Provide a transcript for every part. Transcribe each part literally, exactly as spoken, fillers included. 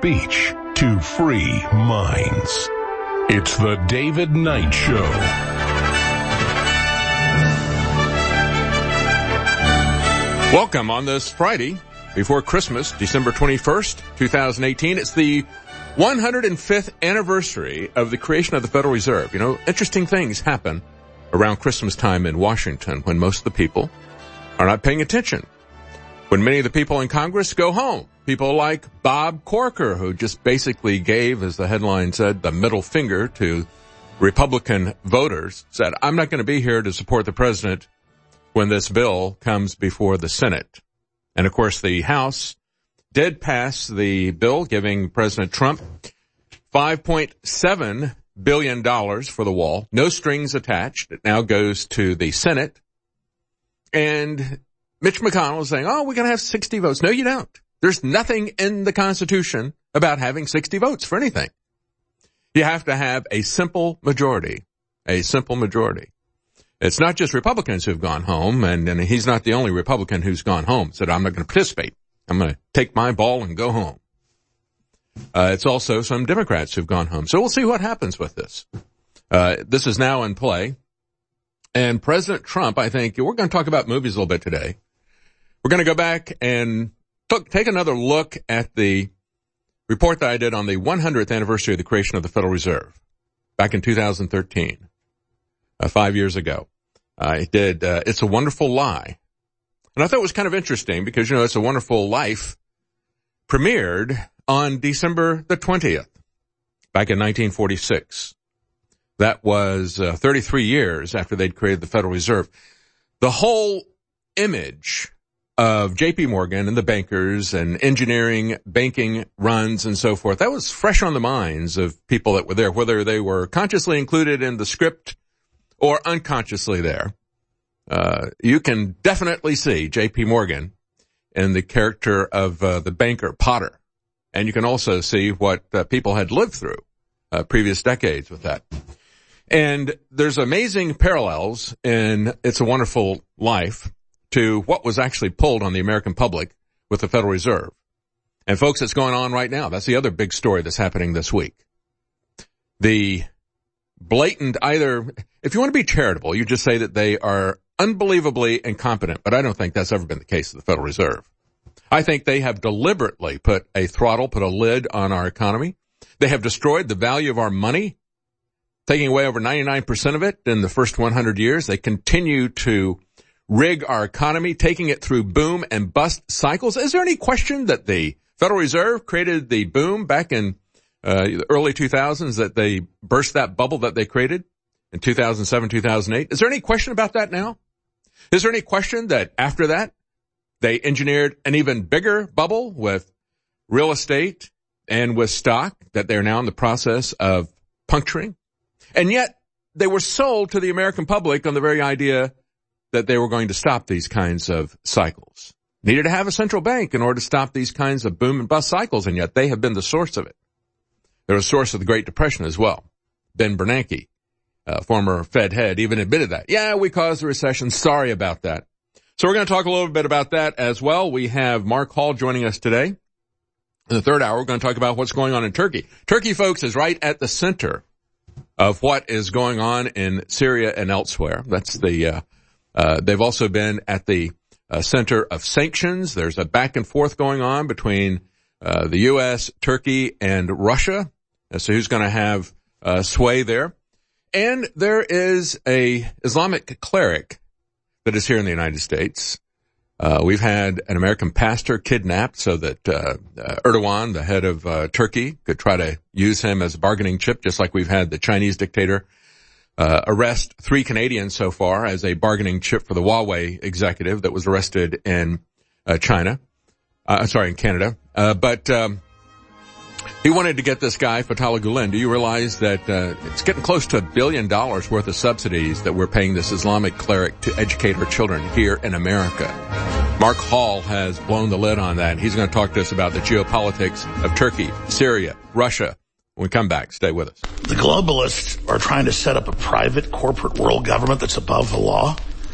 speech to free minds. It's the David Knight Show. Welcome on this Friday before Christmas, December twenty-first, twenty eighteen. It's the one hundred fifth anniversary of the creation of the Federal Reserve. You know, interesting things happen around Christmas time in Washington when most of the people are not paying attention. When many of the people in Congress go home. People like Bob Corker, who just basically gave, as the headline said, the middle finger to Republican voters, said, I'm not going to be here to support the president when this bill comes before the Senate. And, of course, the House did pass the bill giving President Trump five point seven billion dollars for the wall. No strings attached. It now goes to the Senate. And Mitch McConnell is saying, oh, we're going to have sixty votes. No, you don't. There's nothing in the Constitution about having sixty votes for anything. You have to have a simple majority, a simple majority. It's not just Republicans who've gone home, and, and he's not the only Republican who's gone home, said, I'm not going to participate. I'm going to take my ball and go home. Uh, it's also some Democrats who've gone home. So we'll see what happens with this. Uh, this is now in play. And President Trump, I think, we're going to talk about movies a little bit today. We're going to go back and Took, take another look at the report that I did on the one hundredth anniversary of the creation of the Federal Reserve back in two thousand thirteen, uh, five years ago. I did uh, It's a Wonderful Lie. And I thought it was kind of interesting because, you know, It's a Wonderful Life premiered on December the twentieth back in nineteen forty-six. That was uh, thirty-three years after they'd created the Federal Reserve. The whole image of J P Morgan and the bankers and engineering, banking runs and so forth. That was fresh on the minds of people that were there, whether they were consciously included in the script or unconsciously there. Uh, you can definitely see J P Morgan in the character of uh, the banker Potter. And you can also see what uh, people had lived through uh, previous decades with that. And there's amazing parallels in It's a Wonderful Life to what was actually pulled on the American public with the Federal Reserve. And folks, it's going on right now. That's the other big story that's happening this week. The blatant either, if you want to be charitable, you just say that they are unbelievably incompetent, but I don't think that's ever been the case of the Federal Reserve. I think they have deliberately put a throttle, put a lid on our economy. They have destroyed the value of our money, taking away over ninety-nine percent of it in the first one hundred years. They continue to rig our economy, taking it through boom and bust cycles. Is there any question that the Federal Reserve created the boom back in uh, the early two thousands, that they burst that bubble that they created in two thousand seven, two thousand eight? Is there any question about that now? Is there any question that after that, they engineered an even bigger bubble with real estate and with stock that they're now in the process of puncturing? And yet, they were sold to the American public on the very idea that they were going to stop these kinds of cycles. Needed to have a central bank in order to stop these kinds of boom and bust cycles, and yet they have been the source of it. They're a source of the Great Depression as well. Ben Bernanke, uh, former Fed head, even admitted that. Yeah, we caused the recession. Sorry about that. So we're going to talk a little bit about that as well. We have Mark Hall joining us today. In the third hour, we're going to talk about what's going on in Turkey. Turkey, folks, is right at the center of what is going on in Syria and elsewhere. That's the uh Uh, they've also been at the uh, center of sanctions. There's a back and forth going on between uh, the U S, Turkey, and Russia as to who's going to have uh, sway there. And there is a Islamic cleric that is here in the United States. Uh, we've had an American pastor kidnapped so that uh, uh, Erdogan, the head of uh, Turkey, could try to use him as a bargaining chip, just like we've had the Chinese dictator Uh, arrest three Canadians so far as a bargaining chip for the Huawei executive that was arrested in uh, China. Uh, I'm sorry, in Canada. Uh, but um, he wanted to get this guy, Fethullah Gulen. Do you realize that uh, it's getting close to a billion dollars worth of subsidies that we're paying this Islamic cleric to educate our children here in America? Mark Hall has blown the lid on that. He's going to talk to us about the geopolitics of Turkey, Syria, Russia. When we come back, stay with us. The globalists are trying to set up a private corporate world government that's above the law.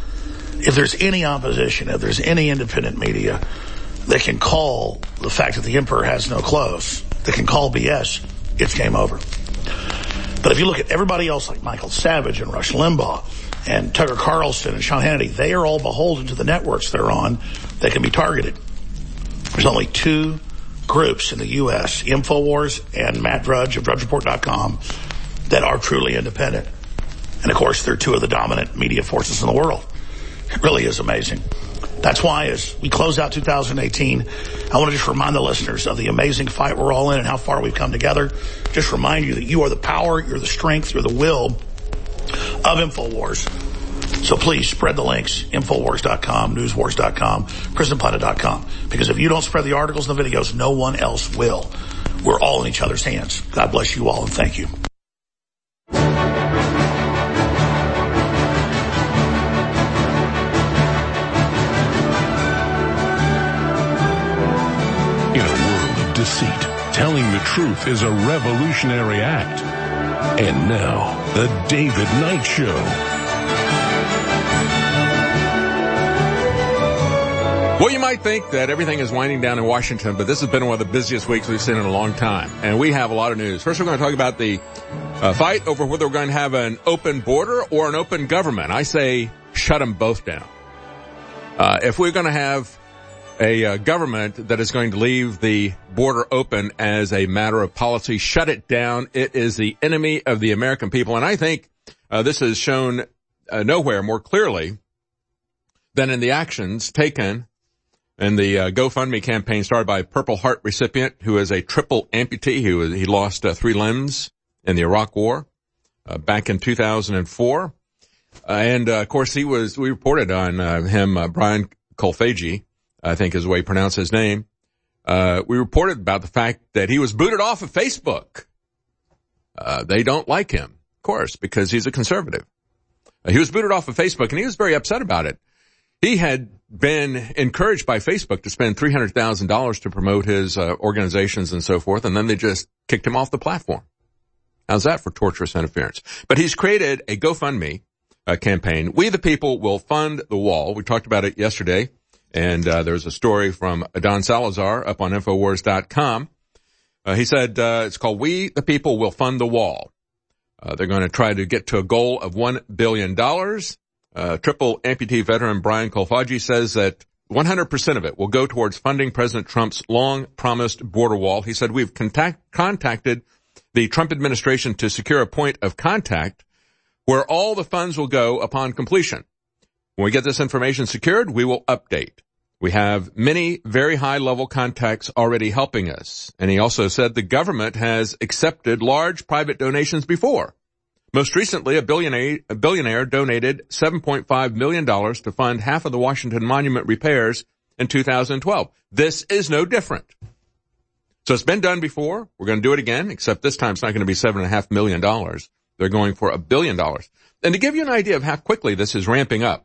If there's any opposition, if there's any independent media that can call the fact that the emperor has no clothes that can call B S, it's game over. But if you look at everybody else like Michael Savage and Rush Limbaugh and Tucker Carlson and Sean Hannity, they are all beholden to the networks they're on that can be targeted. There's only two groups in the U S, InfoWars and Matt Drudge of Drudge Report dot com, that are truly independent. And of course, they're two of the dominant media forces in the world. It really is amazing. That's why as we close out two thousand eighteen, I want to just remind the listeners of the amazing fight we're all in and how far we've come together. Just remind you that you are the power, you're the strength, you're the will of InfoWars. So please spread the links, InfoWars dot com, Newswars dot com, Kristen Plata dot com. Because if you don't spread the articles and the videos, no one else will. We're all in each other's hands. God bless you all and thank you. In a world of deceit, telling the truth is a revolutionary act. And now, the David Knight Show. Well, you might think that everything is winding down in Washington, but this has been one of the busiest weeks we've seen in a long time. And we have a lot of news. First, we're going to talk about the uh, fight over whether we're going to have an open border or an open government. I say shut them both down. Uh, if we're going to have a uh, government that is going to leave the border open as a matter of policy, shut it down. It is the enemy of the American people. And I think uh, this is shown uh, nowhere more clearly than in the actions taken in the uh, GoFundMe campaign started by a Purple Heart recipient who is a triple amputee. Who was, he lost uh, three limbs in the Iraq War uh, back in two thousand four. Uh, and, uh, of course, he was, we reported on uh, him, uh, Brian Kolfage, I think is the way you pronounce his name. Uh, we reported about the fact that he was booted off of Facebook. Uh, they don't like him, of course, because he's a conservative. Uh, he was booted off of Facebook, and he was very upset about it. He had been encouraged by Facebook to spend three hundred thousand dollars to promote his uh, organizations and so forth, and then they just kicked him off the platform. How's that for torturous interference? But he's created a GoFundMe uh, campaign. We the People will fund the wall. We talked about it yesterday. And uh, there's a story from Don Salazar up on InfoWars dot com. Uh, he said uh, it's called We the People Will Fund the Wall. Uh, they're going to try to get to a goal of one billion dollars. Uh, triple amputee veteran Brian Kolfage says that one hundred percent of it will go towards funding President Trump's long-promised border wall. He said we've contact- contacted the Trump administration to secure a point of contact where all the funds will go upon completion. When we get this information secured, we will update. We have many very high-level contacts already helping us. And he also said the government has accepted large private donations before. Most recently, a billionaire, a billionaire donated seven point five million dollars to fund half of the Washington Monument repairs in two thousand twelve. This is no different. So it's been done before. We're going to do it again, except this time it's not going to be seven point five million dollars. They're going for a billion dollars. And to give you an idea of how quickly this is ramping up,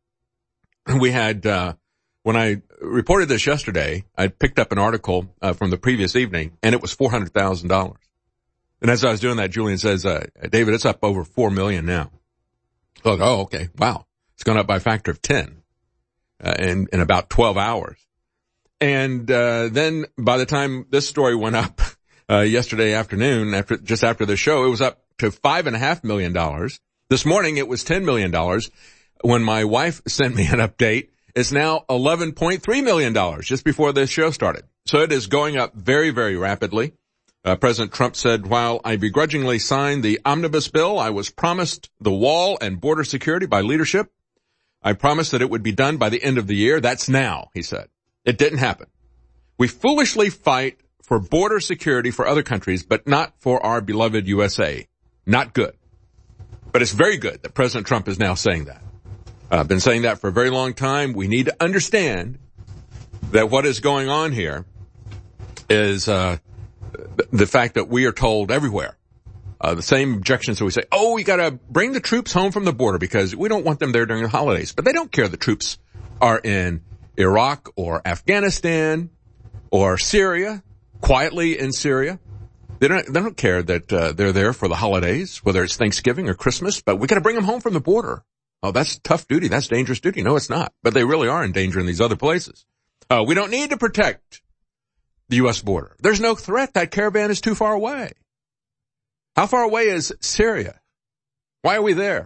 we had, uh, when I reported this yesterday, I picked up an article uh, from the previous evening, and it was four hundred thousand dollars. And as I was doing that, Julian says, uh, David, it's up over four million dollars now. Look, oh, okay, wow. It's gone up by a factor of ten uh, in, in about twelve hours. And uh, then by the time this story went up uh, yesterday afternoon, after just after the show, it was up to five point five million dollars. This morning, it was ten million dollars. When my wife sent me an update, it's now eleven point three million dollars just before this show started. So it is going up very, very rapidly. Uh, President Trump said, while I begrudgingly signed the omnibus bill, I was promised the wall and border security by leadership. I promised that it would be done by the end of the year. That's now, he said. It didn't happen. We foolishly fight for border security for other countries, but not for our beloved U S A. Not good. But it's very good that President Trump is now saying that. I've uh, been saying that for a very long time. We need to understand that what is going on here is uh the fact that we are told everywhere, uh, the same objections that we say, oh, we got to bring the troops home from the border because we don't want them there during the holidays. But they don't care the troops are in Iraq or Afghanistan or Syria, quietly in Syria. They don't, they don't care that uh, they're there for the holidays, whether it's Thanksgiving or Christmas, but we got to bring them home from the border. Oh, that's tough duty. That's dangerous duty. No, it's not. But they really are in danger in these other places. Uh, we don't need to protect the U S border. There's no threat. That caravan is too far away. How far away is Syria? Why are we there?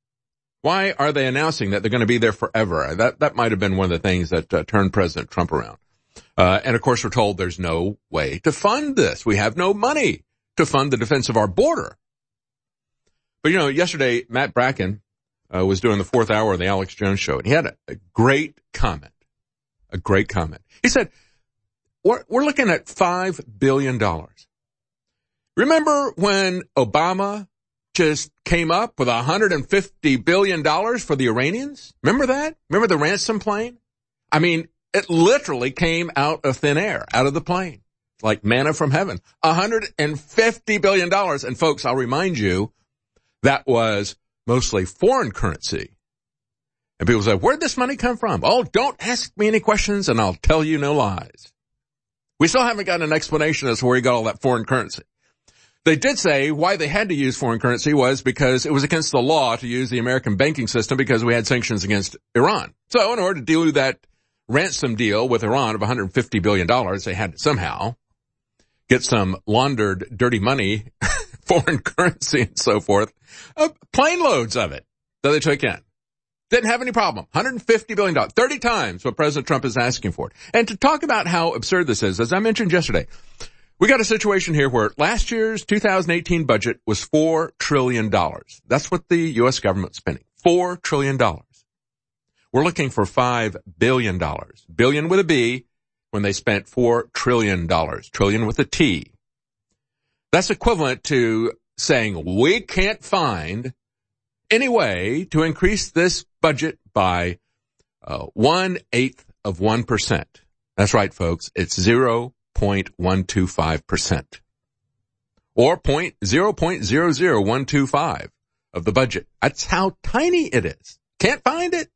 Why are they announcing that they're going to be there forever? That that might have been one of the things that uh, turned President Trump around. Uh, and of course, we're told there's no way to fund this. We have no money to fund the defense of our border. But, you know, yesterday, Matt Bracken uh, was doing the fourth hour of the Alex Jones show, and he had a, a great comment, a great comment. He said, we're, we're looking at five billion dollars. Remember when Obama just came up with one hundred fifty billion dollars for the Iranians? Remember that? Remember the ransom plane? I mean, it literally came out of thin air, out of the plane, like manna from heaven. one hundred fifty billion dollars. And folks, I'll remind you, that was mostly foreign currency. And people say, where'd this money come from? Oh, don't ask me any questions and I'll tell you no lies. We still haven't gotten an explanation as to where he got all that foreign currency. They did say why they had to use foreign currency was because it was against the law to use the American banking system because we had sanctions against Iran. So in order to do that ransom deal with Iran of one hundred fifty billion dollars, they had to somehow get some laundered dirty money, foreign currency and so forth, uh, plane loads of it that they took in. Didn't have any problem. one hundred fifty billion dollars, thirty times what President Trump is asking for it. And to talk about how absurd this is, as I mentioned yesterday, we got a situation here where last year's two thousand eighteen budget was four trillion dollars. That's what the U S government's spending. four trillion dollars. We're looking for five billion dollars. Billion with a B when they spent four trillion dollars. Trillion with a T. That's equivalent to saying we can't find any way to increase this budget by uh, one-eighth of one percent. That's right, folks. It's zero point one two five percent. Or point, zero point zero zero one two five of the budget. That's how tiny it is. Can't find it?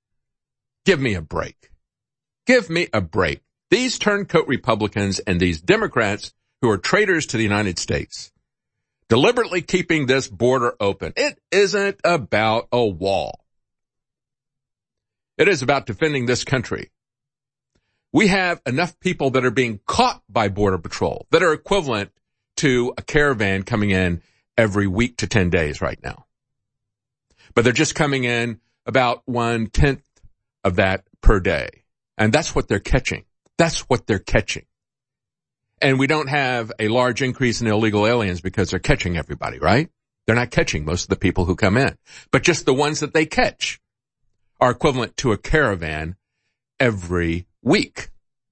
Give me a break. Give me a break. These turncoat Republicans and these Democrats who are traitors to the United States, deliberately keeping this border open. It isn't about a wall. It is about defending this country. We have enough people that are being caught by Border Patrol that are equivalent to a caravan coming in every week to ten days right now. But they're just coming in about one-tenth of that per day. And that's what they're catching. That's what they're catching. And we don't have a large increase in illegal aliens because they're catching everybody, right? They're not catching most of the people who come in. But just the ones that they catch are equivalent to a caravan every week.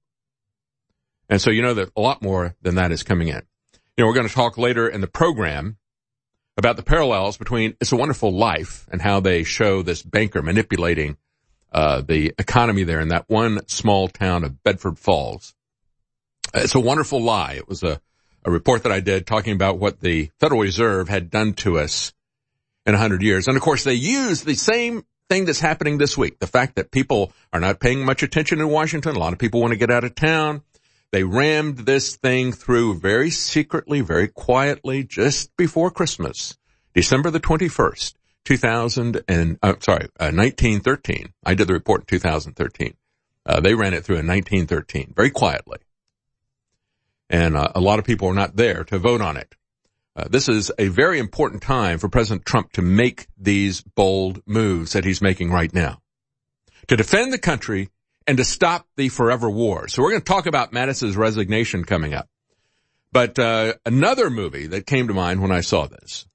And so you know that a lot more than that is coming in. You know, we're going to talk later in the program about the parallels between It's a Wonderful Life and how they show this banker manipulating uh the economy there in that one small town of Bedford Falls. It's a Wonderful Lie. It was a, a report that I did talking about what the Federal Reserve had done to us in a hundred years. And of course, they use the same thing that's happening this week. The fact that people are not paying much attention in Washington. A lot of people want to get out of town. They rammed this thing through very secretly, very quietly, just before Christmas, December the twenty-first, two thousand and, uh, sorry, uh, nineteen thirteen. I did the report in two thousand thirteen. Uh, they ran it through in nineteen thirteen, very quietly. And uh, a lot of people are not there to vote on it. Uh, this is a very important time for President Trump to make these bold moves that he's making right now, to defend the country and to stop the forever war. So we're going to talk about Mattis's resignation coming up. But uh, another movie that came to mind when I saw this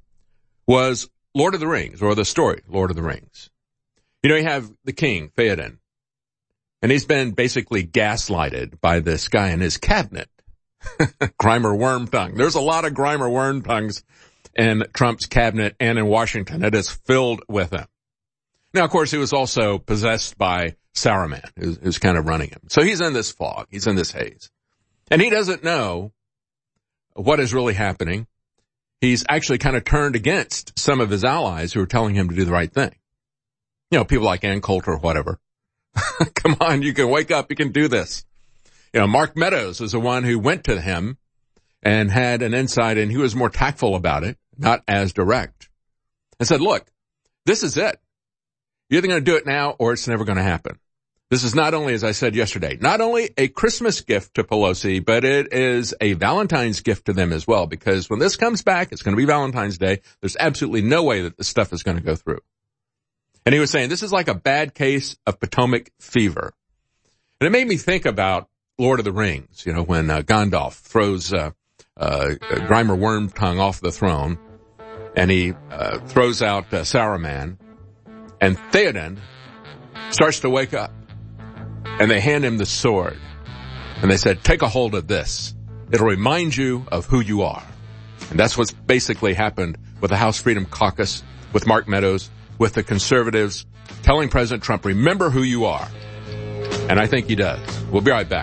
was Lord of the Rings, or the story Lord of the Rings. You know, you have the king, Theoden, and he's been basically gaslighted by this guy in his cabinet. Grimer Wormtongue. There's a lot of Grimer Wormtongues in Trump's cabinet and in Washington. It is filled with them. Now, of course, he was also possessed by Saruman, who's, who's kind of running him. So he's in this fog. He's in this haze. And he doesn't know what is really happening. He's actually kind of turned against some of his allies who are telling him to do the right thing. You know, people like Ann Coulter or whatever. Come on, you can wake up. You can do this. You know, Mark Meadows is the one who went to him and had an insight, and he was more tactful about it, not as direct, and said, look, this is it. You're either going to do it now or it's never going to happen. This is not only, as I said yesterday, not only a Christmas gift to Pelosi, but it is a Valentine's gift to them as well, because when this comes back, it's going to be Valentine's Day. There's absolutely no way that this stuff is going to go through. And he was saying this is like a bad case of Potomac fever. And it made me think about Lord of the Rings, you know, when uh, Gandalf throws uh, uh, Grimer Wormtongue off the throne, and he uh, throws out uh, Saruman, and Theoden starts to wake up. And they hand him the sword. And they said, take a hold of this. It'll remind you of who you are. And that's what's basically happened with the House Freedom Caucus, with Mark Meadows, with the conservatives, telling President Trump, remember who you are. And I think he does. We'll be right back.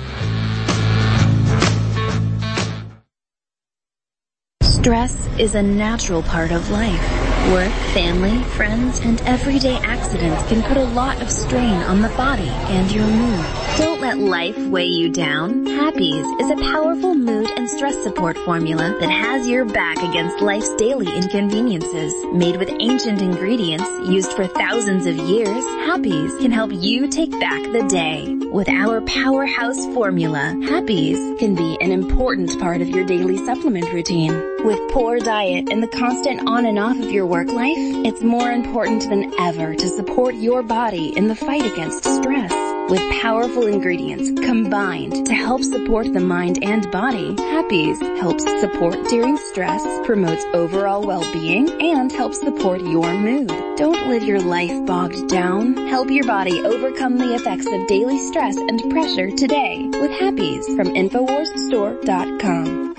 Stress is a natural part of life. Work, family, friends, and everyday accidents can put a lot of strain on the body and your mood. Don't let life weigh you down. Happies is a powerful mood and stress support formula that has your back against life's daily inconveniences. Made with ancient ingredients used for thousands of years, Happies can help you take back the day. With our powerhouse formula, Happies can be an important part of your daily supplement routine. With poor diet and the constant on and off of your work life, it's more important than ever to support your body in the fight against stress. With powerful ingredients combined to help support the mind and body, Happies helps support during stress, promotes overall well-being, and helps support your mood. Don't live your life bogged down. Help your body overcome the effects of daily stress and pressure today with Happies from Infowars Store dot com.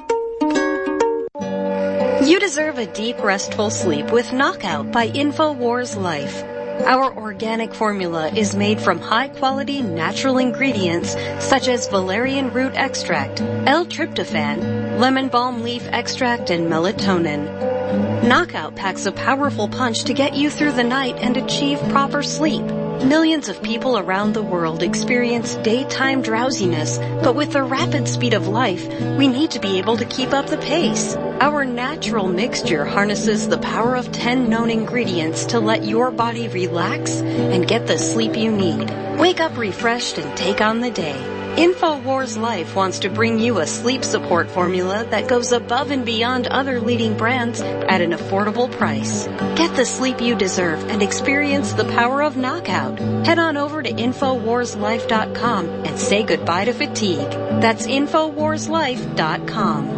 You deserve a deep, restful sleep with Knockout by InfoWars Life. Our organic formula is made from high-quality natural ingredients such as valerian root extract, L-tryptophan, lemon balm leaf extract, and melatonin. Knockout packs a powerful punch to get you through the night and achieve proper sleep. Millions of people around the world experience daytime drowsiness, but with the rapid speed of life, we need to be able to keep up the pace. Our natural mixture harnesses the power of ten known ingredients to let your body relax and get the sleep you need. Wake up refreshed and take on the day. InfoWars Life wants to bring you a sleep support formula that goes above and beyond other leading brands at an affordable price. Get the sleep you deserve and experience the power of Knockout. Head on over to Infowars Life dot com and say goodbye to fatigue. That's Infowars Life dot com.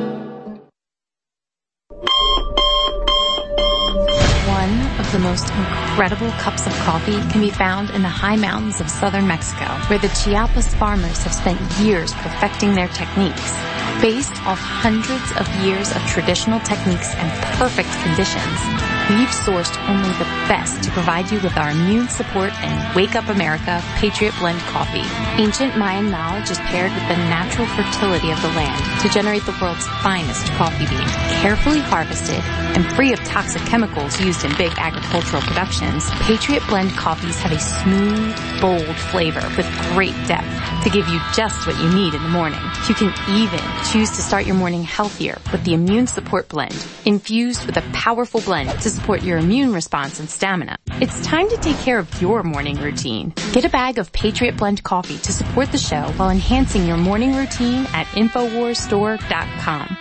One of the most incredible cups of coffee can be found in the high mountains of southern Mexico, where the Chiapas farmers have spent years perfecting their techniques. Based off hundreds of years of traditional techniques and perfect conditions, we've sourced only the best to provide you with our immune support and Wake Up America Patriot Blend coffee. Ancient Mayan knowledge is paired with the natural fertility of the land to generate the world's finest coffee bean. Carefully harvested and free of toxic chemicals used in big agricultural productions, Patriot Blend coffees have a smooth, bold flavor with great depth to give you just what you need in the morning. You can even choose to start your morning healthier with the Immune Support Blend, infused with a powerful blend to support your immune response and stamina. It's time to take care of your morning routine. Get a bag of Patriot Blend coffee to support the show while enhancing your morning routine at Infowars Store dot com.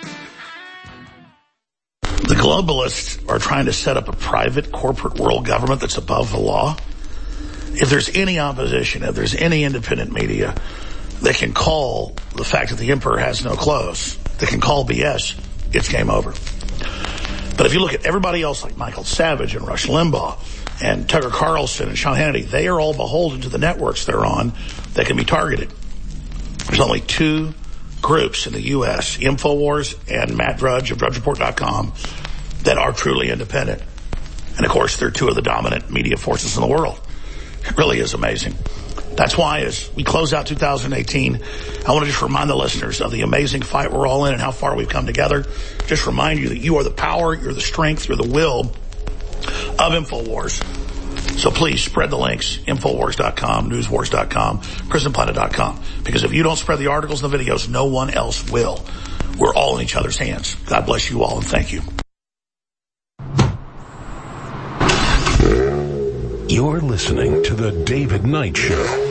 The globalists are trying to set up a private corporate world government that's above the law. If there's any opposition, if there's any independent media that can call the fact that the emperor has no clothes, that can call B S, it's game over. But if you look at everybody else like Michael Savage and Rush Limbaugh and Tucker Carlson and Sean Hannity, they are all beholden to the networks they're on that can be targeted. There's only two groups in the U S, InfoWars and Matt Drudge of Drudge Report dot com, that are truly independent. And of course, they're two of the dominant media forces in the world. It really is amazing. That's why as we close out two thousand eighteen, I want to just remind the listeners of the amazing fight we're all in and how far we've come together. Just remind you that you are the power, you're the strength, you're the will of InfoWars. So please spread the links, Infowars dot com, Newswars dot com, Prison Planet dot com. Because if you don't spread the articles and the videos, no one else will. We're all in each other's hands. God bless you all and thank you. You're listening to The David Knight Show.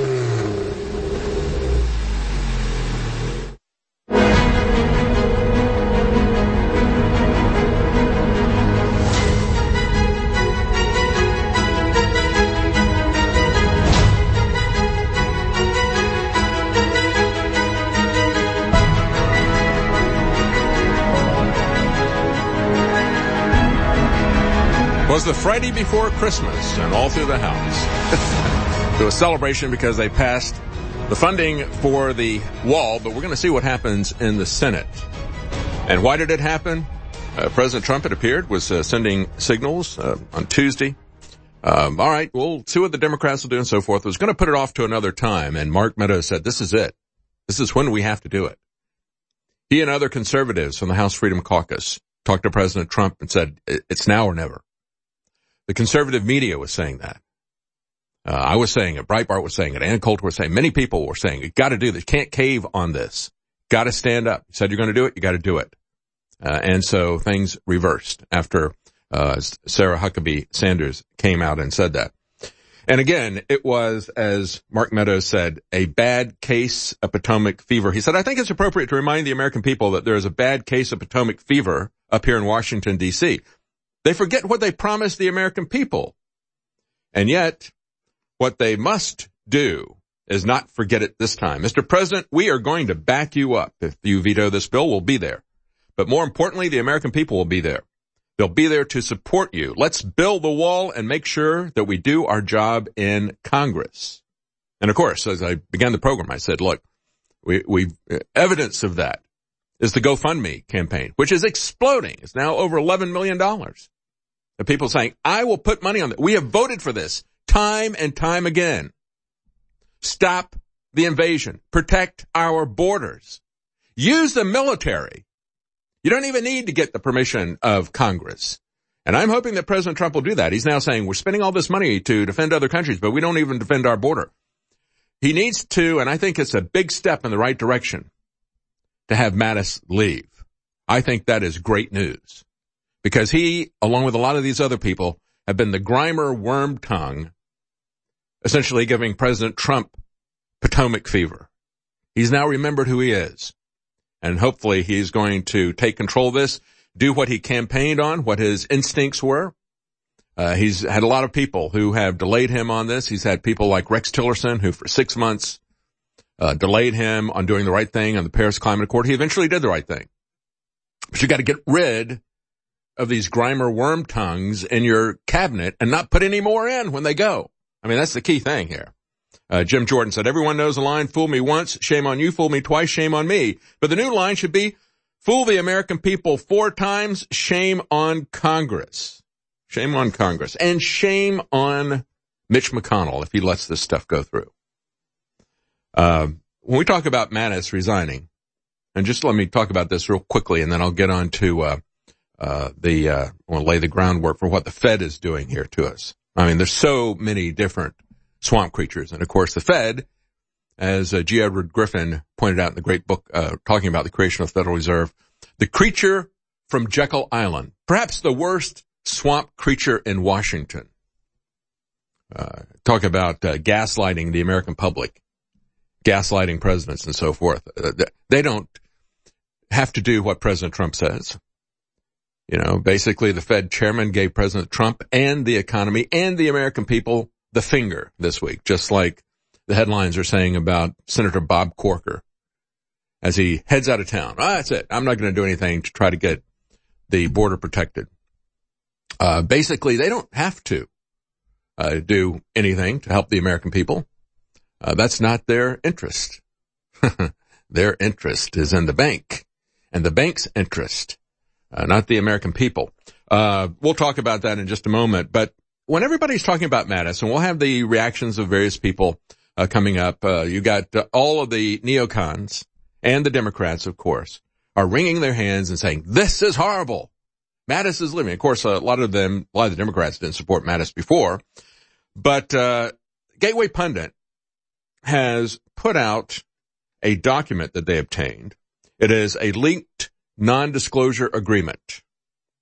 Was the Friday before Christmas, and all through the House. To a celebration because they passed the funding for the wall, but we're going to see what happens in the Senate. And why did it happen? Uh, President Trump, it appeared, was uh, sending signals uh, on Tuesday. Um, all right, we'll see what the Democrats will do and so forth. Was going to put it off to another time, and Mark Meadows said, this is it. This is when we have to do it. He and other conservatives from the House Freedom Caucus talked to President Trump and said, it's now or never. The conservative media was saying that. Uh, I was saying it. Breitbart was saying it. Ann Coulter was saying it. Many people were saying it. You got to do this. Can't cave on this. Got to stand up. You said you're going to do it. You got to do it. Uh, and so things reversed after uh, Sarah Huckabee Sanders came out and said that. And again, it was, as Mark Meadows said, a bad case of Potomac fever. He said, I think it's appropriate to remind the American people that there is a bad case of Potomac fever up here in Washington, D C They forget what they promised the American people. And yet, what they must do is not forget it this time. Mister President, we are going to back you up. If you veto this bill, we'll be there. But more importantly, the American people will be there. They'll be there to support you. Let's build the wall and make sure that we do our job in Congress. And of course, as I began the program, I said, look, we, we, evidence of that is the GoFundMe campaign, which is exploding. It's now over eleven million dollars. The people saying, I will put money on that. We have voted for this time and time again. Stop the invasion. Protect our borders. Use the military. You don't even need to get the permission of Congress. And I'm hoping that President Trump will do that. He's now saying we're spending all this money to defend other countries, but we don't even defend our border. He needs to, and I think it's a big step in the right direction, to have Mattis leave. I think that is great news. Because he, along with a lot of these other people, have been the Grimer worm tongue, essentially giving President Trump Potomac fever. He's now remembered who he is. And hopefully he's going to take control of this, do what he campaigned on, what his instincts were. Uh, he's had a lot of people who have delayed him on this. He's had people like Rex Tillerson, who for six months uh, delayed him on doing the right thing on the Paris Climate Accord. He eventually did the right thing. But you got to get rid of these Grimer worm tongues in your cabinet and not put any more in when they go. I mean, that's the key thing here. Uh, Jim Jordan said, everyone knows the line, fool me once, shame on you, fool me twice, shame on me. But the new line should be, fool the American people four times, shame on Congress. Shame on Congress. And shame on Mitch McConnell if he lets this stuff go through. Uh, when we talk about Mattis resigning, and just let me talk about this real quickly, and then I'll get on to uh, uh the, uh, I want to lay the groundwork for what the Fed is doing here to us. I mean, there's so many different swamp creatures. And of course, the Fed, as uh, G. Edward Griffin pointed out in the great book, uh, talking about the creation of the Federal Reserve, the creature from Jekyll Island, perhaps the worst swamp creature in Washington. Uh, talk about uh, gaslighting the American public, gaslighting presidents and so forth. Uh, they don't have to do what President Trump says. You know, basically the Fed chairman gave President Trump and the economy and the American people the finger this week, just like the headlines are saying about Senator Bob Corker as he heads out of town. Ah, that's it. I'm not going to do anything to try to get the border protected. Uh, basically, they don't have to uh, do anything to help the American people. Uh, that's not their interest. Their interest is in the bank, and the bank's interest, uh, not the American people. Uh, we'll talk about that in just a moment, but when everybody's talking about Mattis, and we'll have the reactions of various people uh, coming up, uh, you got uh, all of the neocons and the Democrats, of course, are wringing their hands and saying, this is horrible. Mattis is leaving. Of course, a lot of them, a lot of the Democrats didn't support Mattis before, but uh Gateway Pundit has put out a document that they obtained. It is a linked non-disclosure agreement.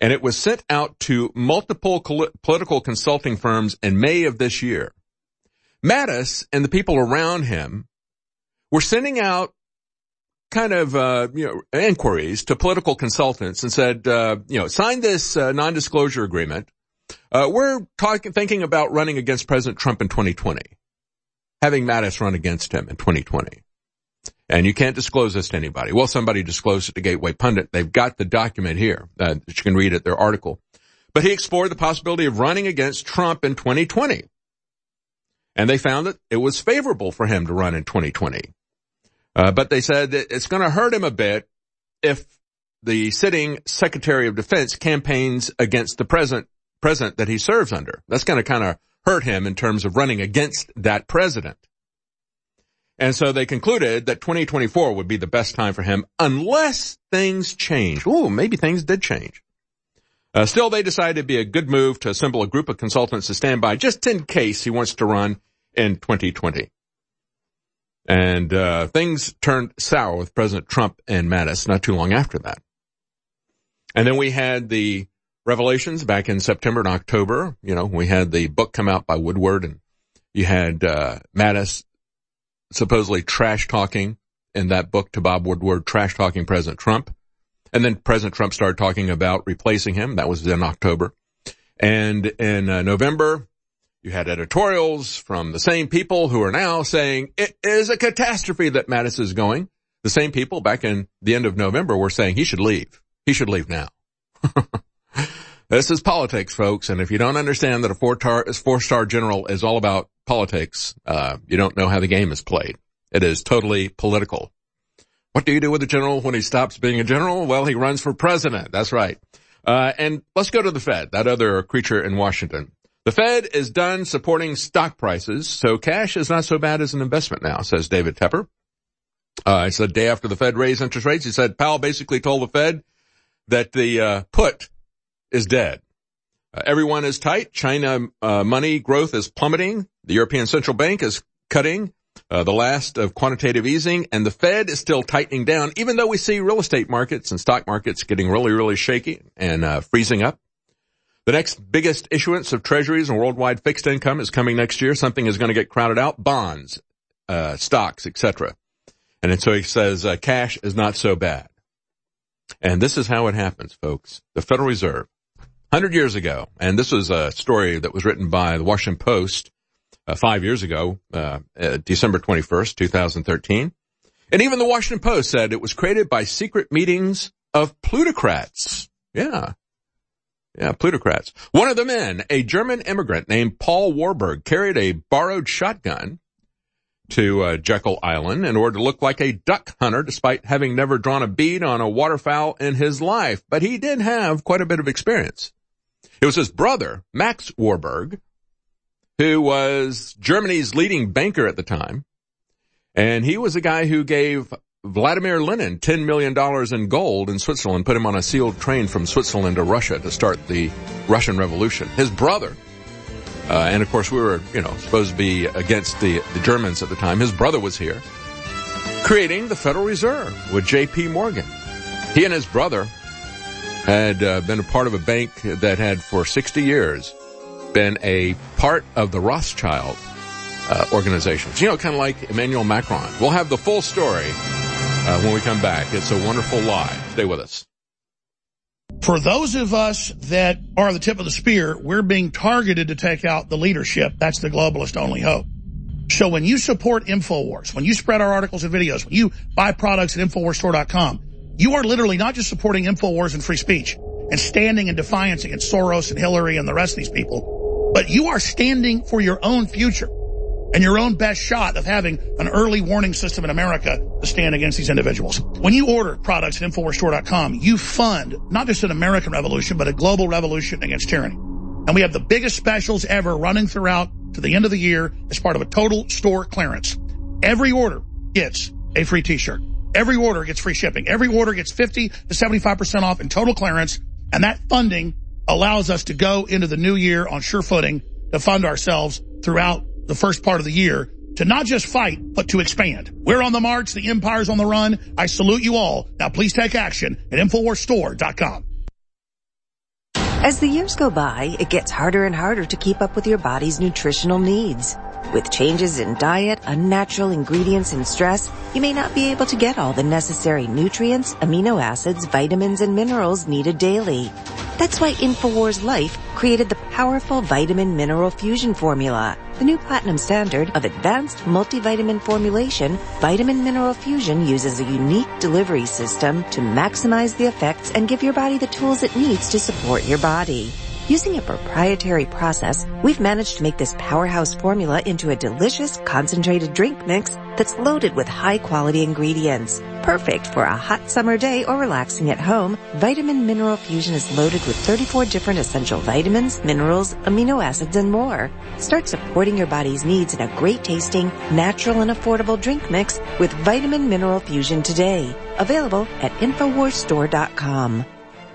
And it was sent out to multiple col- political consulting firms in May of this year. Mattis and the people around him were sending out kind of, uh, you know, inquiries to political consultants and said, uh, you know, sign this uh, non-disclosure agreement. Uh, we're talking, thinking about running against President Trump in twenty twenty, having Mattis run against him in twenty twenty. And you can't disclose this to anybody. Well, somebody disclosed it to Gateway Pundit. They've got the document here uh, that you can read at their article. But he explored the possibility of running against Trump in twenty twenty. And they found that it was favorable for him to run in twenty twenty. Uh, but they said that it's going to hurt him a bit if the sitting Secretary of Defense campaigns against the president, president that he serves under. That's going to kind of hurt him in terms of running against that president. And so they concluded that twenty twenty-four would be the best time for him unless things change. Ooh, maybe things did change. Uh, still, they decided it'd be a good move to assemble a group of consultants to stand by just in case he wants to run in twenty twenty. And uh things turned sour with President Trump and Mattis not too long after that. And then we had the revelations back in September and October. You know, we had the book come out by Woodward, and you had uh Mattis supposedly trash-talking in that book to Bob Woodward, trash-talking President Trump. And then President Trump started talking about replacing him. That was in October. And in uh, November, you had editorials from the same people who are now saying it is a catastrophe that Mattis is going. The same people back in the end of November were saying he should leave. He should leave now. This is politics, folks. And if you don't understand that a four-star, four-star general is all about politics, uh, you don't know how the game is played. It is totally political. What do you do with a general when he stops being a general? Well, he runs for president. That's right. Uh, and let's go to the Fed, that other creature in Washington. The Fed is done supporting stock prices, so cash is not so bad as an investment now, says David Tepper. Uh, it's the day after the Fed raised interest rates. He said Powell basically told the Fed that the uh, put is dead. Uh, everyone is tight. China uh, money growth is plummeting. The European Central Bank is cutting uh, the last of quantitative easing, and the Fed is still tightening down, even though we see real estate markets and stock markets getting really, really shaky and uh, freezing up. The next biggest issuance of treasuries and worldwide fixed income is coming next year. Something is going to get crowded out, bonds, uh, stocks, et cetera. And so he says uh, cash is not so bad. And this is how it happens, folks. The Federal Reserve, one hundred years ago, and this was a story that was written by the Washington Post uh, five years ago, uh, uh, December twenty-first, twenty thirteen. And even the Washington Post said it was created by secret meetings of plutocrats. Yeah. Yeah, plutocrats. One of the men, a German immigrant named Paul Warburg, carried a borrowed shotgun to uh, Jekyll Island in order to look like a duck hunter, despite having never drawn a bead on a waterfowl in his life. But he did have quite a bit of experience. It was his brother, Max Warburg, who was Germany's leading banker at the time. And he was a guy who gave Vladimir Lenin ten million dollars in gold in Switzerland, put him on a sealed train from Switzerland to Russia to start the Russian Revolution. His brother, uh, and of course we were, you know, supposed to be against the, the Germans at the time. His brother was here, creating the Federal Reserve with J P Morgan. He and his brother had uh, been a part of a bank that had for sixty years been a part of the Rothschild uh, organizations. You know, kind of like Emmanuel Macron. We'll have the full story Uh, when we come back. It's a Wonderful Lie. Stay with us. For those of us that are the tip of the spear, we're being targeted to take out the leadership. That's the globalist only hope. So when you support InfoWars, when you spread our articles and videos, when you buy products at InfoWars Store dot com, you are literally not just supporting InfoWars and free speech and standing in defiance against Soros and Hillary and the rest of these people, but you are standing for your own future and your own best shot of having an early warning system in America to stand against these individuals. When you order products at InfoWars Store dot com, you fund not just an American revolution, but a global revolution against tyranny. And we have the biggest specials ever running throughout to the end of the year as part of a total store clearance. Every order gets a free t-shirt. Every order gets free shipping. Every order gets fifty to seventy-five percent off in total clearance. And that funding allows us to go into the new year on sure footing to fund ourselves throughout the first part of the year to not just fight, but to expand. We're on the march. The empire's on the run. I salute you all. Now please take action at InfoWars Store dot com. As the years go by, it gets harder and harder to keep up with your body's nutritional needs. With changes in diet, unnatural ingredients, and stress, you may not be able to get all the necessary nutrients, amino acids, vitamins, and minerals needed daily. That's why InfoWars Life created the powerful Vitamin Mineral Fusion formula. The new platinum standard of advanced multivitamin formulation, Vitamin Mineral Fusion uses a unique delivery system to maximize the effects and give your body the tools it needs to support your body. Using a proprietary process, we've managed to make this powerhouse formula into a delicious concentrated drink mix that's loaded with high-quality ingredients. Perfect for a hot summer day or relaxing at home, Vitamin Mineral Fusion is loaded with thirty-four different essential vitamins, minerals, amino acids, and more. Start supporting your body's needs in a great-tasting, natural, and affordable drink mix with Vitamin Mineral Fusion today. Available at Infowars Store dot com.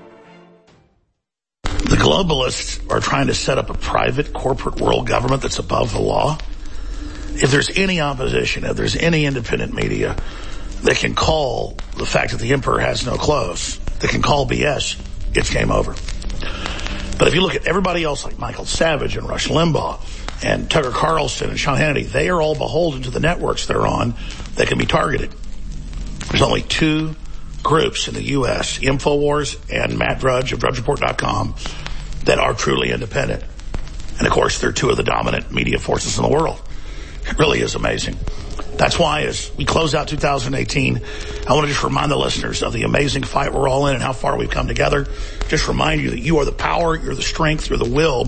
The globalists are trying to set up a private corporate world government that's above the law. If there's any opposition, if there's any independent media that can call the fact that the emperor has no clothes, that can call B S, it's game over. But if you look at everybody else like Michael Savage and Rush Limbaugh and Tucker Carlson and Sean Hannity, they are all beholden to the networks they're on that can be targeted. There's only two groups in the U S, InfoWars and Matt Drudge of Drudge Report dot com, that are truly independent. And of course, they're two of the dominant media forces in the world. It really is amazing. That's why as we close out two thousand eighteen, I want to just remind the listeners of the amazing fight we're all in and how far we've come together. Just remind you that you are the power, you're the strength, you're the will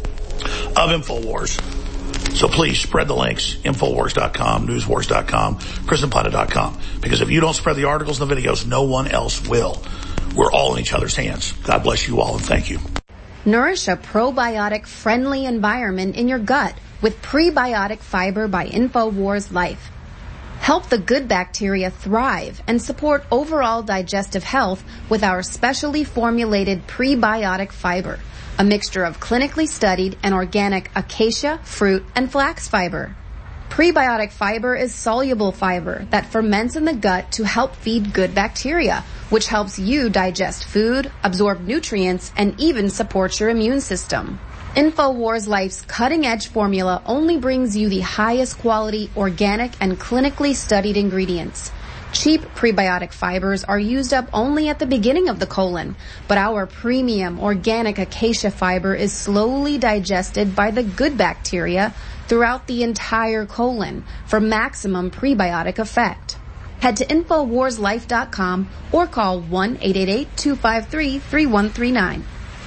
of InfoWars. So please spread the links, Infowars dot com, Newswars dot com, Kristen Planet dot com. Because if you don't spread the articles and the videos, no one else will. We're all in each other's hands. God bless you all and thank you. Nourish a probiotic-friendly environment in your gut with Prebiotic Fiber by InfoWars Life. Help the good bacteria thrive and support overall digestive health with our specially formulated prebiotic fiber, a mixture of clinically studied and organic acacia, fruit, and flax fiber. Prebiotic fiber is soluble fiber that ferments in the gut to help feed good bacteria, which helps you digest food, absorb nutrients, and even supports your immune system. InfoWars Life's cutting-edge formula only brings you the highest quality, organic, and clinically studied ingredients. Cheap prebiotic fibers are used up only at the beginning of the colon, but our premium organic acacia fiber is slowly digested by the good bacteria throughout the entire colon for maximum prebiotic effect. Head to Infowars Life dot com or call one eight eight eight, two five three, three one three nine.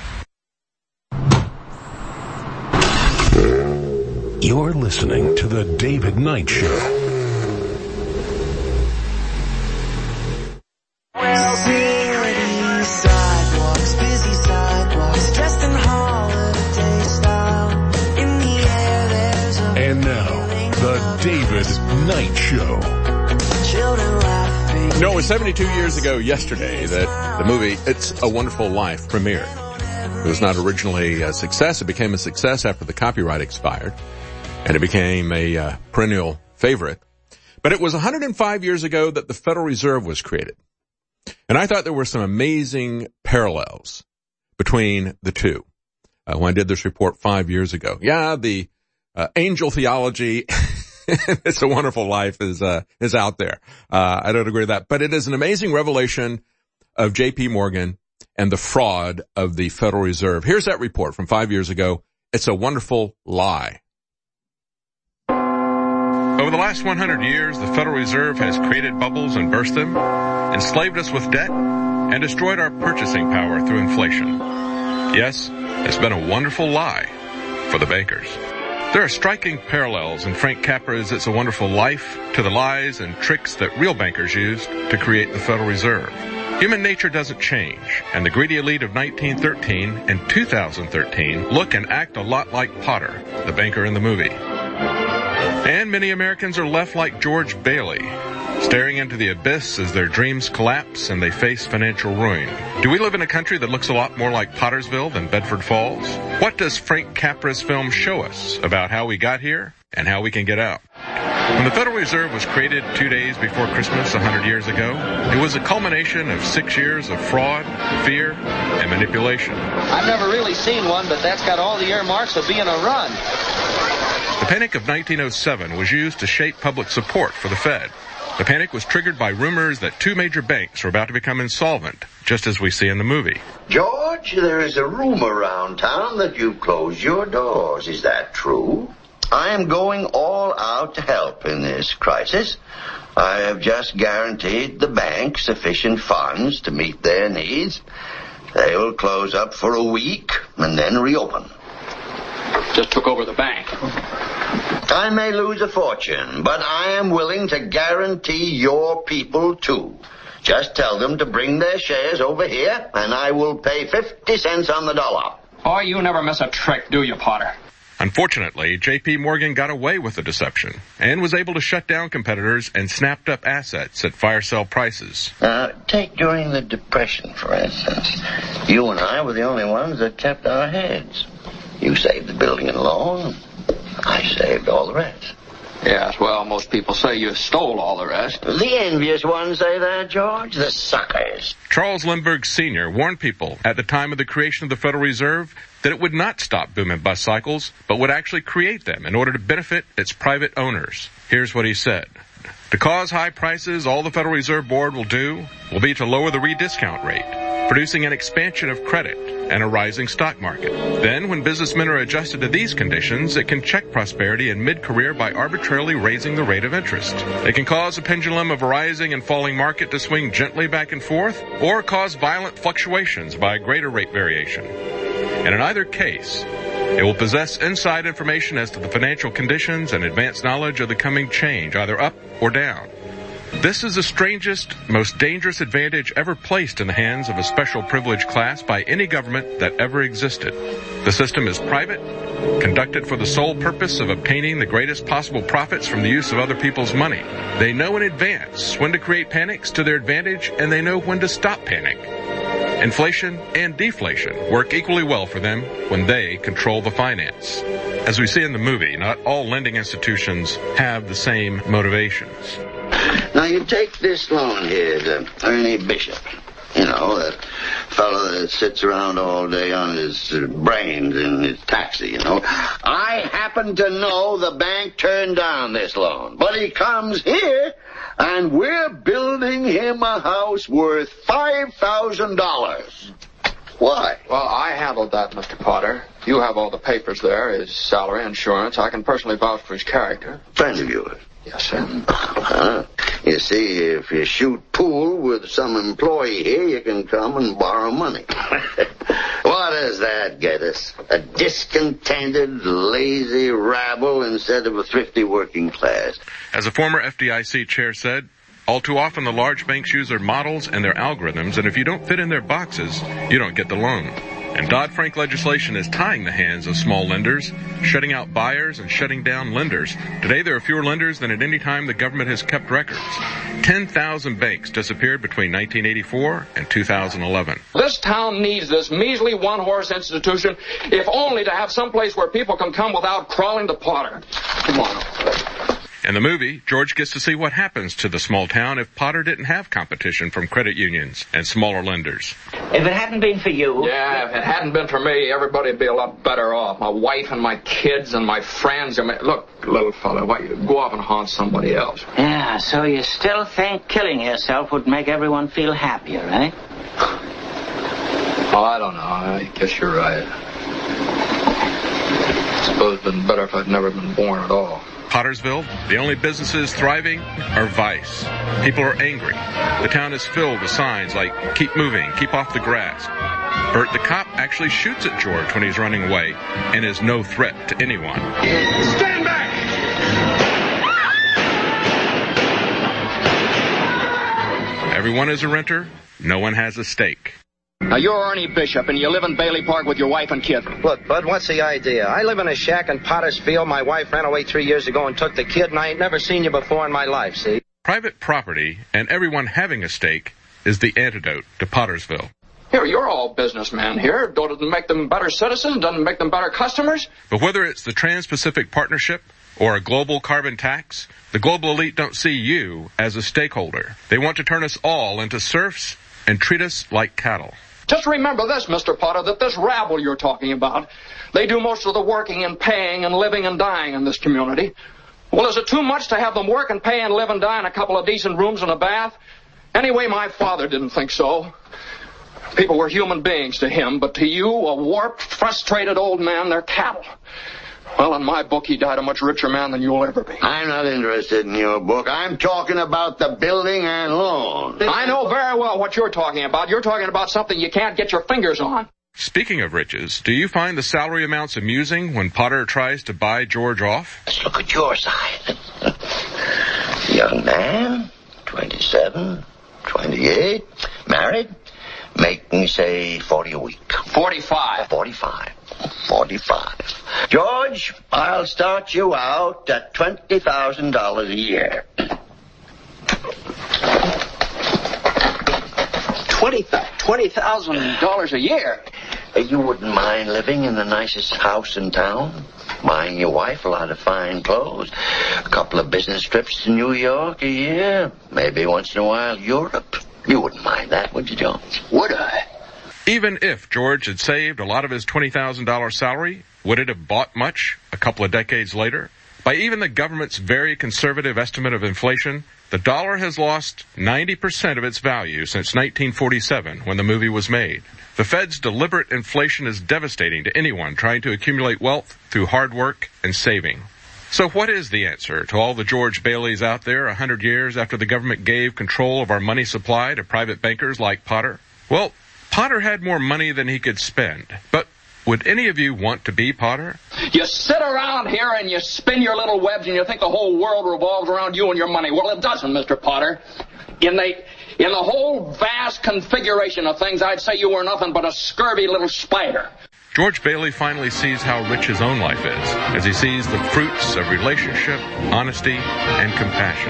You're listening to The David Knight Show. And now, The David Knight Show. No, it was seventy-two years ago yesterday that the movie It's a Wonderful Life premiered. It was not originally a success. It became a success after the copyright expired, and it became a uh, perennial favorite. But it was one hundred five years ago that the Federal Reserve was created. And I thought there were some amazing parallels between the two uh, when I did this report five years ago. Yeah, the uh, angel theology It's a Wonderful Life is uh, is out there. Uh, I don't agree with that. But it is an amazing revelation of J P Morgan and the fraud of the Federal Reserve. Here's that report from five years ago. It's a wonderful lie. Over the last one hundred years, the Federal Reserve has created bubbles and burst them, enslaved us with debt, and destroyed our purchasing power through inflation. Yes, it's been a wonderful lie for the bankers. There are striking parallels in Frank Capra's It's a Wonderful Life to the lies and tricks that real bankers used to create the Federal Reserve. Human nature doesn't change, and the greedy elite of nineteen thirteen and two thousand thirteen look and act a lot like Potter, the banker in the movie. And many Americans are left like George Bailey, staring into the abyss as their dreams collapse and they face financial ruin. Do we live in a country that looks a lot more like Pottersville than Bedford Falls? What does Frank Capra's film show us about how we got here and how we can get out? When the Federal Reserve was created two days before Christmas one hundred years ago, it was a culmination of six years of fraud, fear, and manipulation. I've never really seen one, but that's got all the earmarks of being a run. The Panic of nineteen oh seven was used to shape public support for the Fed. The panic was triggered by rumors that two major banks were about to become insolvent, just as we see in the movie. George, there is a rumor around town that you've closed your doors. Is that true? I am going all out to help in this crisis. I have just guaranteed the bank sufficient funds to meet their needs. They will close up for a week and then reopen. Just took over the bank. I may lose a fortune, but I am willing to guarantee your people too. Just tell them to bring their shares over here, and I will pay fifty cents on the dollar. Oh, you never miss a trick, do you, Potter? Unfortunately, J P. Morgan got away with the deception and was able to shut down competitors and snapped up assets at fire sale prices. Uh, take during the Depression, for instance. You and I were the only ones that kept our heads. You saved the building and loan. I saved all the rest. Yes, well, most people say you stole all the rest. The envious ones say that, George. The suckers. Charles Lindbergh Senior warned people at the time of the creation of the Federal Reserve that it would not stop boom and bust cycles, but would actually create them in order to benefit its private owners. Here's what he said. To cause high prices, all the Federal Reserve Board will do will be to lower the rediscount rate, producing an expansion of credit and a rising stock market. Then, when businessmen are adjusted to these conditions, it can check prosperity in mid-career by arbitrarily raising the rate of interest. It can cause a pendulum of a rising and falling market to swing gently back and forth, or cause violent fluctuations by a greater rate variation. And in either case, it will possess inside information as to the financial conditions and advanced knowledge of the coming change, either up or down. This is the strangest, most dangerous advantage ever placed in the hands of a special privileged class by any government that ever existed. The system is private, conducted for the sole purpose of obtaining the greatest possible profits from the use of other people's money. They know in advance when to create panics to their advantage, and they know when to stop panic. Inflation and deflation work equally well for them when they control the finance. As we see in the movie, not all lending institutions have the same motivations. Now, you take this loan here to Ernie Bishop. You know, that fellow that sits around all day on his uh, brains in his taxi, you know. I happen to know the bank turned down this loan, but he comes here, and we're building him a house worth five thousand dollars. Why? Well, I handled that, Mister Potter. You have all the papers there, his salary, insurance. I can personally vouch for his character. Friend of yours? Yes, sir. Uh, you see, if you shoot pool with some employee here, you can come and borrow money. What does that get us? A discontented, lazy rabble instead of a thrifty working class. As a former F D I C chair said, all too often the large banks use their models and their algorithms, and if you don't fit in their boxes, you don't get the loan. And Dodd-Frank legislation is tying the hands of small lenders, shutting out buyers and shutting down lenders. Today there are fewer lenders than at any time the government has kept records. ten thousand banks disappeared between nineteen eighty-four and two thousand eleven. This town needs this measly one-horse institution, if only to have some place where people can come without crawling to Potter. Come on. In the movie, George gets to see what happens to the small town if Potter didn't have competition from credit unions and smaller lenders. If it hadn't been for you... Yeah, if it hadn't been for me, everybody would be a lot better off. My wife and my kids and my friends. And my... Look, little fella, why you go off and haunt somebody else? Yeah, so you still think killing yourself would make everyone feel happier, eh? Oh, I don't know. I guess you're right. I suppose it'd been better if I'd never been born at all. Pottersville, the only businesses thriving are vice. People are angry. The town is filled with signs like, keep moving, keep off the grass. Bert the cop actually shoots at George when he's running away and is no threat to anyone. Stand back! Everyone is a renter. No one has a stake. Now, you're Ernie Bishop, and you live in Bailey Park with your wife and kid. Look, Bud, what's the idea? I live in a shack in Pottersfield. My wife ran away three years ago and took the kid, and I ain't never seen you before in my life, see? Private property and everyone having a stake is the antidote to Pottersville. Here, you're all businessmen here. Don't it make them better citizens? Doesn't it make them better customers? But whether it's the Trans-Pacific Partnership, or a global carbon tax, the global elite don't see you as a stakeholder. They want to turn us all into serfs and treat us like cattle. Just remember this, Mister Potter, that this rabble you're talking about, they do most of the working and paying and living and dying in this community. Well, is it too much to have them work and pay and live and die in a couple of decent rooms and a bath? Anyway, my father didn't think so. People were human beings to him, but to you, a warped, frustrated old man, they're cattle. Well, in my book, he died a much richer man than you'll ever be. I'm not interested in your book. I'm talking about the building and loan. I know very well what you're talking about. You're talking about something you can't get your fingers on. Speaking of riches, do you find the salary amounts amusing when Potter tries to buy George off? Let's look at your side. Young man, twenty-seven, twenty-eight, married, making, say, forty a week. Forty-five. Forty-five. Forty-five. George, I'll start you out at twenty thousand dollars a year. Twenty thousand dollars a year? You wouldn't mind living in the nicest house in town? Buying your wife a lot of fine clothes? A couple of business trips to New York a year? Maybe once in a while Europe? You wouldn't mind that, would you, Jones? Would I? Even if George had saved a lot of his twenty thousand dollars salary, would it have bought much a couple of decades later? By even the government's very conservative estimate of inflation, the dollar has lost ninety percent of its value since nineteen forty-seven, when the movie was made. The Fed's deliberate inflation is devastating to anyone trying to accumulate wealth through hard work and saving. So what is the answer to all the George Baileys out there a hundred years after the government gave control of our money supply to private bankers like Potter? Well, Potter had more money than he could spend. But would any of you want to be Potter? You sit around here and you spin your little webs and you think the whole world revolves around you and your money. Well, it doesn't, Mister Potter. In the, in the whole vast configuration of things, I'd say you were nothing but a scurvy little spider. George Bailey finally sees how rich his own life is, as he sees the fruits of relationship, honesty, and compassion.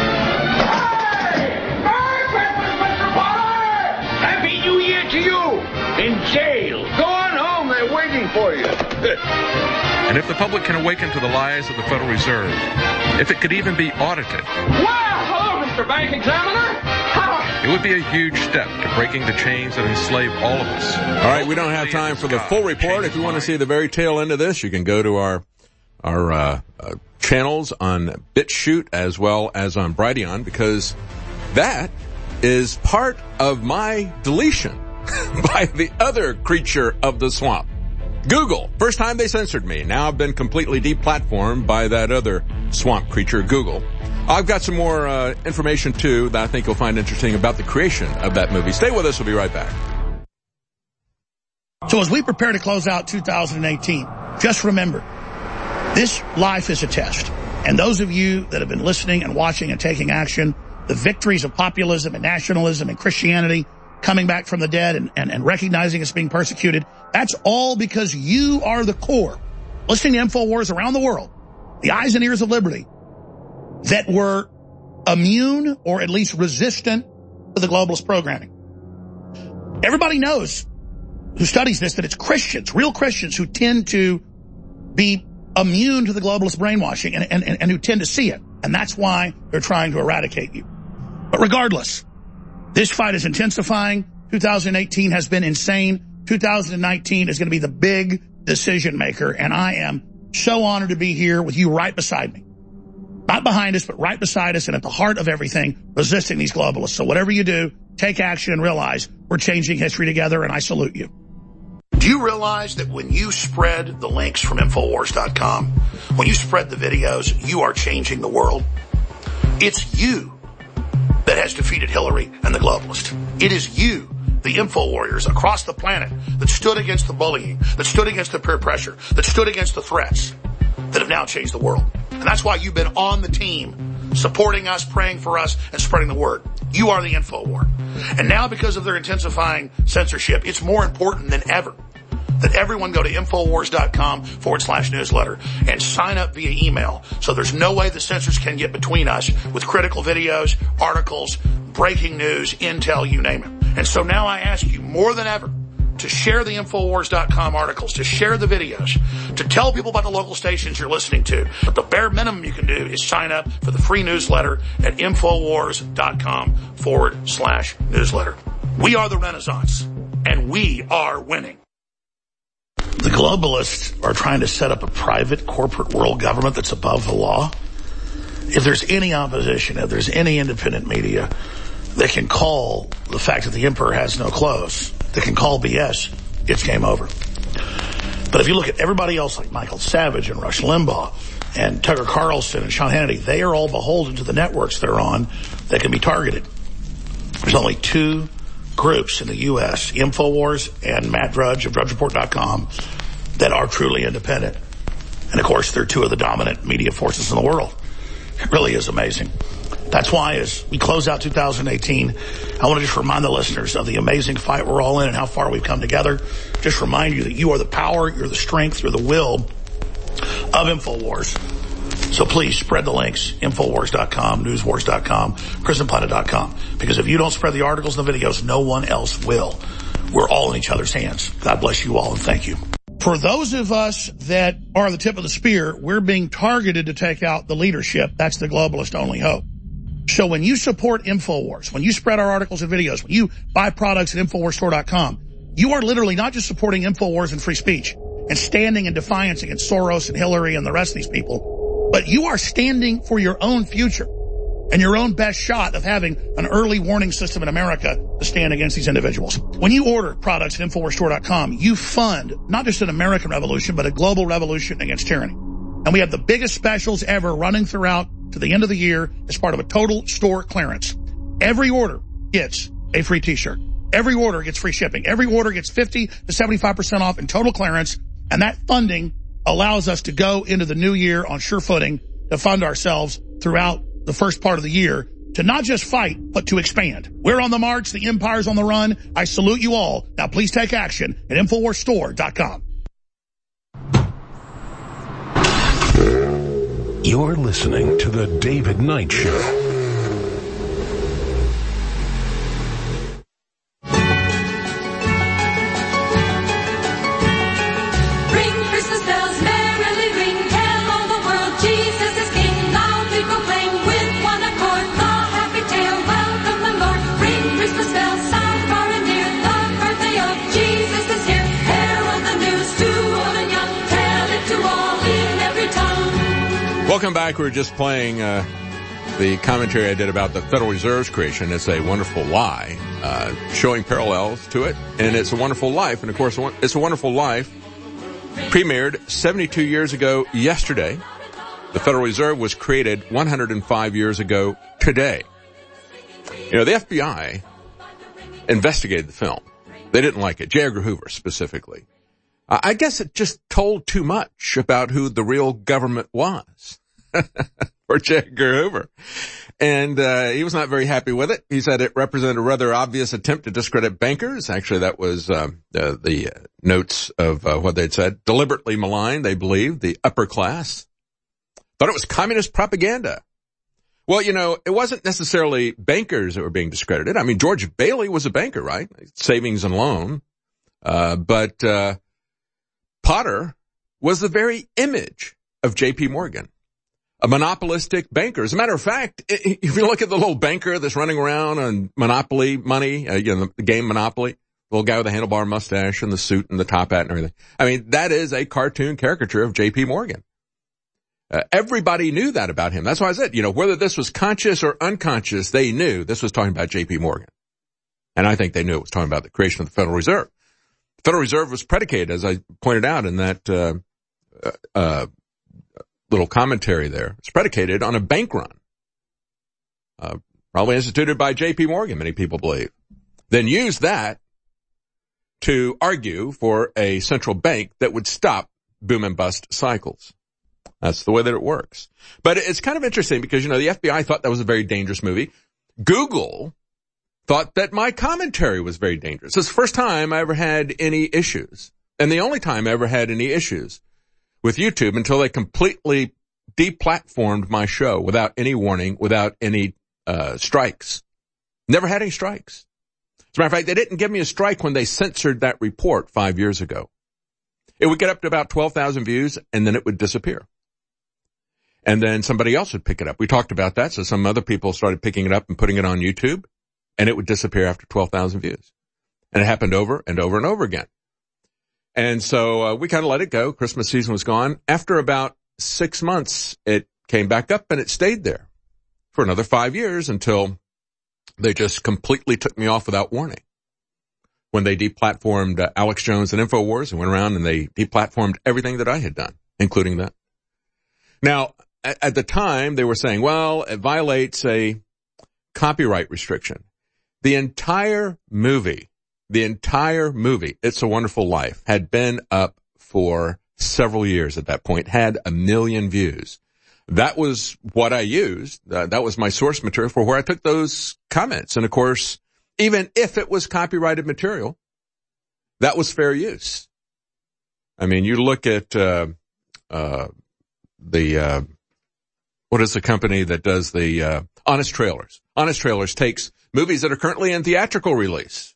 Hey! Merry Christmas, Mister Potter! Happy New Year to you! In jail. Go on home, they're waiting for you. And if the public can awaken to the lies of the Federal Reserve, if it could even be audited. Well, hello, Mister Bank Examiner. How? It would be a huge step to breaking the chains that enslave all of us. All right, we don't have time for the full report. If you want to see the very tail end of this, you can go to our our uh, uh, channels on BitChute as well as on Brighteon, because that is part of my deletion by the other creature of the swamp. Google. First time they censored me. Now I've been completely deplatformed by that other swamp creature, Google. I've got some more uh, information, too, that I think you'll find interesting about the creation of that movie. Stay with us. We'll be right back. So as we prepare to close out two thousand eighteen, just remember, this life is a test. And those of you that have been listening and watching and taking action, the victories of populism and nationalism and Christianity coming back from the dead and, and, and recognizing it's being persecuted, that's all because you are the core, listening to InfoWars around the world, the eyes and ears of liberty, that were immune or at least resistant to the globalist programming. Everybody knows who studies this that it's Christians, real Christians, who tend to be immune to the globalist brainwashing and, and, and who tend to see it. And that's why they're trying to eradicate you. But regardless, this fight is intensifying. two thousand eighteen has been insane. two thousand nineteen is going to be the big decision maker. And I am so honored to be here with you right beside me. Not behind us, but right beside us and at the heart of everything, resisting these globalists. So whatever you do, take action and realize we're changing history together, and I salute you. Do you realize that when you spread the links from InfoWars dot com, when you spread the videos, you are changing the world? It's you that has defeated Hillary and the globalists. It is you, the info warriors across the planet, that stood against the bullying, that stood against the peer pressure, that stood against the threats, that have now changed the world. And that's why you've been on the team, supporting us, praying for us, and spreading the word. You are the info war. And now, because of their intensifying censorship, it's more important than ever that everyone go to InfoWars.com forward slash newsletter and sign up via email. So there's no way the censors can get between us with critical videos, articles, breaking news, intel, you name it. And so now I ask you more than ever, to share the Infowars dot com articles, to share the videos, to tell people about the local stations you're listening to. But the bare minimum you can do is sign up for the free newsletter at Infowars.com forward slash newsletter. We are the Renaissance, and we are winning. The globalists are trying to set up a private corporate world government that's above the law. If there's any opposition, if there's any independent media that can call the fact that the emperor has no clothes, that can call B S, it's game over. But if you look at everybody else like Michael Savage and Rush Limbaugh and Tucker Carlson and Sean Hannity, they are all beholden to the networks they're on that can be targeted. There's only two groups in the U S, InfoWars and Matt Drudge of Drudge Report dot com, that are truly independent. And of course, they're two of the dominant media forces in the world. It really is amazing. That's why as we close out two thousand eighteen, I want to just remind the listeners of the amazing fight we're all in and how far we've come together. Just remind you that you are the power, you're the strength, you're the will of InfoWars. So please spread the links, Infowars dot com, Newswars dot com, Prison Planet dot com. Because if you don't spread the articles and the videos, no one else will. We're all in each other's hands. God bless you all and thank you. For those of us that are the tip of the spear, we're being targeted to take out the leadership. That's the globalist only hope. So when you support InfoWars, when you spread our articles and videos, when you buy products at Infowars Store dot com, you are literally not just supporting InfoWars and free speech and standing in defiance against Soros and Hillary and the rest of these people, but you are standing for your own future and your own best shot of having an early warning system in America to stand against these individuals. When you order products at Infowars Store dot com, you fund not just an American revolution, but a global revolution against tyranny. And we have the biggest specials ever running throughout to the end of the year as part of a total store clearance. Every order gets a free t-shirt. Every order gets free shipping. Every order gets fifty to seventy-five percent off in total clearance. And that funding allows us to go into the new year on sure footing to fund ourselves throughout the first part of the year to not just fight, but to expand. We're on the march. The empire's on the run. I salute you all. Now please take action at Infowars Store dot com. You're listening to The David Knight Show. Welcome back. We were just playing uh, the commentary I did about the Federal Reserve's creation. It's a wonderful lie, uh, showing parallels to it, and it's a wonderful life. And of course, It's a Wonderful Life premiered seventy-two years ago yesterday. The Federal Reserve was created one hundred five years ago today. You know, the F B I investigated the film. They didn't like it. J. Edgar Hoover specifically. Uh, I guess it just told too much about who the real government was. For J. Edgar Hoover. And uh he was not very happy with it. He said it represented a rather obvious attempt to discredit bankers. Actually, that was um, uh, the uh, notes of uh, what they'd said. Deliberately malign, they believed, the upper class. Thought it was communist propaganda. Well, you know, it wasn't necessarily bankers that were being discredited. I mean, George Bailey was a banker, right? Savings and loan. Uh But uh Potter was the very image of J P Morgan. A monopolistic banker. As a matter of fact, if you look at the little banker that's running around on Monopoly money, uh, you know, the game Monopoly, the little guy with the handlebar mustache and the suit and the top hat and everything. I mean, that is a cartoon caricature of J P Morgan. Uh, everybody knew that about him. That's why I said, you know, whether this was conscious or unconscious, they knew this was talking about J P Morgan. And I think they knew it was talking about the creation of the Federal Reserve. The Federal Reserve was predicated, as I pointed out in that, uh, uh, little commentary there. It's predicated on a bank run, uh, probably instituted by J P Morgan, many people believe. Then use that to argue for a central bank that would stop boom and bust cycles. That's the way that it works. But it's kind of interesting because, you know, the F B I thought that was a very dangerous movie. Google thought that my commentary was very dangerous. It's the first time I ever had any issues, and the only time I ever had any issues with YouTube until they completely deplatformed my show without any warning, without any uh strikes. Never had any strikes. As a matter of fact, they didn't give me a strike when they censored that report five years ago. It would get up to about twelve thousand views, and then it would disappear. And then somebody else would pick it up. We talked about that, so some other people started picking it up and putting it on YouTube, and it would disappear after twelve thousand views. And it happened over and over and over again. And so uh, we kind of let it go. Christmas season was gone. After about six months, it came back up, and it stayed there for another five years until they just completely took me off without warning. When they deplatformed uh, Alex Jones and InfoWars and went around and they deplatformed everything that I had done, including that. Now, at, at the time, they were saying, well, it violates a copyright restriction. The entire movie, the entire movie, It's a Wonderful Life, had been up for several years at that point, had a million views. That was what I used. Uh, that was my source material for where I took those comments. And of course, even if it was copyrighted material, that was fair use. I mean, you look at, uh, uh, the, uh, what is the company that does the, uh, Honest Trailers? Honest Trailers takes movies that are currently in theatrical release,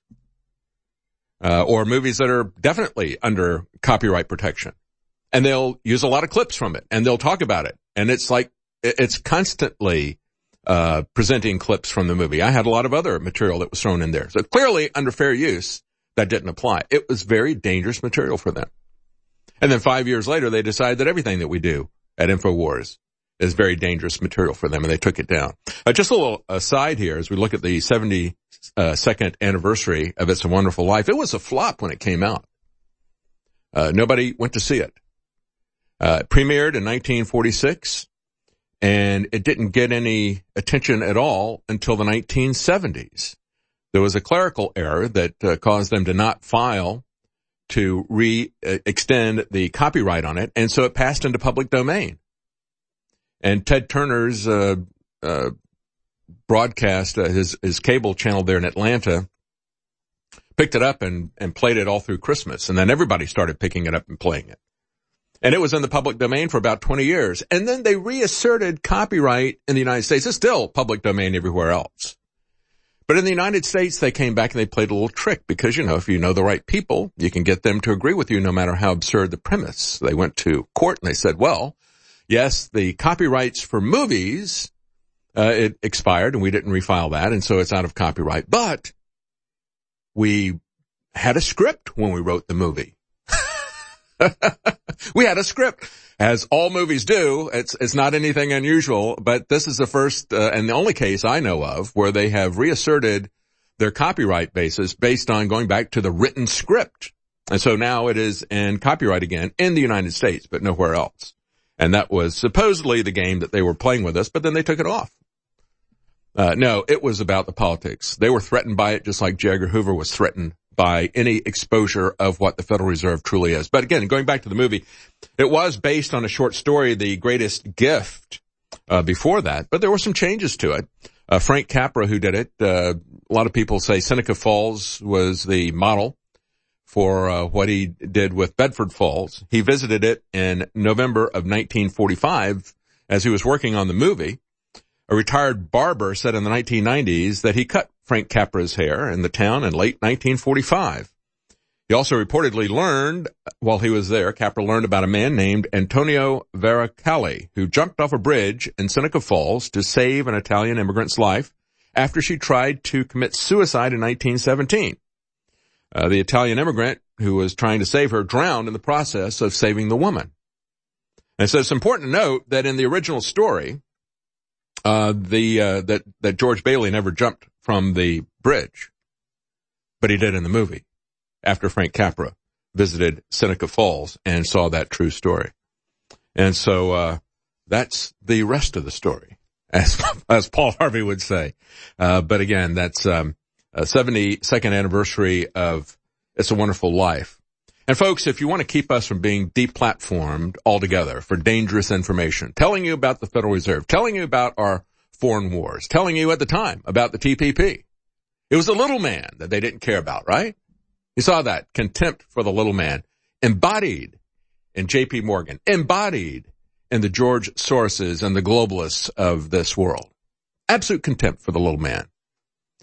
uh, or movies that are definitely under copyright protection. And they'll use a lot of clips from it and they'll talk about it. And it's like, it's constantly, uh, presenting clips from the movie. I had a lot of other material that was thrown in there. So clearly under fair use, that didn't apply. It was very dangerous material for them. And then five years later, they decided that everything that we do at InfoWars is very dangerous material for them, and they took it down. Uh, just a little aside here, as we look at the seventy-second anniversary of It's a Wonderful Life, it was a flop when it came out. Uh, nobody went to see it. Uh, it premiered in nineteen forty-six, and it didn't get any attention at all until the nineteen seventies. There was a clerical error that uh, caused them to not file to re-extend the copyright on it, and so it passed into public domain. And Ted Turner's uh, uh broadcast, uh, his his cable channel there in Atlanta, picked it up and, and played it all through Christmas, and then everybody started picking it up and playing it. And it was in the public domain for about twenty years. And then they reasserted copyright in the United States. It's still public domain everywhere else. But in the United States, they came back and they played a little trick because, you know, if you know the right people, you can get them to agree with you no matter how absurd the premise. They went to court and they said, well, yes, the copyrights for movies, uh, it expired and we didn't refile that. And so it's out of copyright. But we had a script when we wrote the movie. We had a script, as all movies do. It's it's not anything unusual, but this is the first uh, and the only case I know of where they have reasserted their copyright basis based on going back to the written script. And so now it is in copyright again in the United States, but nowhere else. And that was supposedly the game that they were playing with us, but then they took it off. Uh, no, it was about the politics. They were threatened by it just like J. Edgar Hoover was threatened by any exposure of what the Federal Reserve truly is. But again, going back to the movie, it was based on a short story, The Greatest Gift, uh, before that, but there were some changes to it. Uh, Frank Capra, who did it, uh, a lot of people say Seneca Falls was the model for uh, what he did with Bedford Falls. He visited it in November of nineteen forty-five as he was working on the movie. A retired barber said in the nineteen nineties that he cut Frank Capra's hair in the town in late nineteen forty-five. He also reportedly learned, while he was there, Capra learned about a man named Antonio Veracalli, who jumped off a bridge in Seneca Falls to save an Italian immigrant's life after she tried to commit suicide in nineteen seventeen. Uh, the Italian immigrant who was trying to save her drowned in the process of saving the woman. And so it's important to note that in the original story, Uh, the, uh, that, that George Bailey never jumped from the bridge, but he did in the movie after Frank Capra visited Seneca Falls and saw that true story. And so, uh, that's the rest of the story, as, as Paul Harvey would say. Uh, but again, that's, um, a seventy-second anniversary of It's a Wonderful Life. And folks, if you want to keep us from being deplatformed altogether for dangerous information, telling you about the Federal Reserve, telling you about our foreign wars, telling you at the time about the T P P, it was the little man that they didn't care about, right? You saw that contempt for the little man embodied in J P Morgan, embodied in the George Soroses and the globalists of this world. Absolute contempt for the little man.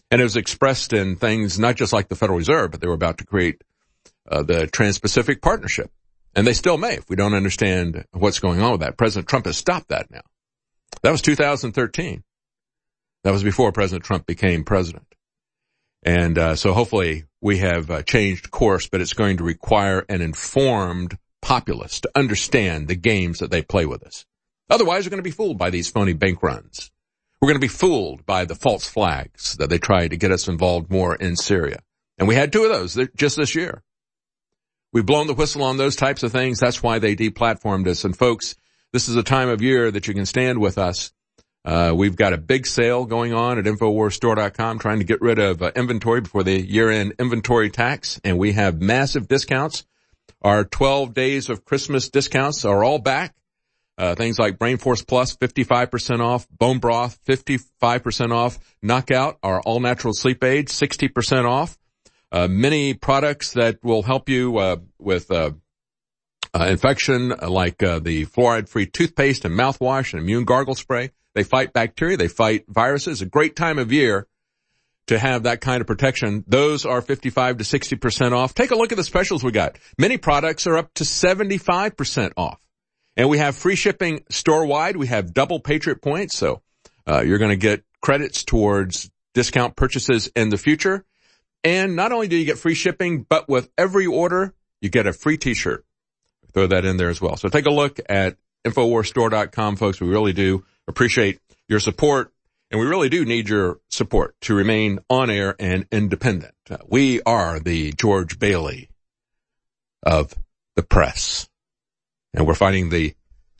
And it was expressed in things not just like the Federal Reserve, but they were about to create uh, the Trans-Pacific Partnership. And they still may if we don't understand what's going on with that. President Trump has stopped that now. That was two thousand thirteen. That was before President Trump became president. And uh, so hopefully we have uh, changed course, but it's going to require an informed populace to understand the games that they play with us. Otherwise, we're going to be fooled by these phony bank runs. We're going to be fooled by the false flags that they try to get us involved more in Syria. And we had two of those just this year. We've blown the whistle on those types of things. That's why they deplatformed us. And folks, this is a time of year that you can stand with us. Uh, we've got a big sale going on at Infowars Store dot com trying to get rid of uh, inventory before the year-end inventory tax. And we have massive discounts. Our twelve days of Christmas discounts are all back. Uh, things like Brain Force Plus, fifty-five percent off. Bone Broth, fifty-five percent off. Knockout, our all-natural sleep aid, sixty percent off. Uh, many products that will help you uh, with uh, uh, infection, like uh, the fluoride-free toothpaste and mouthwash and immune gargle spray. They fight bacteria. They fight viruses. A great time of year to have that kind of protection. Those are fifty-five to sixty percent off. Take a look at the specials we got. Many products are up to seventy-five percent off. And we have free shipping store-wide. We have double Patriot points, so uh, you're going to get credits towards discount purchases in the future. And not only do you get free shipping, but with every order, you get a free T-shirt. Throw that in there as well. So take a look at Infowars Store dot com, folks. We really do appreciate your support, and we really do need your support to remain on air and independent. Uh, we are the George Bailey of the press. And we're fighting the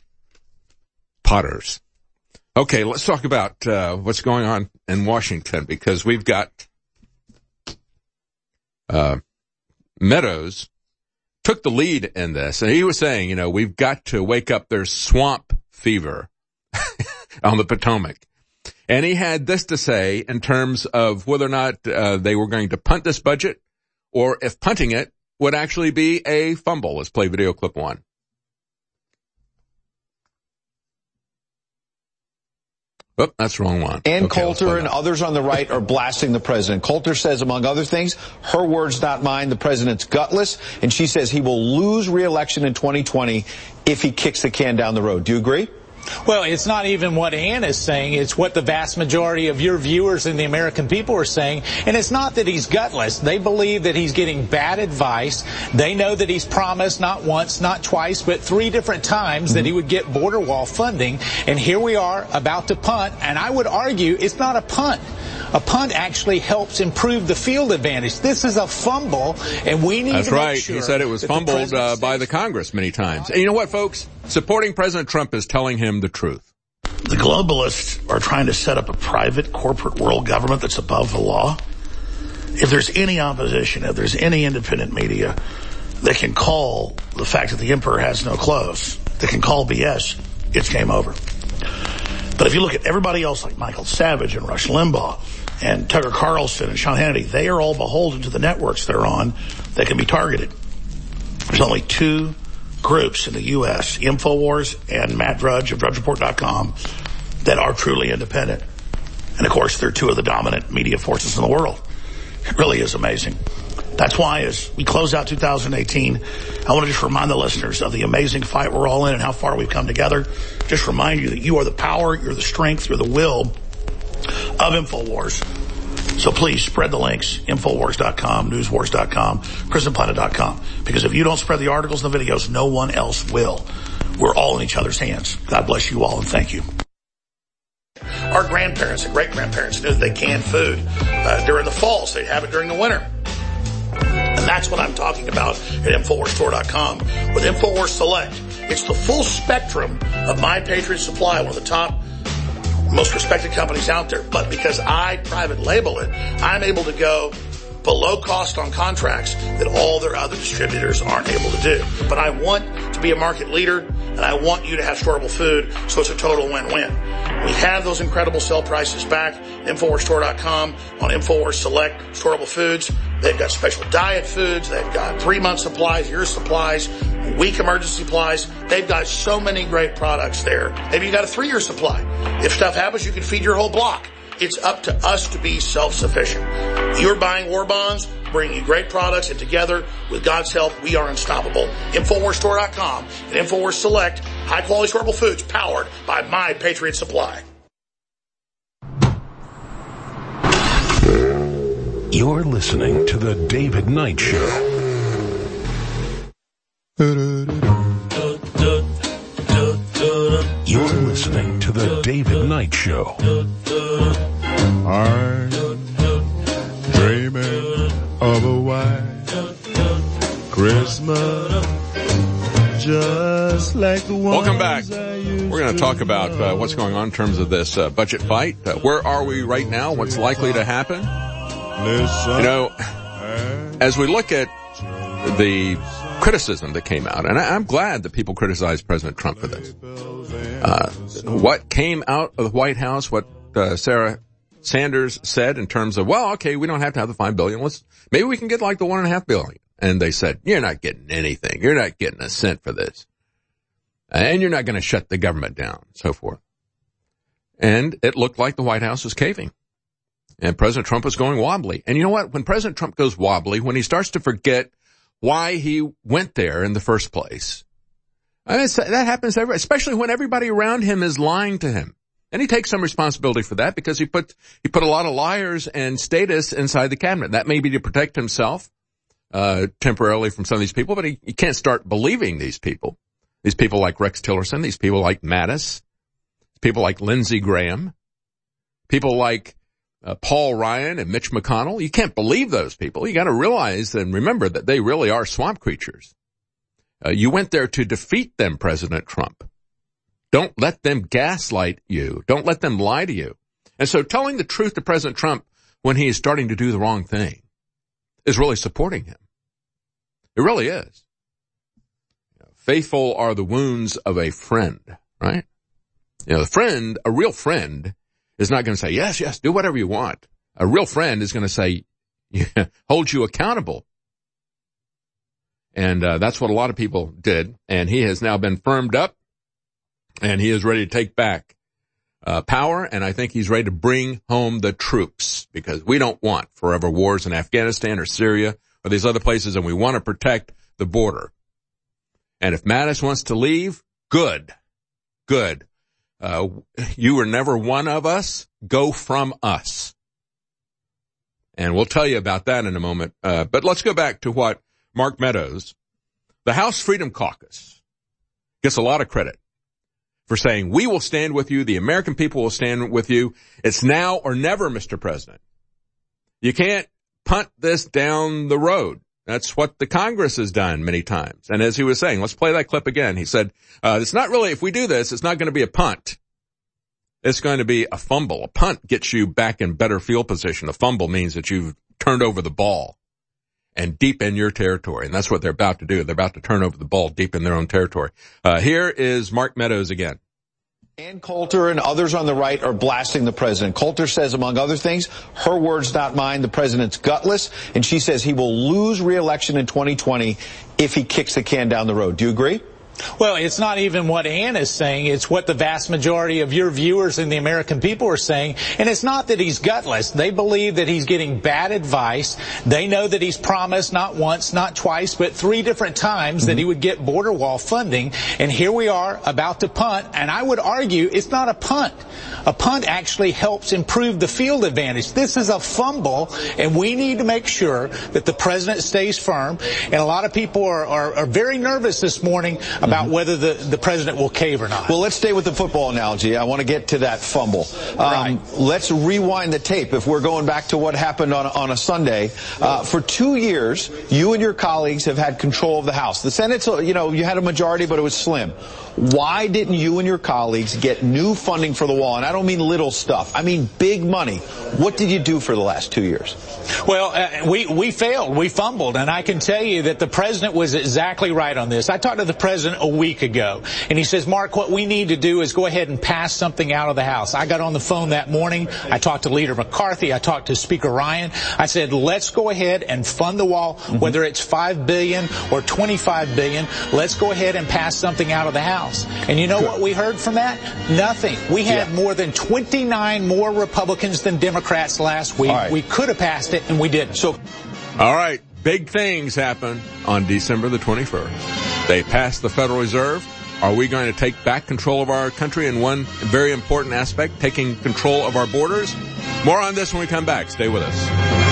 Potters. Okay, let's talk about uh, what's going on in Washington, because we've got uh, Meadows took the lead in this, and he was saying, you know, we've got to wake up. There's swamp fever on the Potomac. And he had this to say in terms of whether or not uh, they were going to punt this budget, or if punting it would actually be a fumble. Let's play video clip one. Oh, that's the wrong one. Ann okay, Coulter and others on the right are blasting the president. Coulter says, among other things, her words, not mine, the president's gutless, and she says he will lose re-election in twenty twenty if he kicks the can down the road. Do you agree? Well, it's not even what Ann is saying. It's what the vast majority of your viewers and the American people are saying. And it's not that he's gutless. They believe that he's getting bad advice. They know that he's promised not once, not twice, but three different times mm-hmm. that he would get border wall funding. And here we are about to punt. And I would argue it's not a punt. A punt actually helps improve the field advantage. This is a fumble, and we need That's to right. make sure He said it was fumbled uh, by the Congress many times. And you know what, folks? Supporting President Trump is telling him the truth. The globalists are trying to set up a private corporate world government that's above the law. If there's any opposition, if there's any independent media that can call the fact that the emperor has no clothes, that can call B S, it's game over. But if you look at everybody else like Michael Savage and Rush Limbaugh and Tucker Carlson and Sean Hannity, they are all beholden to the networks they're on that can be targeted. There's only two groups in the U S, InfoWars and Matt Drudge of Drudge Report dot com, that are truly independent. And of course, they're two of the dominant media forces in the world. It really is amazing. That's why as we close out two thousand eighteen, I want to just remind the listeners of the amazing fight we're all in and how far we've come together. Just remind you that you are the power, you're the strength, you're the will of InfoWars. So please spread the links, Infowars dot com, Newswars dot com, Crimson Planet dot com. Because if you don't spread the articles and the videos, no one else will. We're all in each other's hands. God bless you all and thank you. Our grandparents and great-grandparents knew that they canned food uh, during the fall, so they'd have it during the winter. And that's what I'm talking about at Infowars Store dot com. With InfoWars Select, it's the full spectrum of My Patriot Supply, one of the top, most respected companies out there. But because I private label it, I'm able to go below cost on contracts that all their other distributors aren't able to do. But I want to be a market leader, and I want you to have storable food, so it's a total win-win. We have those incredible sale prices back, Infowars Store dot com, on InfoWars Select storable foods. They've got special diet foods. They've got three-month supplies, year supplies, week emergency supplies. They've got so many great products there. Maybe you got a three-year supply. If stuff happens, you can feed your whole block. It's up to us to be self-sufficient. You're buying war bonds, bringing you great products, and together, with God's help, we are unstoppable. Infowars Store dot com and Infowars Select, high-quality storable foods powered by My Patriot Supply. You're listening to The David Knight Show. You're listening to The David Knight Show. I'm dreaming of a white Christmas, just like the one. Welcome back. We're going to talk about uh, what's going on in terms of this uh, budget fight. Uh, where are we right now? What's likely to happen? You know, as we look at the criticism that came out, and I, I'm glad that people criticized President Trump for this. Uh, what came out of the White House, what uh, Sarah Sanders said in terms of, well, okay, we don't have to have the five billion. Let's, maybe we can get like the one and a half billion. And they said, you're not getting anything. You're not getting a cent for this. And you're not going to shut the government down, so forth. And it looked like the White House was caving. And President Trump was going wobbly. And you know what? When President Trump goes wobbly, when he starts to forget why he went there in the first place, I mean, that happens every, especially when everybody around him is lying to him. And he takes some responsibility for that because he put, he put a lot of liars and statists inside the cabinet. That may be to protect himself, uh, temporarily from some of these people, but he, he can't start believing these people. These people like Rex Tillerson, these people like Mattis, people like Lindsey Graham, people like Uh, Paul Ryan and Mitch McConnell. You can't believe those people. You got to realize and remember that they really are swamp creatures. Uh, you went there to defeat them, President Trump. Don't let them gaslight you. Don't let them lie to you. And so telling the truth to President Trump when he is starting to do the wrong thing is really supporting him. It really is. You know, faithful are the wounds of a friend, right? You know, the friend, a real friend, is not going to say, yes, yes, do whatever you want. A real friend is going to say, yeah, hold you accountable. And uh, that's what a lot of people did. And he has now been firmed up, and he is ready to take back uh, power. And I think he's ready to bring home the troops, because we don't want forever wars in Afghanistan or Syria or these other places, and we want to protect the border. And if Mattis wants to leave, good, good. Uh, you were never one of us. Go from us. And we'll tell you about that in a moment. Uh, but let's go back to what Mark Meadows, the House Freedom Caucus, gets a lot of credit for saying, we will stand with you. The American people will stand with you. It's now or never, Mister President. You can't punt this down the road. That's what the Congress has done many times. And as he was saying, let's play that clip again. He said, uh, it's not really, if we do this, it's not going to be a punt. It's going to be a fumble. A punt gets you back in better field position. A fumble means that you've turned over the ball and deep in your territory. And that's what they're about to do. They're about to turn over the ball deep in their own territory. Uh, here is Mark Meadows again. Ann Coulter and others on the right are blasting the president. Coulter says, among other things, her words, not mine, the president's gutless, and she says he will lose re-election in twenty twenty if he kicks the can down the road. Do you agree? Well, it's not even what Ann is saying. It's what the vast majority of your viewers and the American people are saying. And it's not that he's gutless. They believe that he's getting bad advice. They know that he's promised not once, not twice, but three different times mm-hmm. that he would get border wall funding. And here we are about to punt. And I would argue it's not a punt. A punt actually helps improve the field advantage. This is a fumble, and we need to make sure that the president stays firm. And a lot of people are, are, are very nervous this morning about mm-hmm. whether the, the president will cave or not. Well, let's stay with the football analogy. I want to get to that fumble. Um, right. Let's rewind the tape. If we're going back to what happened on, on a Sunday, uh, for two years, you and your colleagues have had control of the House. The Senate's, you know, you had a majority, but it was slim. Why didn't you and your colleagues get new funding for the wall? And I don't mean little stuff. I mean big money. What did you do for the last two years? Well, uh, we, we failed. We fumbled. And I can tell you that the president was exactly right on this. I talked to the president a week ago. And he says, Mark, what we need to do is go ahead and pass something out of the House. I got on the phone that morning. I talked to Leader McCarthy. I talked to Speaker Ryan. I said, let's go ahead and fund the wall, mm-hmm. whether it's five billion dollars or twenty-five billion dollars. Let's go ahead and pass something out of the House. And you know what we heard from that? Nothing. We had yeah. more than twenty-nine more Republicans than Democrats last week. Right. We could have passed it, and we didn't. So, all right. Big things happen on December the twenty-first. They passed the Federal Reserve. Are we going to take back control of our country in one very important aspect, taking control of our borders? More on this when we come back. Stay with us.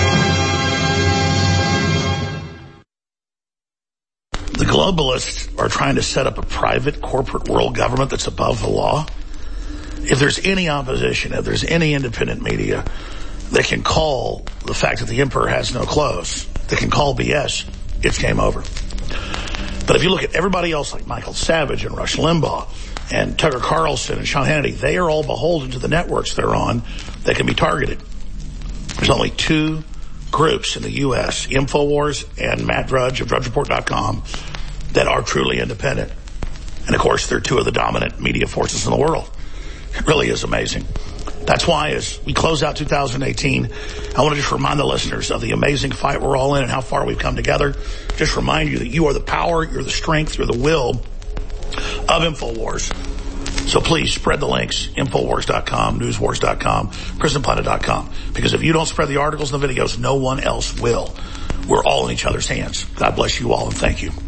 The globalists are trying to set up a private corporate world government that's above the law. If there's any opposition, if there's any independent media, they can call the fact that the emperor has no clothes. They can call B S. It's game over. But if you look at everybody else like Michael Savage and Rush Limbaugh and Tucker Carlson and Sean Hannity, they are all beholden to the networks they're on that can be targeted. There's only two groups in the U S, InfoWars and Matt Drudge of Drudge Report dot com, that are truly independent. And of course, they're two of the dominant media forces in the world. It really is amazing. That's why as we close out two thousand eighteen, I want to just remind the listeners of the amazing fight we're all in and how far we've come together. Just remind you that you are the power, you're the strength, you're the will of InfoWars. So please spread the links, InfoWars dot com, Newswars dot com, Prison Planet dot com. Because if you don't spread the articles and the videos, no one else will. We're all in each other's hands. God bless you all and thank you.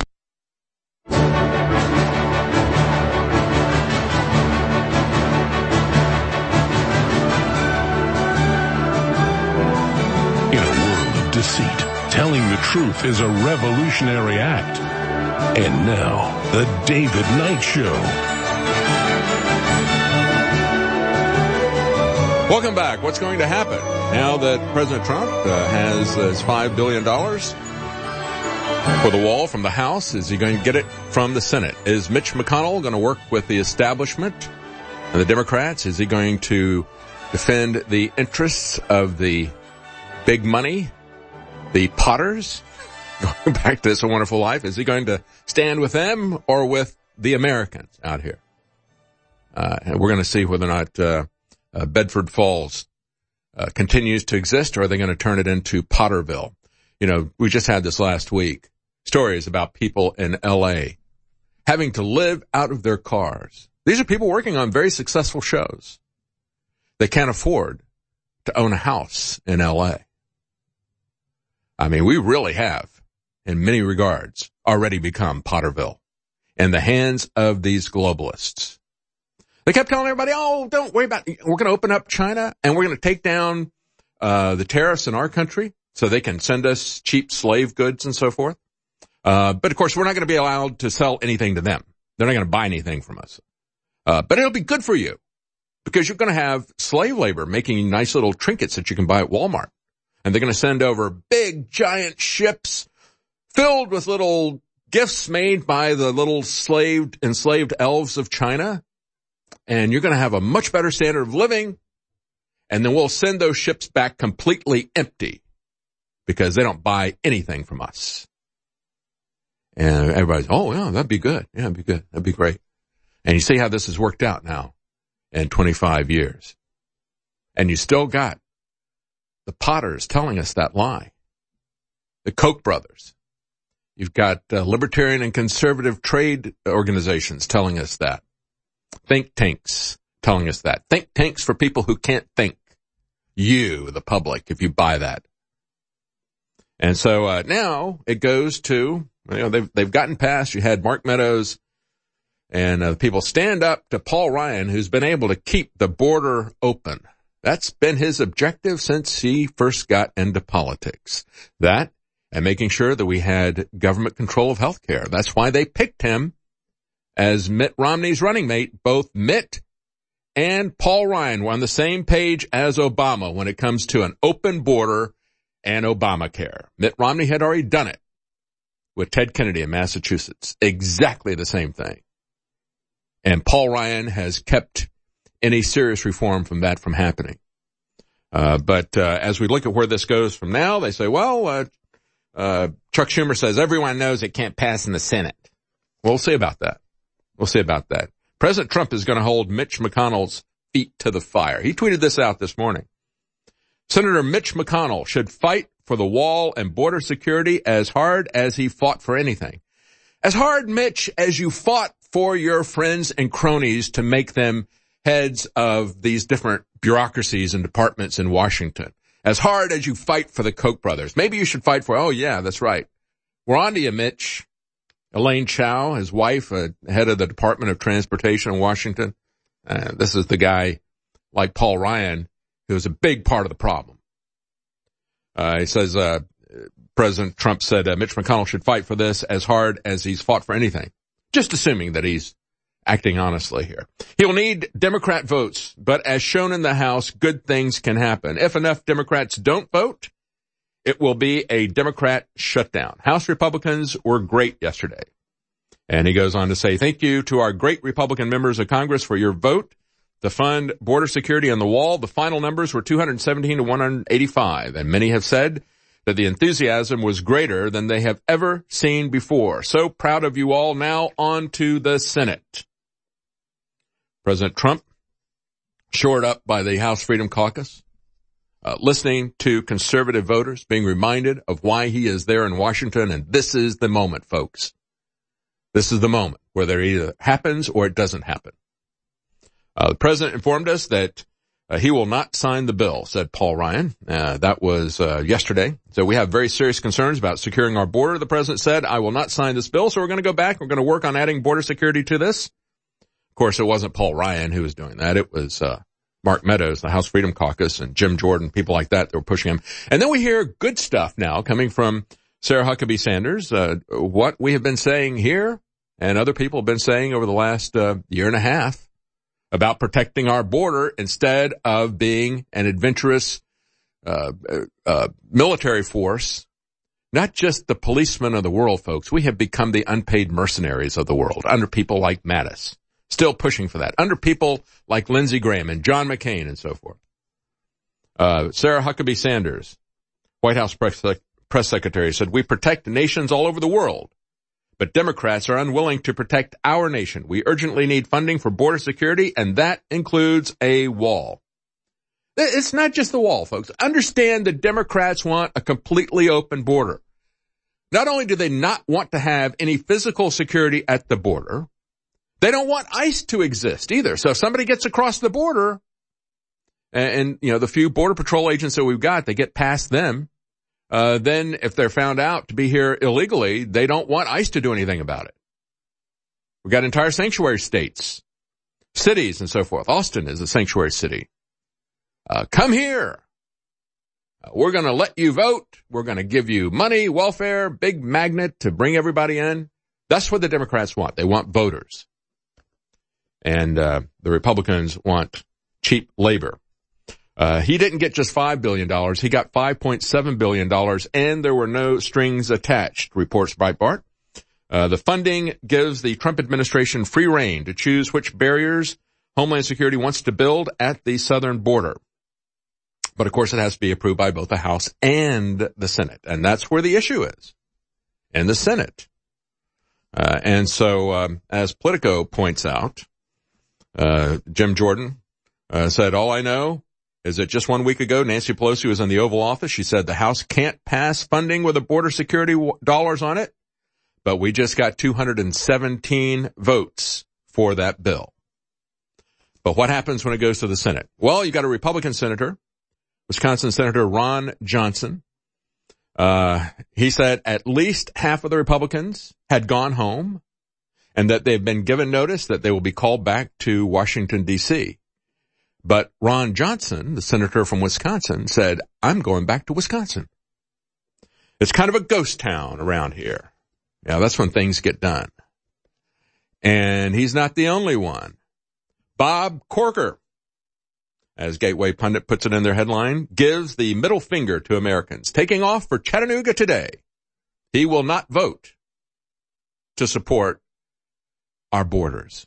Deceit. Telling the truth is a revolutionary act. And now, the David Knight Show. Welcome back. What's going to happen now that President Trump uh, has his five billion dollars for the wall from the House? Is he going to get it from the Senate? Is Mitch McConnell going to work with the establishment and the Democrats? Is he going to defend the interests of the big money? The Potters, going back to It's a Wonderful Life, is he going to stand with them or with the Americans out here? Uh, and we're going to see whether or not uh, uh, Bedford Falls uh, continues to exist, or are they going to turn it into Potterville? You know, we just had this last week, stories about people in L A having to live out of their cars. These are people working on very successful shows. They can't afford to own a house in L A. I mean, we really have, in many regards, already become Potterville in the hands of these globalists. They kept telling everybody, oh, don't worry about it. We're going to open up China and we're going to take down uh the tariffs in our country so they can send us cheap slave goods and so forth. Uh But, of course, we're not going to be allowed to sell anything to them. They're not going to buy anything from us. Uh But it'll be good for you because you're going to have slave labor making nice little trinkets that you can buy at Walmart. And they're going to send over big, giant ships filled with little gifts made by the little slaved, enslaved elves of China. And you're going to have a much better standard of living. And then we'll send those ships back completely empty because they don't buy anything from us. And everybody's, oh, yeah, that'd be good. Yeah, that'd be good. That'd be great. And you see how this has worked out now in twenty-five years. And you still got the Potters telling us that lie. The Koch brothers. You've got uh, libertarian and conservative trade organizations telling us that. Think tanks telling us that. Think tanks for people who can't think. You, the public, if you buy that. And so uh, now it goes to, you know, they've, they've gotten past, you had Mark Meadows and uh, people stand up to Paul Ryan, who's been able to keep the border open. That's been his objective since he first got into politics. That and making sure that we had government control of health care. That's why they picked him as Mitt Romney's running mate. Both Mitt and Paul Ryan were on the same page as Obama when it comes to an open border and Obamacare. Mitt Romney had already done it with Ted Kennedy in Massachusetts. Exactly the same thing. And Paul Ryan has kept any serious reform from that from happening. Uh, but, uh, as we look at where this goes from now, they say, well, uh, uh, Chuck Schumer says everyone knows it can't pass in the Senate. We'll see about that. We'll see about that. President Trump is going to hold Mitch McConnell's feet to the fire. He tweeted this out this morning. Senator Mitch McConnell should fight for the wall and border security as hard as he fought for anything. As hard, Mitch, as you fought for your friends and cronies to make them heads of these different bureaucracies and departments in Washington. As hard as you fight for the Koch brothers. Maybe you should fight for, oh yeah, that's right. We're on to you, Mitch. Elaine Chao, his wife, uh, head of the Department of Transportation in Washington. Uh, this is the guy, like Paul Ryan, who was a big part of the problem. Uh, he says, uh, President Trump said uh, Mitch McConnell should fight for this as hard as he's fought for anything. Just assuming that he's acting honestly here. He'll need Democrat votes, but as shown in the House, good things can happen. If enough Democrats don't vote, it will be a Democrat shutdown. House Republicans were great yesterday. And he goes on to say, thank you to our great Republican members of Congress for your vote to fund border security on the wall. The final numbers were two hundred seventeen to one hundred eighty-five, and many have said that the enthusiasm was greater than they have ever seen before. So proud of you all. Now on to the Senate. President Trump, shored up by the House Freedom Caucus, uh, listening to conservative voters, being reminded of why he is there in Washington, and this is the moment, folks. This is the moment where there either happens or it doesn't happen. Uh, the president informed us that uh, he will not sign the bill, said Paul Ryan. Uh, that was uh, yesterday. So we have very serious concerns about securing our border. The president said, I will not sign this bill, so we're going to go back. We're going to work on adding border security to this. Of course, it wasn't Paul Ryan who was doing that. It was uh, Mark Meadows, the House Freedom Caucus, and Jim Jordan, people like that that were pushing him. And then we hear good stuff now coming from Sarah Huckabee Sanders. Uh, what we have been saying here and other people have been saying over the last uh, year and a half about protecting our border instead of being an adventurous uh, uh military force. Not just the policemen of the world, folks. We have become the unpaid mercenaries of the world under people like Mattis. Still pushing for that. Under people like Lindsey Graham and John McCain and so forth. Uh, Sarah Huckabee Sanders, White House press, press secretary, said, we protect nations all over the world, but Democrats are unwilling to protect our nation. We urgently need funding for border security, and that includes a wall. It's not just the wall, folks. Understand the Democrats want a completely open border. Not only do they not want to have any physical security at the border, they don't want ICE to exist either. So if somebody gets across the border, and, and you know, the few Border Patrol agents that we've got, they get past them, uh, then if they're found out to be here illegally, they don't want ICE to do anything about it. We've got entire sanctuary states, cities and so forth. Austin is a sanctuary city. Uh, come here. Uh, we're going to let you vote. We're going to give you money, welfare, big magnet to bring everybody in. That's what the Democrats want. They want voters. And uh, the Republicans want cheap labor. Uh, he didn't get just five billion dollars. He got five point seven billion dollars, and there were no strings attached, reports Breitbart. Uh, the funding gives the Trump administration free rein to choose which barriers Homeland Security wants to build at the southern border. But, of course, it has to be approved by both the House and the Senate. And that's where the issue is, in the Senate. Uh, and so, um, as Politico points out, uh, Jim Jordan uh, said, all I know is that just one week ago, Nancy Pelosi was in the Oval Office. She said the House can't pass funding with the border security w- dollars on it. But we just got two hundred seventeen votes for that bill. But what happens when it goes to the Senate? Well, you got a Republican senator, Wisconsin Senator Ron Johnson. Uh, he said at least half of the Republicans had gone home and that they've been given notice that they will be called back to Washington, D C. But Ron Johnson, the senator from Wisconsin, said, I'm going back to Wisconsin. It's kind of a ghost town around here. Yeah, that's when things get done. And he's not the only one. Bob Corker, as Gateway Pundit puts it in their headline, gives the middle finger to Americans. Taking off for Chattanooga today. He will not vote to support our borders.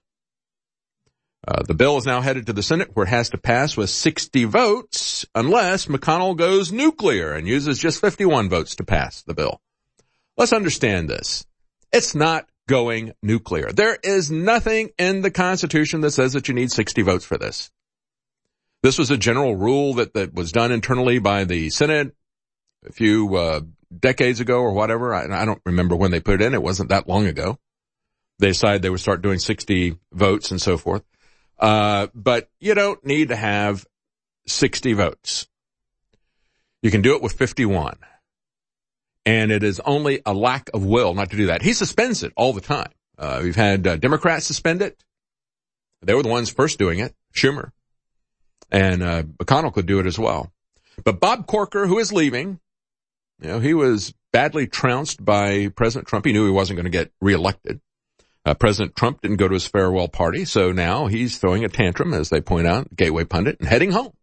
Uh, the bill is now headed to the Senate, where it has to pass with sixty votes, unless McConnell goes nuclear and uses just fifty-one votes to pass the bill. Let's understand this. It's not going nuclear. There is nothing in the Constitution that says that you need sixty votes for this. This was a general rule that, that was done internally by the Senate a few uh, decades ago or whatever. I, I don't remember when they put it in. It wasn't that long ago. They decided they would start doing sixty votes and so forth. Uh, but you don't need to have sixty votes. You can do it with fifty-one. And it is only a lack of will not to do that. He suspends it all the time. Uh, we've had uh, Democrats suspend it. They were the ones first doing it, Schumer. And uh, McConnell could do it as well. But Bob Corker, who is leaving, you know, he was badly trounced by President Trump. He knew he wasn't going to get reelected. Uh, President Trump didn't go to his farewell party, so now he's throwing a tantrum, as they point out, Gateway Pundit, and heading home.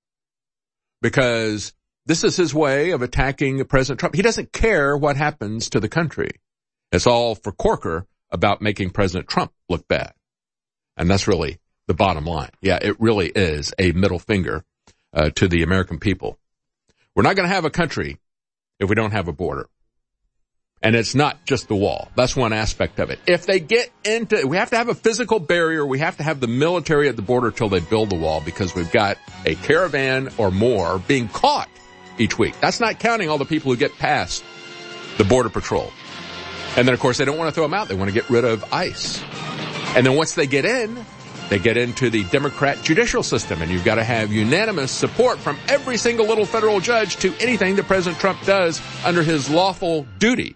Because this is his way of attacking President Trump. He doesn't care what happens to the country. It's all for Corker about making President Trump look bad. And that's really the bottom line. Yeah, it really is a middle finger uh, to the American people. We're not going to have a country if we don't have a border. And it's not just the wall. That's one aspect of it. If they get into, we have to have a physical barrier. We have to have the military at the border till they build the wall, because we've got a caravan or more being caught each week. That's not counting all the people who get past the Border Patrol. And then, of course, they don't want to throw them out. They want to get rid of ICE. And then once they get in, they get into the Democrat judicial system, and you've got to have unanimous support from every single little federal judge to anything that President Trump does under his lawful duty.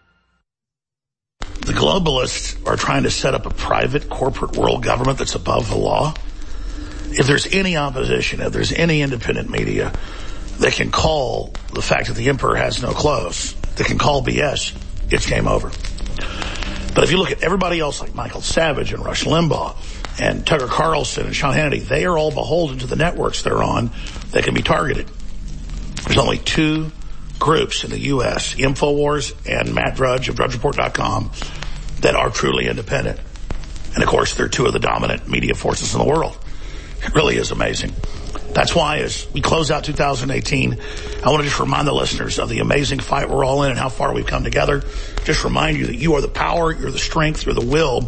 The globalists are trying to set up a private corporate world government that's above the law. If there's any opposition, if there's any independent media that can call the fact that the emperor has no clothes, that can call B S, it's game over. But if you look at everybody else like Michael Savage and Rush Limbaugh and Tucker Carlson and Sean Hannity, they are all beholden to the networks they're on that can be targeted. There's only two groups in the U S, InfoWars and Matt Drudge of Drudge Report dot com, that are truly independent. And of course, they're two of the dominant media forces in the world. It really is amazing. That's why as we close out two thousand eighteen, I want to just remind the listeners of the amazing fight we're all in and how far we've come together. Just remind you that you are the power, you're the strength, you're the will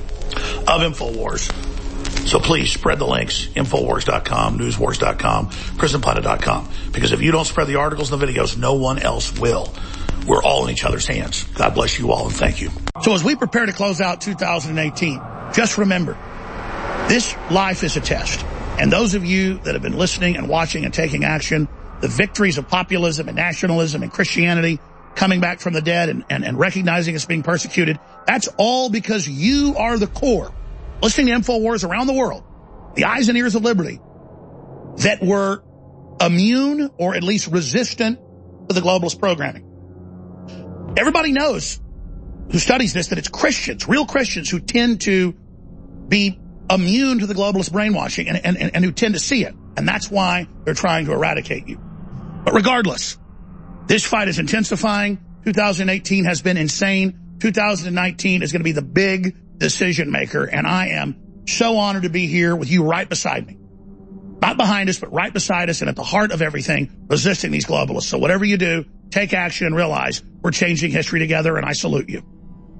of InfoWars. So please spread the links, InfoWars dot com, News Wars dot com, Prison Planet dot com. Because if you don't spread the articles and the videos, no one else will. We're all in each other's hands. God bless you all, and thank you. So as we prepare to close out two thousand eighteen, just remember, this life is a test. And those of you that have been listening and watching and taking action, the victories of populism and nationalism and Christianity coming back from the dead and, and, and recognizing it's being persecuted, that's all because you are the core. Listening to InfoWars around the world, the eyes and ears of liberty, that were immune or at least resistant to the globalist programming. Everybody knows who studies this that it's Christians, real Christians, who tend to be immune to the globalist brainwashing and, and, and who tend to see it. And that's why they're trying to eradicate you. But regardless, this fight is intensifying. two thousand eighteen has been insane. two thousand nineteen is going to be the big decision maker. And I am so honored to be here with you right beside me. Not behind us, but right beside us and at the heart of everything, resisting these globalists. So whatever you do, take action and realize we're changing history together, and I salute you.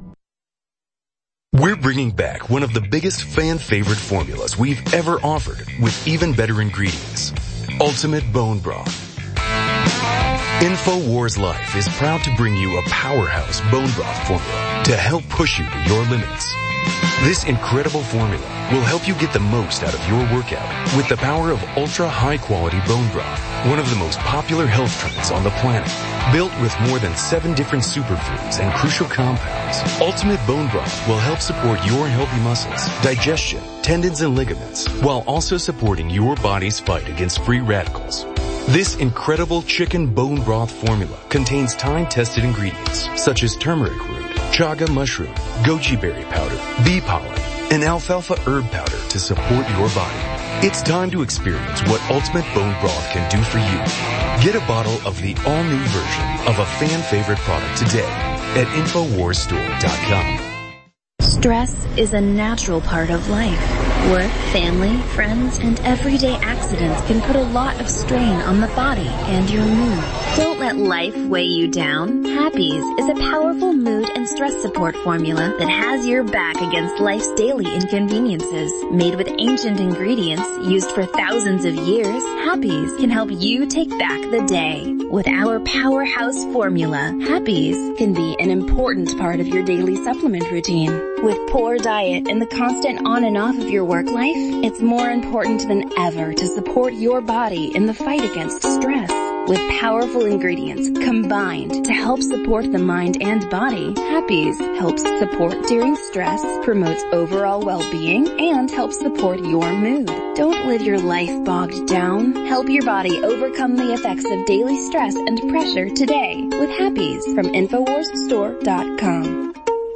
We're bringing back one of the biggest fan-favorite formulas we've ever offered with even better ingredients. Ultimate Bone Broth. InfoWars Life is proud to bring you a powerhouse bone broth formula to help push you to your limits. This incredible formula will help you get the most out of your workout with the power of ultra high quality bone broth, one of the most popular health trends on the planet. Built with more than seven different superfoods and crucial compounds, Ultimate Bone Broth will help support your healthy muscles, digestion, tendons, and ligaments, while also supporting your body's fight against free radicals. This incredible chicken bone broth formula contains time-tested ingredients such as turmeric root, chaga mushroom, goji berry powder, bee pollen, and alfalfa herb powder to support your body. It's time to experience what Ultimate Bone Broth can do for you. Get a bottle of the all-new version of a fan-favorite product today at InfoWars Store dot com. Stress is a natural part of life. Work, family, friends, and everyday accidents can put a lot of strain on the body and your mood. Don't let life weigh you down. Happies is a powerful mood and stress support formula that has your back against life's daily inconveniences. Made with ancient ingredients used for thousands of years, Happies can help you take back the day. With our powerhouse formula, Happies can be an important part of your daily supplement routine. With poor diet and the constant on and off of your work life, it's more important than ever to support your body in the fight against stress. With powerful ingredients combined to help support the mind and body, Happies helps support during stress, promotes overall well-being, and helps support your mood. Don't live your life bogged down. Help your body overcome the effects of daily stress and pressure today with Happies from Infowars Store dot com.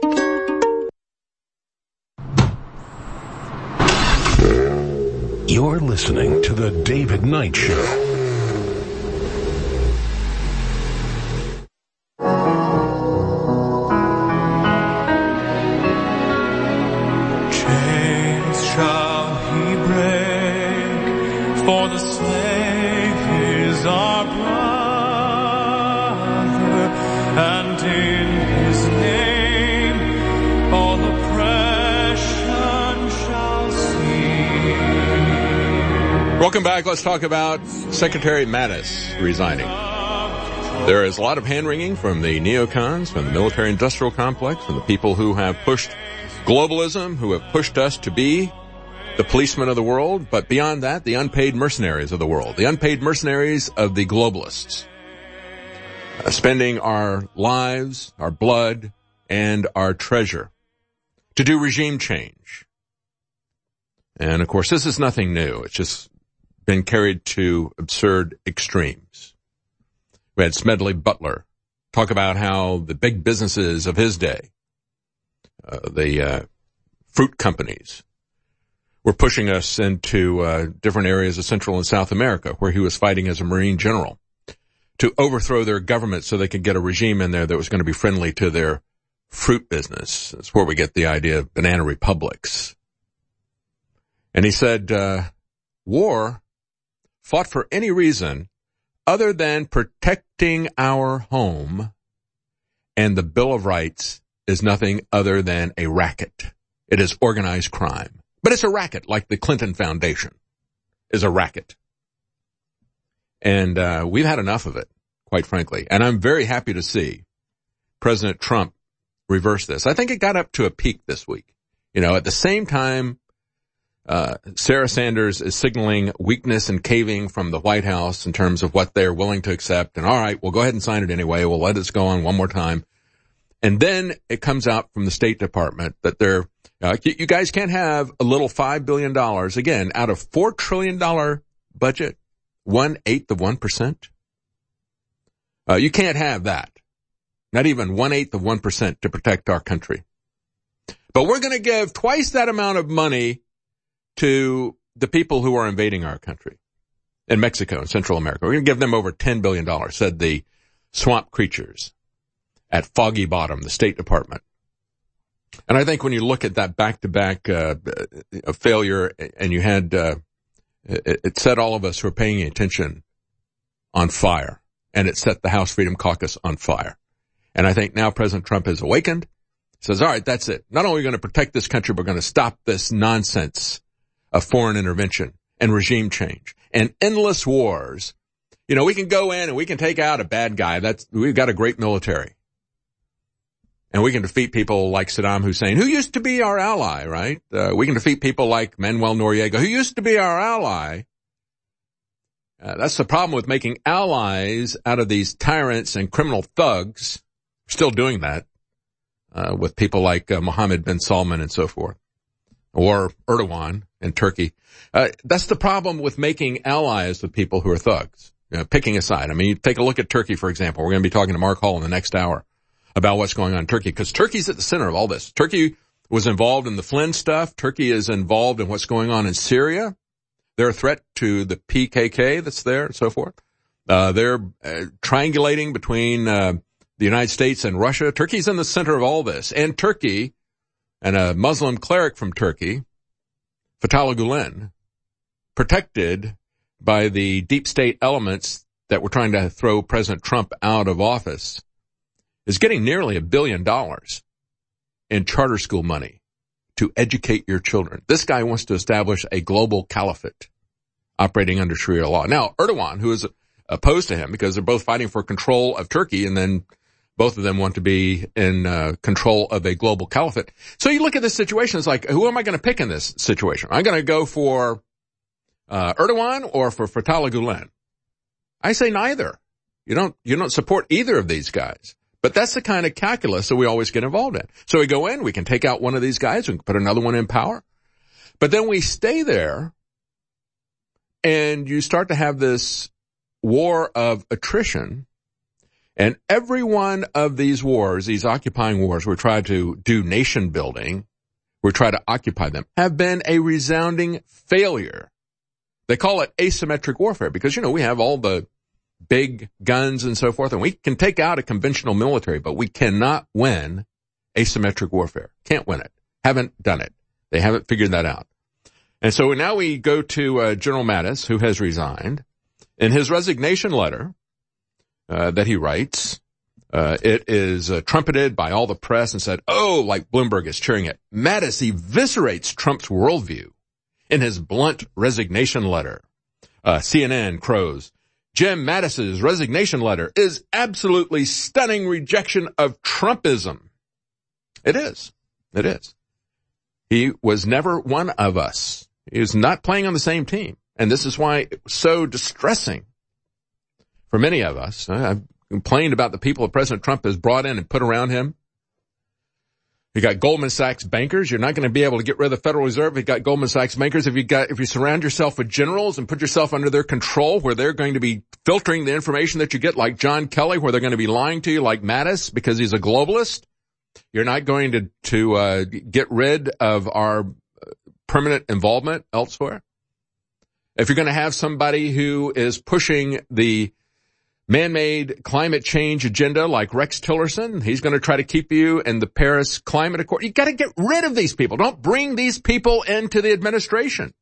You're listening to The David Knight Show. Welcome back. Let's talk about Secretary Mattis resigning. There is a lot of hand-wringing from the neocons, from the military-industrial complex, from the people who have pushed globalism, who have pushed us to be the policemen of the world, but beyond that, the unpaid mercenaries of the world, the unpaid mercenaries of the globalists, uh, spending our lives, our blood, and our treasure to do regime change. And, of course, this is nothing new. It's just been carried to absurd extremes. We had Smedley Butler talk about how the big businesses of his day, uh, the uh, fruit companies, were pushing us into uh, different areas of Central and South America, where he was fighting as a Marine general, to overthrow their government so they could get a regime in there that was going to be friendly to their fruit business. That's where we get the idea of banana republics. And he said, uh, war fought for any reason other than protecting our home, and the Bill of Rights is nothing other than a racket. It is organized crime. But it's a racket, like the Clinton Foundation is a racket. And uh we've had enough of it, quite frankly. And I'm very happy to see President Trump reverse this. I think it got up to a peak this week. You know, at the same time, Uh, Sarah Sanders is signaling weakness and caving from the White House in terms of what they're willing to accept. And all right, we'll go ahead and sign it anyway. We'll let this go on one more time. And then it comes out from the State Department that they're, uh, you, you guys can't have a little five billion dollars, again, out of four trillion dollars budget, one-eighth of one percent. Uh, you can't have that. Not even one-eighth of one percent to protect our country. But we're going to give twice that amount of money to the people who are invading our country in Mexico and Central America. We're going to give them over ten billion dollars, said the swamp creatures at Foggy Bottom, the State Department. And I think when you look at that back-to-back uh, failure, and you had, uh, it, it set all of us who are paying attention on fire, and it set the House Freedom Caucus on fire. And I think now President Trump has awakened, says, all right, that's it. Not only are we going to protect this country, we're going to stop this nonsense of foreign intervention and regime change and endless wars. You know, we can go in and we can take out a bad guy. That's, we've got a great military. And we can defeat people like Saddam Hussein, who used to be our ally, right? Uh, we can defeat people like Manuel Noriega, who used to be our ally. Uh, that's the problem with making allies out of these tyrants and criminal thugs. We're still doing that, uh, with people like uh, Mohammed bin Salman and so forth, or Erdogan in Turkey. Uh, that's the problem with making allies with people who are thugs, you know, picking a side. I mean, you take a look at Turkey, for example. We're going to be talking to Mark Hall in the next hour about what's going on in Turkey, because Turkey's at the center of all this. Turkey was involved in the Flynn stuff. Turkey is involved in what's going on in Syria. They're a threat to the P K K that's there and so forth. Uh, they're uh, triangulating between uh, the United States and Russia. Turkey's in the center of all this. And Turkey, and a Muslim cleric from Turkey, Fethullah Gulen, protected by the deep state elements that were trying to throw President Trump out of office, is getting nearly a billion dollars in charter school money to educate your children. This guy wants to establish a global caliphate operating under Sharia law. Now, Erdogan, who is opposed to him because they're both fighting for control of Turkey, and then both of them want to be in uh, control of a global caliphate. So you look at this situation, it's like, who am I going to pick in this situation? I'm going to go for uh, Erdogan or for Fethullah Gulen? I say neither. You don't, you don't support either of these guys. But that's the kind of calculus that we always get involved in. So we go in, we can take out one of these guys, we can put another one in power. But then we stay there, and you start to have this war of attrition. And every one of these wars, these occupying wars, we try to do nation building, we try to occupy them, have been a resounding failure. They call it asymmetric warfare because, you know, we have all the big guns and so forth, and we can take out a conventional military, but we cannot win asymmetric warfare. Can't win it. Haven't done it. They haven't figured that out. And so now we go to uh, General Mattis, who has resigned. In his resignation letter uh, that he writes, uh, it is uh, trumpeted by all the press and said, oh, like Bloomberg is cheering it. Mattis eviscerates Trump's worldview in his blunt resignation letter. Uh, C N N crows, Jim Mattis's resignation letter is absolutely stunning rejection of Trumpism. It is. It is. He was never one of us. He was not playing on the same team. And this is why it was so distressing for many of us. I've complained about the people that President Trump has brought in and put around him. You got Goldman Sachs bankers. You're not going to be able to get rid of the Federal Reserve. You got Goldman Sachs bankers. If you got, if you surround yourself with generals and put yourself under their control, where they're going to be filtering the information that you get, like John Kelly, where they're going to be lying to you, like Mattis, because he's a globalist, you're not going to to uh, get rid of our permanent involvement elsewhere. If you're going to have somebody who is pushing the man-made climate change agenda like Rex Tillerson, he's going to try to keep you in the Paris Climate Accord. You got to get rid of these people. Don't bring these people into the administration.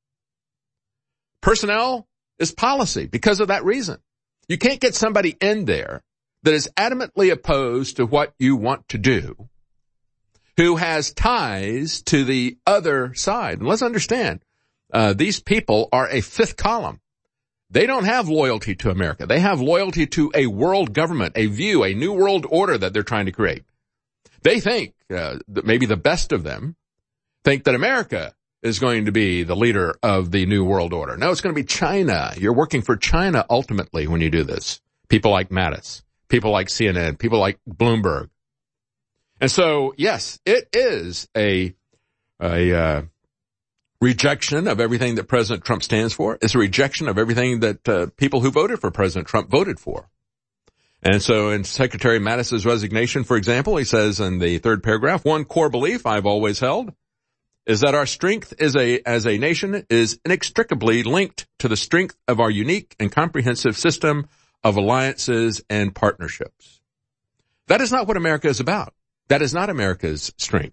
Personnel is policy because of that reason. You can't get somebody in there that is adamantly opposed to what you want to do, who has ties to the other side. And let's understand, uh, these people are a fifth column. They don't have loyalty to America. They have loyalty to a world government, a view, a new world order that they're trying to create. They think, uh, that maybe the best of them think that America is going to be the leader of the new world order. No, it's going to be China. You're working for China ultimately when you do this. People like Mattis, people like C N N, people like Bloomberg. And so, yes, it is a, a, uh, rejection of everything that President Trump stands for. It's a rejection of everything that uh, people who voted for President Trump voted for. And so in Secretary Mattis's resignation, for example, he says in the third paragraph, one core belief I've always held is that our strength is a, as a nation is inextricably linked to the strength of our unique and comprehensive system of alliances and partnerships. That is not what America is about. That is not America's strength.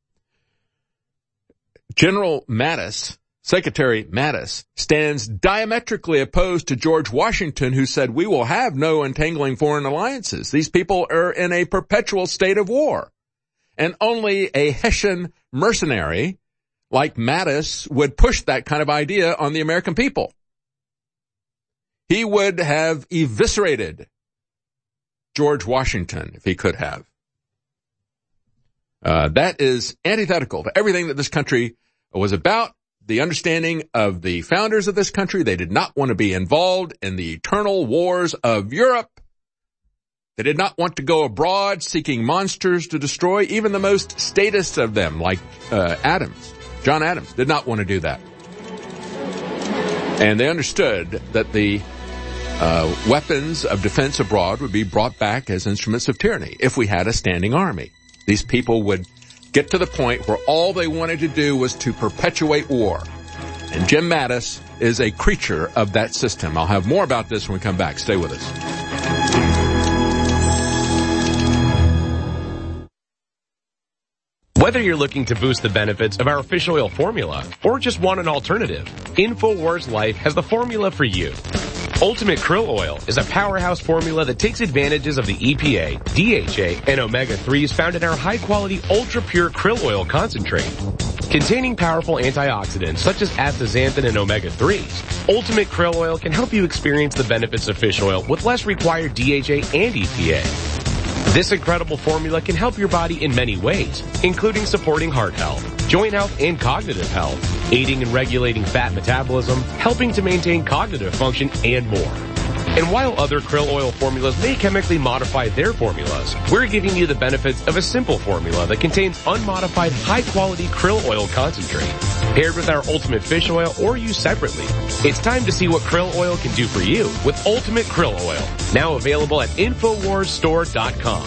General Mattis, Secretary Mattis, stands diametrically opposed to George Washington, who said, we will have no entangling foreign alliances. These people are in a perpetual state of war. And only a Hessian mercenary like Mattis would push that kind of idea on the American people. He would have eviscerated George Washington if he could have. Uh, that is antithetical to everything that this country was about. The understanding of the founders of this country. They did not want to be involved in the eternal wars of Europe. They did not want to go abroad seeking monsters to destroy. Even the most statist of them, like uh, Adams, John Adams, did not want to do that. And they understood that the uh, weapons of defense abroad would be brought back as instruments of tyranny if we had a standing army. These people would get to the point where all they wanted to do was to perpetuate war. And Jim Mattis is a creature of that system. I'll have more about this when we come back. Stay with us. Whether Whether you're looking to boost the benefits of our fish oil formula or just want an alternative, InfoWars Life has the formula for you. Ultimate Krill Oil is a powerhouse formula that takes advantages of the E P A, D H A, and omega threes found in our high-quality, ultra-pure krill oil concentrate. Containing powerful antioxidants such as astaxanthin and omega threes, Ultimate Krill Oil can help you experience the benefits of fish oil with less required D H A and E P A. This incredible formula can help your body in many ways, including supporting heart health, joint health, and cognitive health, aiding in regulating fat metabolism, helping to maintain cognitive function, and more. And while other krill oil formulas may chemically modify their formulas, we're giving you the benefits of a simple formula that contains unmodified high-quality krill oil concentrate, paired with our Ultimate Fish Oil or used separately. It's time to see what krill oil can do for you with Ultimate Krill Oil, now available at infowars store dot com.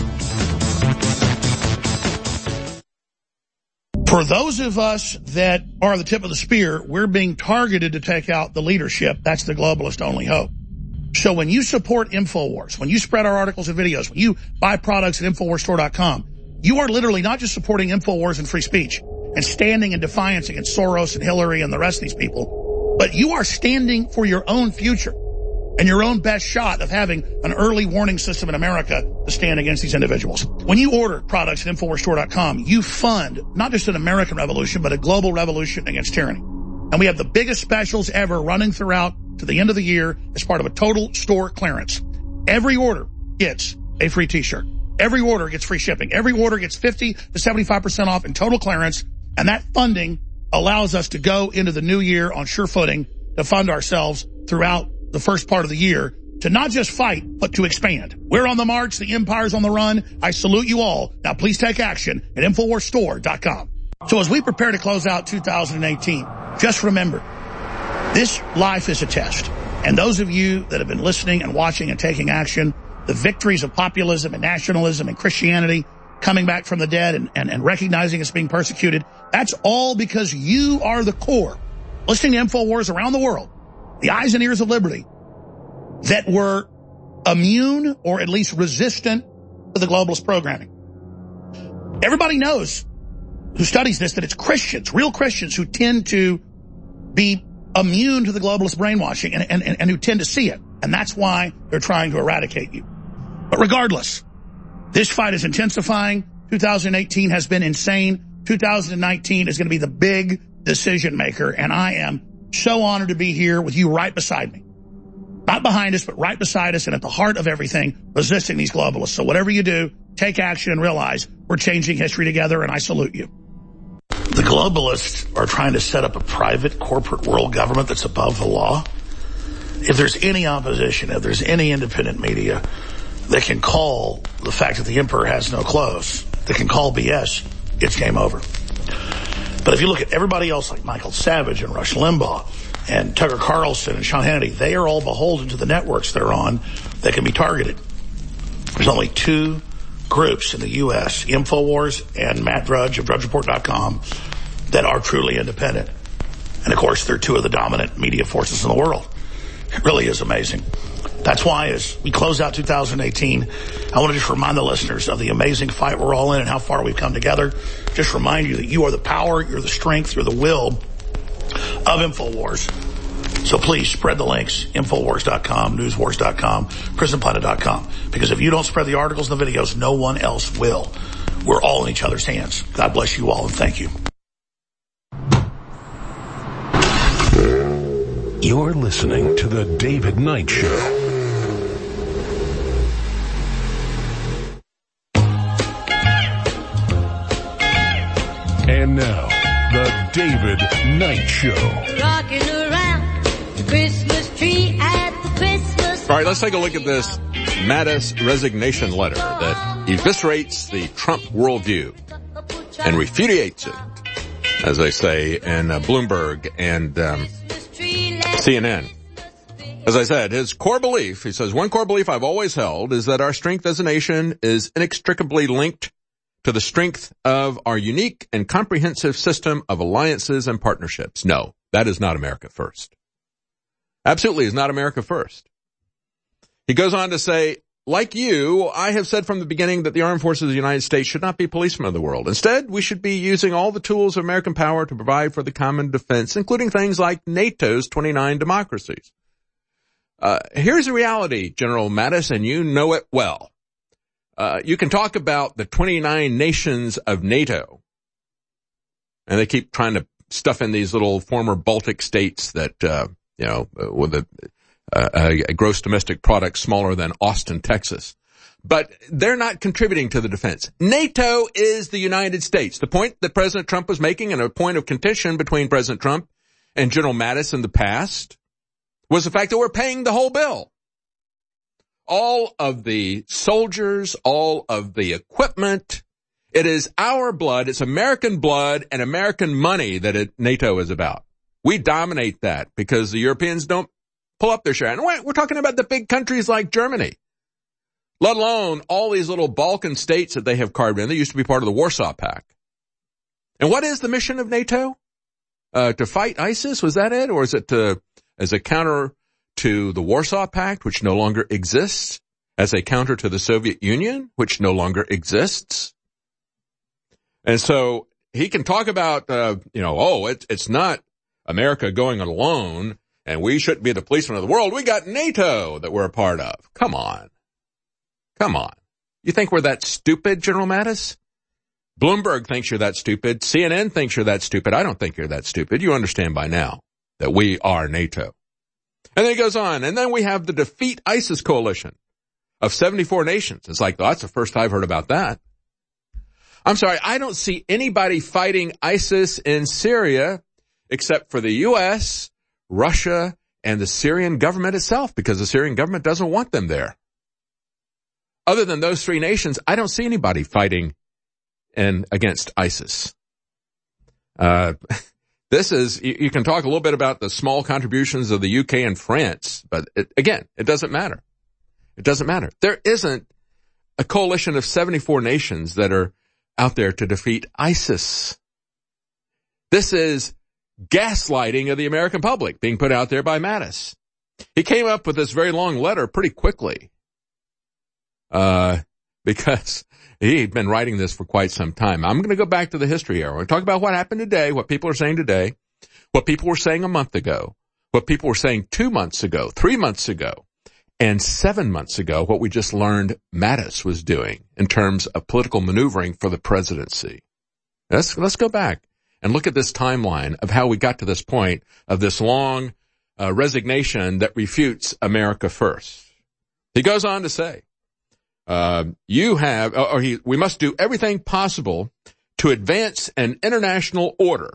For those of us that are the tip of the spear, we're being targeted to take out the leadership. That's the globalist only hope. So when you support InfoWars, when you spread our articles and videos, when you buy products at infowars store dot com, you are literally not just supporting InfoWars and free speech and standing in defiance against Soros and Hillary and the rest of these people, but you are standing for your own future and your own best shot of having an early warning system in America to stand against these individuals. When you order products at infowars store dot com, you fund not just an American revolution, but a global revolution against tyranny. And we have the biggest specials ever running throughout to the end of the year as part of a total store clearance. Every order gets a free t-shirt. Every order gets free shipping. Every order gets fifty to seventy-five percent off in total clearance. And that funding allows us to go into the new year on sure footing to fund ourselves throughout the first part of the year to not just fight, but to expand. We're on the march. The empire's on the run. I salute you all. Now please take action at infowars store dot com. So as we prepare to close out two thousand eighteen, just remember, this life is a test. And those of you that have been listening and watching and taking action, the victories of populism and nationalism and Christianity coming back from the dead and, and, and recognizing it's being persecuted, that's all because you are the core, listening to InfoWars around the world, the eyes and ears of liberty, that were immune or at least resistant to the globalist programming. Everybody knows who studies this that it's Christians, real Christians, who tend to be immune to the globalist brainwashing and, and, and who tend to see it. And that's why they're trying to eradicate you. But regardless, this fight is intensifying. two thousand eighteen has been insane. two thousand nineteen is going to be the big decision maker. And I am so honored to be here with you right beside me. Not behind us, but right beside us and at the heart of everything, resisting these globalists. So whatever you do, take action and realize we're changing history together, and I salute you. The globalists are trying to set up a private corporate world government that's above the law. If there's any opposition, if there's any independent media that can call the fact that the emperor has no clothes, that can call B S, it's game over. But if you look at everybody else like Michael Savage and Rush Limbaugh and Tucker Carlson and Sean Hannity, they are all beholden to the networks they're on that can be targeted. There's only two groups in the U S, InfoWars and Matt Drudge of drudge report dot com, that are truly independent. And of course, they're two of the dominant media forces in the world. It really is amazing. That's why as we close out two thousand eighteen, I want to just remind the listeners of the amazing fight we're all in and how far we've come together. Just remind you that you are the power, you're the strength, you're the will of InfoWars. So please spread the links, infowars dot com, newswars dot com, prison planet dot com. Because if you don't spread the articles and the videos, no one else will. We're all in each other's hands. God bless you all and thank you. You're listening to The David Knight Show. And now, The David Knight Show. Rocking around the Christmas tree at the Christmas. All right, let's take a look at this Mattis resignation letter that eviscerates the Trump worldview and repudiates it, as they say in uh, Bloomberg and um, C N N. As I said, his core belief, he says, one core belief I've always held is that our strength as a nation is inextricably linked to the strength of our unique and comprehensive system of alliances and partnerships. No, that is not America first. Absolutely is not America first. He goes on to say, like you, I have said from the beginning that the armed forces of the United States should not be policemen of the world. Instead, we should be using all the tools of American power to provide for the common defense, including things like NATO's twenty-nine democracies. Uh, here's the reality, General Mattis, and you know it well. Uh, you can talk about the twenty-nine nations of NATO, and they keep trying to stuff in these little former Baltic states that, uh, you know, with a, a, a gross domestic product smaller than Austin, Texas. But they're not contributing to the defense. NATO is the United States. The point that President Trump was making, and a point of contention between President Trump and General Mattis in the past, was the fact that we're paying the whole bill. All of the soldiers, all of the equipment. It is our blood, it's American blood and American money that it, NATO is about. We dominate that because the Europeans don't pull up their share. And we're talking about the big countries like Germany, let alone all these little Balkan states that they have carved in. They used to be part of the Warsaw Pact. And what is the mission of NATO? Uh, to fight ISIS? Was that it? Or is it to, as a counter to the Warsaw Pact, which no longer exists? As a counter to the Soviet Union, which no longer exists? And so he can talk about, uh, you know, oh, it, it's not America going alone, and we shouldn't be the policemen of the world. We got NATO that we're a part of. Come on. Come on. You think we're that stupid, General Mattis? Bloomberg thinks you're that stupid. C N N thinks you're that stupid. I don't think you're that stupid. You understand by now that we are NATO. And then he goes on, and then we have the Defeat ISIS coalition of seventy-four nations. It's like, well, that's the first I've heard about that. I'm sorry, I don't see anybody fighting ISIS in Syria except for the U S, Russia, and the Syrian government itself, because the Syrian government doesn't want them there. Other than those three nations, I don't see anybody fighting in against ISIS. Uh, this is, you, you can talk a little bit about the small contributions of the U K and France, but it, again, it doesn't matter. It doesn't matter. There isn't a coalition of seventy-four nations that are out there to defeat ISIS. This is gaslighting of the American public being put out there by Mattis. He came up with this very long letter pretty quickly, uh, because he'd been writing this for quite some time. I'm going to go back to the history here. We're going to talk about what happened today, what people are saying today, what people were saying a month ago, what people were saying two months ago, three months ago, and seven months ago, what we just learned Mattis was doing in terms of political maneuvering for the presidency. Let's, let's go back and look at this timeline of how we got to this point of this long uh, resignation that refutes America first. He goes on to say, uh, you have, or he, we must do everything possible to advance an international order.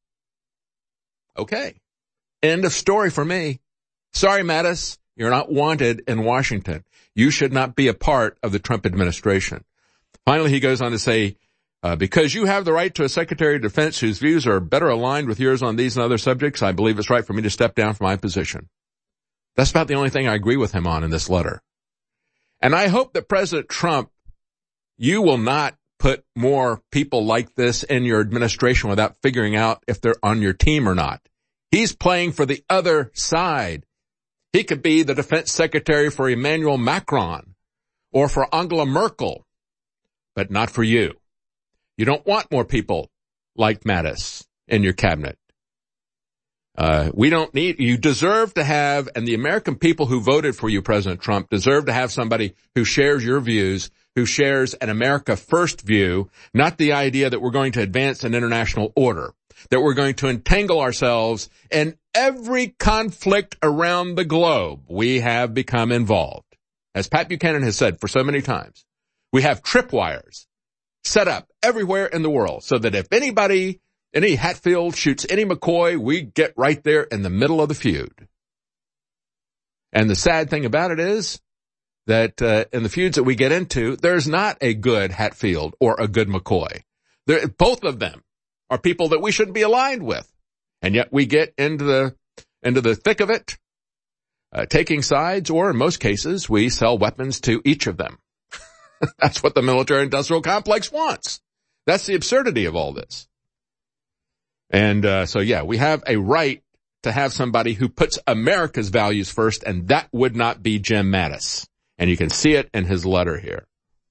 Okay. End of story for me. Sorry, Mattis. You're not wanted in Washington. You should not be a part of the Trump administration. Finally, he goes on to say, uh, because you have the right to a Secretary of Defense whose views are better aligned with yours on these and other subjects, I believe it's right for me to step down from my position. That's about the only thing I agree with him on in this letter. And I hope that President Trump, you will not put more people like this in your administration without figuring out if they're on your team or not. He's playing for the other side. He could be the defense secretary for Emmanuel Macron or for Angela Merkel, but not for you. You don't want more people like Mattis in your cabinet. Uh, we don't need, you deserve to have, and the American people who voted for you, President Trump, deserve to have somebody who shares your views, who shares an America first view, not the idea that we're going to advance an international order, that we're going to entangle ourselves in every conflict around the globe. We have become involved. As Pat Buchanan has said for so many times, we have tripwires set up everywhere in the world so that if anybody, any Hatfield shoots any McCoy, we get right there in the middle of the feud. And the sad thing about it is that uh, in the feuds that we get into, there's not a good Hatfield or a good McCoy. There, both of them are people that we shouldn't be aligned with. And yet we get into the, into the thick of it, uh, taking sides, or in most cases, we sell weapons to each of them. That's what the military-industrial complex wants. That's the absurdity of all this. And, uh, so yeah, we have a right to have somebody who puts America's values first, and that would not be Jim Mattis. And you can see it in his letter here.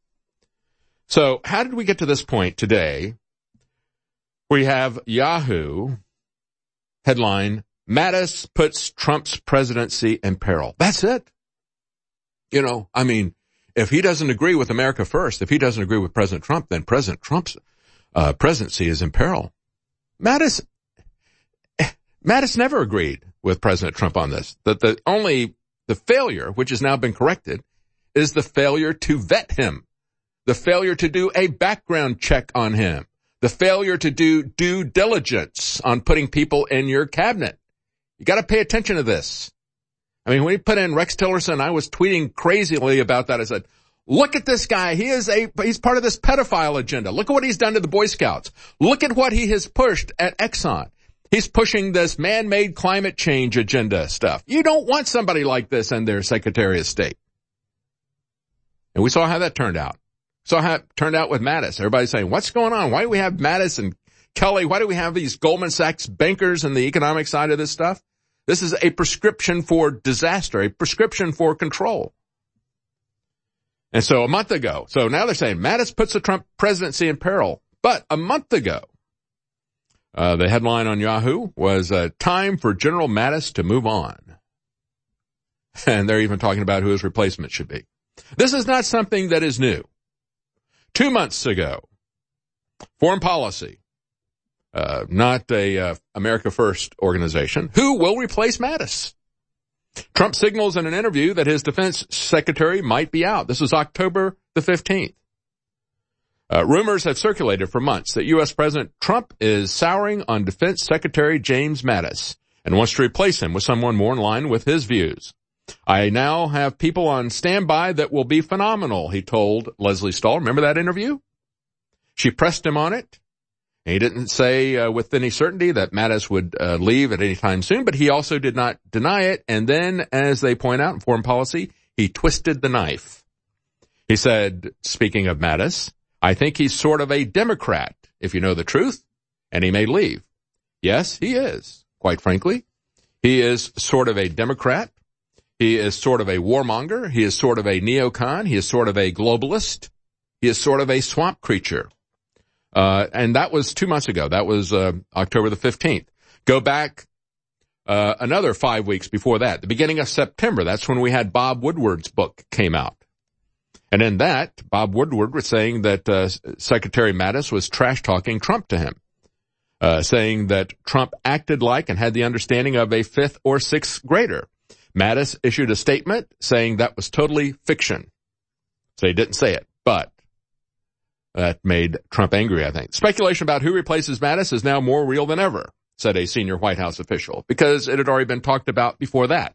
So how did we get to this point today? We have Yahoo headline, Mattis puts Trump's presidency in peril. That's it. You know, I mean, if he doesn't agree with America First, if he doesn't agree with President Trump, then President Trump's uh, presidency is in peril. Mattis, Mattis never agreed with President Trump on this. That the only, the failure, which has now been corrected, is the failure to vet him. The failure to do a background check on him. The failure to do due diligence on putting people in your cabinet. You got to pay attention to this. I mean, when he put in Rex Tillerson, I was tweeting crazily about that. I said, look at this guy. He is a, he's part of this pedophile agenda. Look at what he's done to the Boy Scouts. Look at what he has pushed at Exxon. He's pushing this man-made climate change agenda stuff. You don't want somebody like this in their Secretary of State. And we saw how that turned out. Saw how it turned out with Mattis. Everybody's saying, what's going on? Why do we have Mattis and Kelly? Why do we have these Goldman Sachs bankers in the economic side of this stuff? This is a prescription for disaster, a prescription for control. And so a month ago, so now they're saying Mattis puts the Trump presidency in peril. But a month ago, uh, the headline on Yahoo was, uh, time for General Mattis to move on. And they're even talking about who his replacement should be. This is not something that is new. Two months ago, Foreign Policy, uh, not a uh, America First organization, who will replace Mattis? Trump signals in an interview that his defense secretary might be out. This was October the fifteenth. Uh, rumors have circulated for months that U S President Trump is souring on Defense Secretary James Mattis and wants to replace him with someone more in line with his views. I now have people on standby that will be phenomenal, he told Leslie Stahl. Remember that interview? She pressed him on it. He didn't say uh, with any certainty that Mattis would uh, leave at any time soon, but he also did not deny it. And then, as they point out in Foreign Policy, he twisted the knife. He said, speaking of Mattis, I think he's sort of a Democrat, if you know the truth, and he may leave. Yes, he is, quite frankly. He is sort of a Democrat. He is sort of a warmonger. He is sort of a neocon. He is sort of a globalist. He is sort of a swamp creature. Uh, and that was two months ago. That was, uh, October the fifteenth. Go back, uh, another five weeks before that, the beginning of September. That's when we had Bob Woodward's book came out. And in that, Bob Woodward was saying that, uh, Secretary Mattis was trash talking Trump to him, uh, saying that Trump acted like and had the understanding of a fifth or sixth grader. Mattis issued a statement saying that was totally fiction. So he didn't say it, but that made Trump angry, I think. Speculation about who replaces Mattis is now more real than ever, said a senior White House official, because it had already been talked about before that.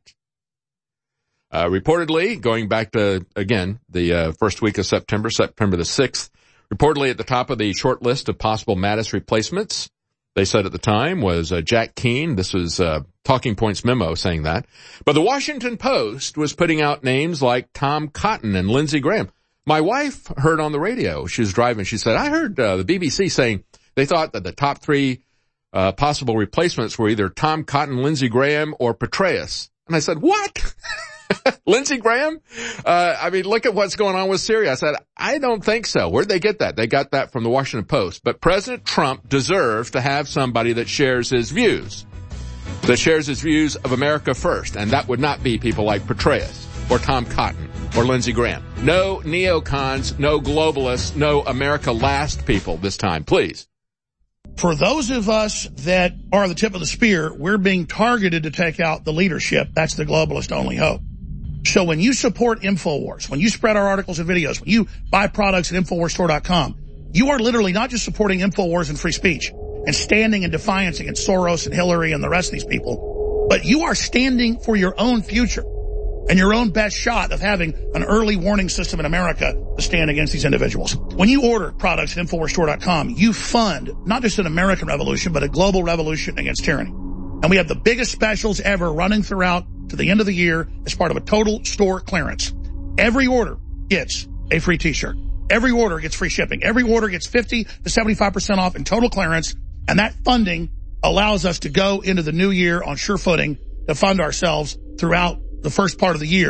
Uh, reportedly, going back to, again, the uh, first week of September, September the sixth, reportedly at the top of the short list of possible Mattis replacements, they said at the time, was uh, Jack Keane. This was uh, Talking Points memo saying that. But the Washington Post was putting out names like Tom Cotton and Lindsey Graham. My wife heard on the radio, she was driving, she said, I heard uh, the B B C saying they thought that the top three uh, possible replacements were either Tom Cotton, Lindsey Graham, or Petraeus. And I said, what? Lindsey Graham? Uh, I mean, look at what's going on with Syria. I said, I don't think so. Where'd they get that? They got that from the Washington Post. But President Trump deserves to have somebody that shares his views, that shares his views of America first. And that would not be people like Petraeus or Tom Cotton or Lindsey Graham. No neocons, no globalists, no America last people this time, please. For those of us that are the tip of the spear, we're being targeted to take out the leadership. That's the globalist only hope. So when you support InfoWars, when you spread our articles and videos, when you buy products at InfoWars Store dot com, you are literally not just supporting InfoWars and free speech and standing in defiance against Soros and Hillary and the rest of these people, but you are standing for your own future and your own best shot of having an early warning system in America to stand against these individuals. When you order products at InfoWars Store dot com, you fund not just an American revolution, but a global revolution against tyranny. And we have the biggest specials ever running throughout to the end of the year as part of a total store clearance. Every order gets a free t-shirt. Every order gets free shipping. Every order gets fifty to seventy-five percent off in total clearance. And that funding allows us to go into the new year on sure footing to fund ourselves throughout the first part of the year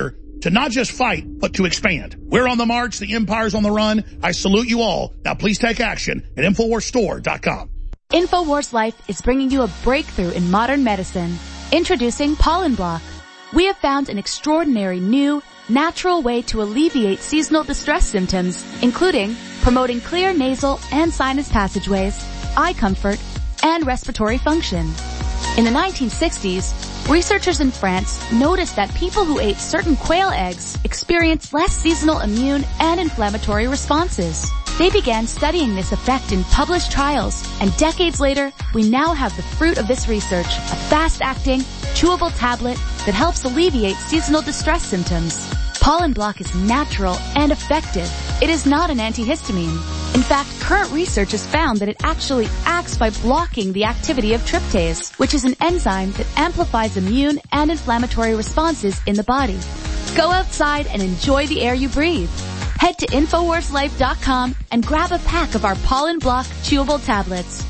to not just fight, but to expand. We're on the march. The empire's on the run. I salute you all. Now please take action at Infowars Store dot com. Infowars Life is bringing you a breakthrough in modern medicine. Introducing Pollen Block. We have found an extraordinary new, natural way to alleviate seasonal distress symptoms, including promoting clear nasal and sinus passageways, eye comfort, and respiratory function. In the nineteen sixties, researchers in France noticed that people who ate certain quail eggs experienced less seasonal immune and inflammatory responses. They began studying this effect in published trials, and decades later, we now have the fruit of this research, a fast-acting, chewable tablet that helps alleviate seasonal distress symptoms. Pollen Block is natural and effective. It is not an antihistamine. In fact, current research has found that it actually acts by blocking the activity of tryptase, which is an enzyme that amplifies immune and inflammatory responses in the body. Go outside and enjoy the air you breathe. Head to Infowars Life dot com and grab a pack of our Pollen Block chewable tablets.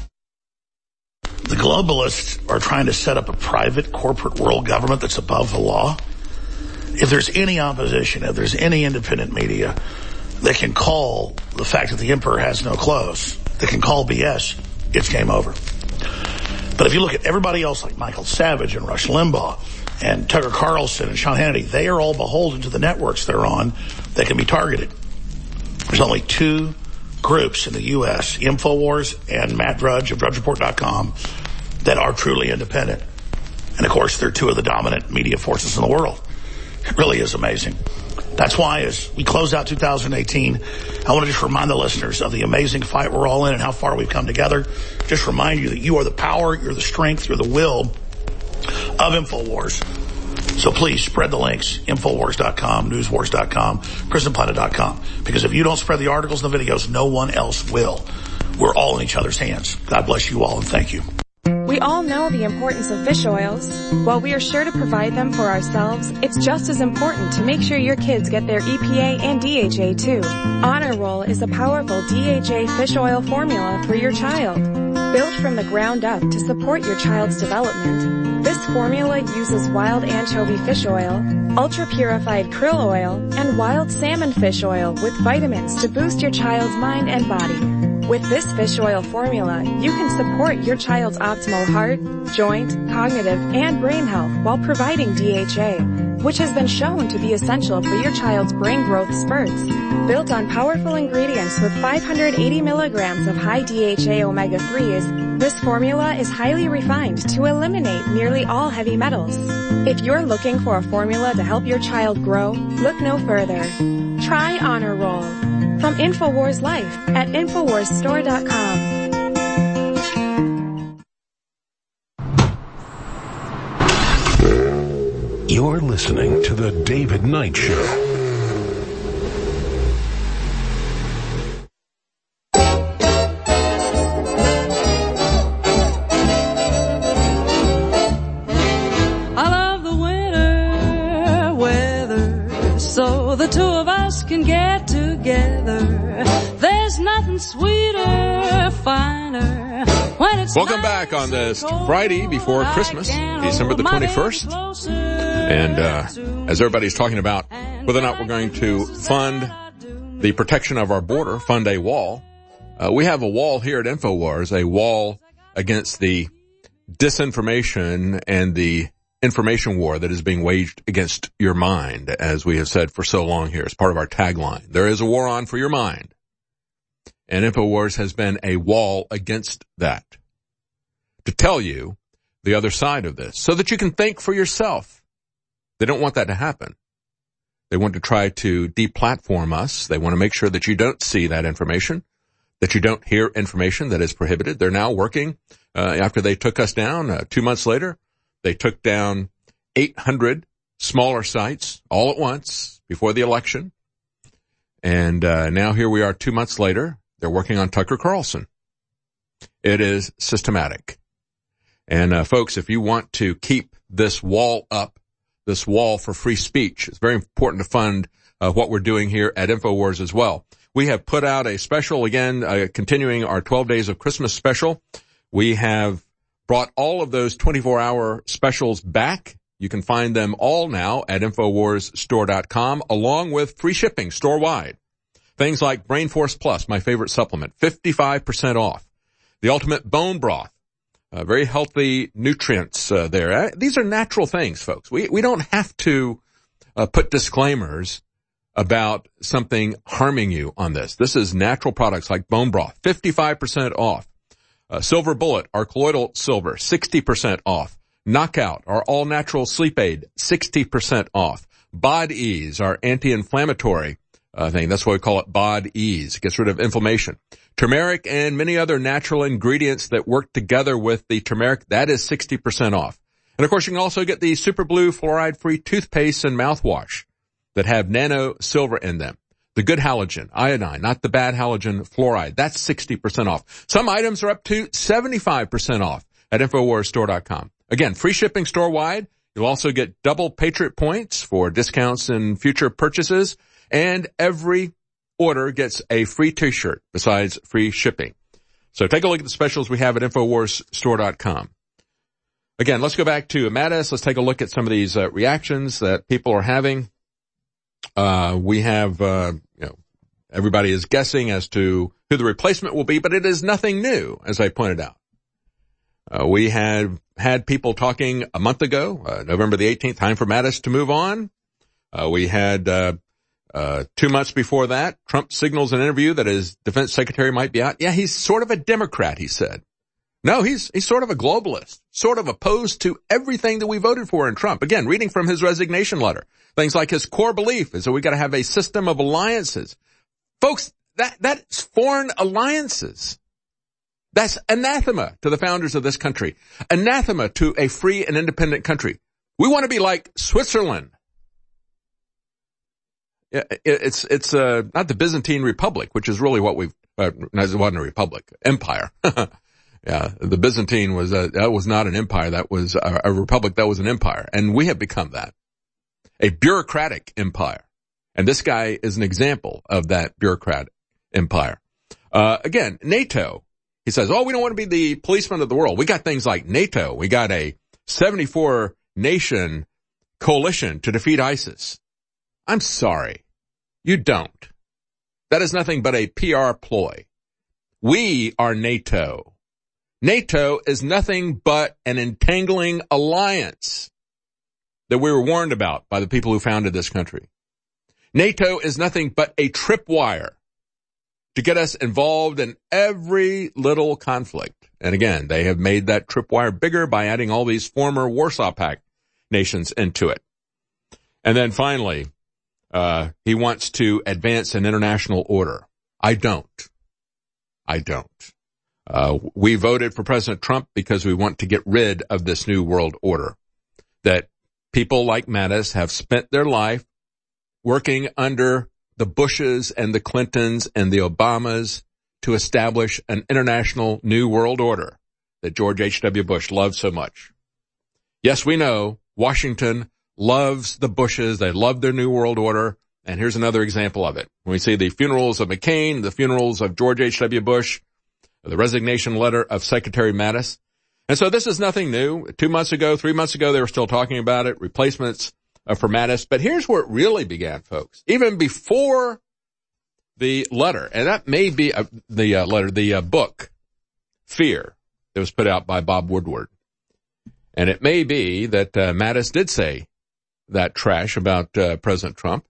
The globalists are trying to set up a private corporate world government that's above the law. If there's any opposition, if there's any independent media that can call the fact that the emperor has no clothes, that can call B S, it's game over. But if you look at everybody else like Michael Savage and Rush Limbaugh and Tucker Carlson and Sean Hannity, they are all beholden to the networks they're on that can be targeted. There's only two groups in the U S, Infowars and Matt Drudge of Drudge Report dot com, that are truly independent. And of course, they're two of the dominant media forces in the world. It really is amazing. That's why as we close out two thousand eighteen, I want to just remind the listeners of the amazing fight we're all in and how far we've come together. Just remind you that you are the power, you're the strength, you're the will of Infowars. So please spread the links, Infowars dot com, Newswars dot com, Prison Planet dot com. Because if you don't spread the articles and the videos, no one else will. We're all in each other's hands. God bless you all and thank you. We all know the importance of fish oils. While we are sure to provide them for ourselves, it's just as important to make sure your kids get their E P A and D H A too. Honor Roll is a powerful D H A fish oil formula for your child. Built from the ground up to support your child's development, this formula uses wild anchovy fish oil, ultra-purified krill oil, and wild salmon fish oil with vitamins to boost your child's mind and body. With this fish oil formula, you can support your child's optimal heart, joint, cognitive, and brain health while providing D H A, which has been shown to be essential for your child's brain growth spurts. Built on powerful ingredients with five hundred eighty milligrams of high D H A omega threes, this formula is highly refined to eliminate nearly all heavy metals. If you're looking for a formula to help your child grow, look no further. Try Honor Roll. From Infowars Life at Infowars Store dot com. You're listening to The David Knight Show. I love the winter weather, so the two of us can get together. There's nothing sweeter, finer when it's Welcome back on this Friday before Christmas, December the twenty-first. And uh as everybody's talking about whether or not we're going to fund the protection of our border, fund a wall, uh, we have a wall here at InfoWars, a wall against the disinformation and the information war that is being waged against your mind, as we have said for so long here as part of our tagline. There is a war on for your mind. And InfoWars has been a wall against that, to tell you the other side of this, so that you can think for yourself. They don't want that to happen. They want to try to deplatform us. They want to make sure that you don't see that information, that you don't hear information that is prohibited. They're now working, uh, after they took us down, uh, two months later, they took down eight hundred smaller sites all at once before the election. And uh, now here we are two months later. They're working on Tucker Carlson. It is systematic. And uh, folks, if you want to keep this wall up, this wall for free speech, it's very important to fund uh, what we're doing here at InfoWars as well. We have put out a special, again, uh, continuing our twelve Days of Christmas special. We have brought all of those twenty-four hour specials back. You can find them all now at Infowars Store dot com, along with free shipping store-wide. Things like Brain Force Plus, my favorite supplement, fifty-five percent off. The Ultimate Bone Broth, uh, very healthy nutrients uh, there. Uh, these are natural things, folks. We we don't have to uh, put disclaimers about something harming you on this. This is natural products like bone broth, fifty-five percent off. Uh, Silver Bullet, our colloidal silver, sixty percent off. Knockout, our all-natural sleep aid, sixty percent off. Bod Ease, our anti-inflammatory uh, thing. That's why we call it Bod Ease. It gets rid of inflammation. Turmeric and many other natural ingredients that work together with the turmeric, that is sixty percent off. And of course, you can also get the Super Blue fluoride-free toothpaste and mouthwash that have nano silver in them. The good halogen, iodine, not the bad halogen fluoride. That's sixty percent off. Some items are up to seventy-five percent off at Infowars Store dot com. Again, free shipping store-wide. You'll also get double Patriot points for discounts in future purchases. And every order gets a free t-shirt besides free shipping. So take a look at the specials we have at Infowars Store dot com. Again, let's go back to Mattis. Let's take a look at some of these uh, reactions that people are having. Uh, we have, uh, you know, everybody is guessing as to who the replacement will be, but it is nothing new, as I pointed out. Uh, we had had people talking a month ago, uh, November the eighteenth, time for Mattis to move on. Uh, we had, uh, uh, two months before that, Trump signals in an interview that his defense secretary might be out. Yeah, he's sort of a Democrat, he said. No, he's, he's sort of a globalist, sort of opposed to everything that we voted for in Trump. Again, reading from his resignation letter. Things like his core belief is that we got to have a system of alliances. Folks, that, that's foreign alliances. That's anathema to the founders of this country. Anathema to a free and independent country. We want to be like Switzerland. It's, it's, uh, not the Byzantine Republic, which is really what we've, uh, it wasn't a republic, empire. Yeah, the Byzantine was, uh, that was not an empire. That was a, a republic. That was an empire. And we have become that. A bureaucratic empire. And this guy is an example of that bureaucratic empire. Uh, again, NATO. He says, oh, we don't want to be the policeman of the world. We got things like NATO. We got a seventy-four nation coalition to defeat ISIS. I'm sorry. You don't. That is nothing but a P R ploy. We are NATO. NATO is nothing but an entangling alliance that we were warned about by the people who founded this country. NATO is nothing but a tripwire to get us involved in every little conflict. And again, they have made that tripwire bigger by adding all these former Warsaw Pact nations into it. And then finally, uh, he wants to advance an international order. I don't. I don't. Uh, we voted for President Trump because we want to get rid of this new world order that people like Mattis have spent their life working under the Bushes and the Clintons and the Obamas to establish an international new world order that George H W. Bush loved so much. Yes, we know Washington loves the Bushes. They love their new world order. And here's another example of it. When we see the funerals of McCain, the funerals of George H W. Bush, the resignation letter of Secretary Mattis. And so this is nothing new. Two months ago, three months ago, they were still talking about it, replacements uh, for Mattis. But here's where it really began, folks. Even before the letter, and that may be uh, the uh, letter, the uh, book, Fear, that was put out by Bob Woodward. And it may be that uh, Mattis did say that trash about uh, President Trump,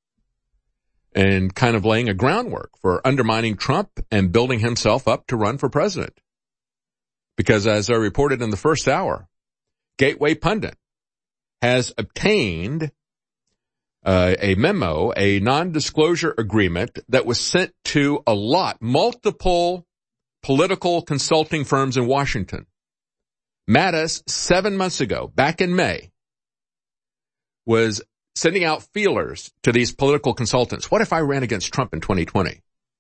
and kind of laying a groundwork for undermining Trump and building himself up to run for president. Because as I reported in the first hour, Gateway Pundit has obtained uh, a memo, a non-disclosure agreement that was sent to a lot, multiple political consulting firms in Washington. Mattis, seven months ago, back in May, was sending out feelers to these political consultants. What if I ran against Trump in twenty twenty?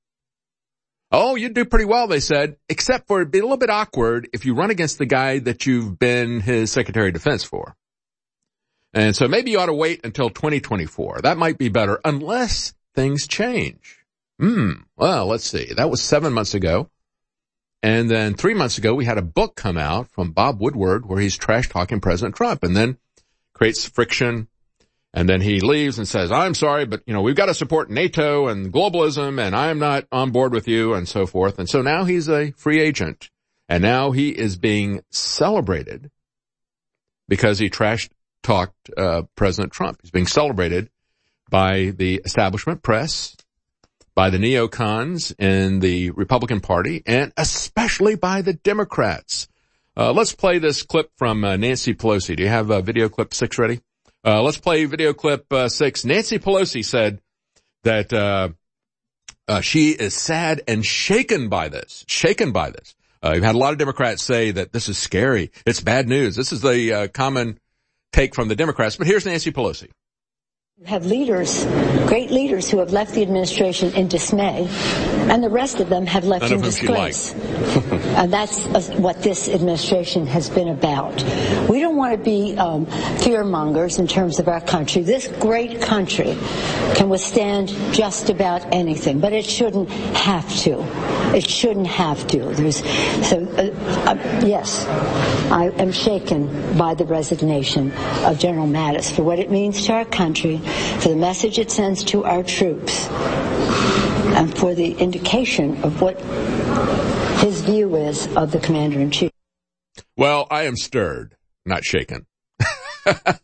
Oh, you'd do pretty well, they said, except for it'd be a little bit awkward if you run against the guy that you've been his Secretary of Defense for. And so maybe you ought to wait until twenty twenty-four. That might be better unless things change. Hmm. Well, let's see. That was seven months ago. And then three months ago, we had a book come out from Bob Woodward where he's trash talking President Trump. And then creates friction, and then he leaves and says, I'm sorry, but, you know, we've got to support NATO and globalism, and I'm not on board with you, and so forth. And so now he's a free agent, and now he is being celebrated because he trash-talked uh, President Trump. He's being celebrated by the establishment press, by the neocons in the Republican Party, and especially by the Democrats. Uh, let's play this clip from uh, Nancy Pelosi. Do you have uh, video clip six ready? Uh, let's play video clip uh, six. Nancy Pelosi said that uh, uh she is sad and shaken by this, shaken by this. Uh, you've had a lot of Democrats say that this is scary. It's bad news. This is the uh, common take from the Democrats. But here's Nancy Pelosi. You have leaders, great leaders, who have left the administration in dismay, and the rest of them have left None in of whom disgrace. And that's uh, what this administration has been about. We don't want to be um, fear-mongers in terms of our country. This great country can withstand just about anything, but it shouldn't have to. It shouldn't have to. There's so uh, uh, yes, I am shaken by the resignation of General Mattis for what it means to our country, for the message it sends to our troops, and for the indication of what his view is of the commander-in-chief. Well, I am stirred, not shaken. uh,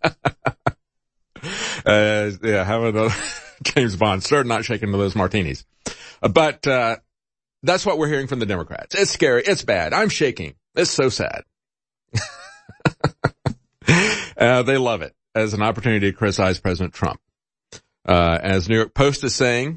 yeah, have another James Bond, stirred, not shaken to those martinis. Uh, but uh that's what we're hearing from the Democrats. It's scary. It's bad. I'm shaking. It's so sad. uh, they love it as an opportunity to criticize President Trump. Uh, as New York Post is saying,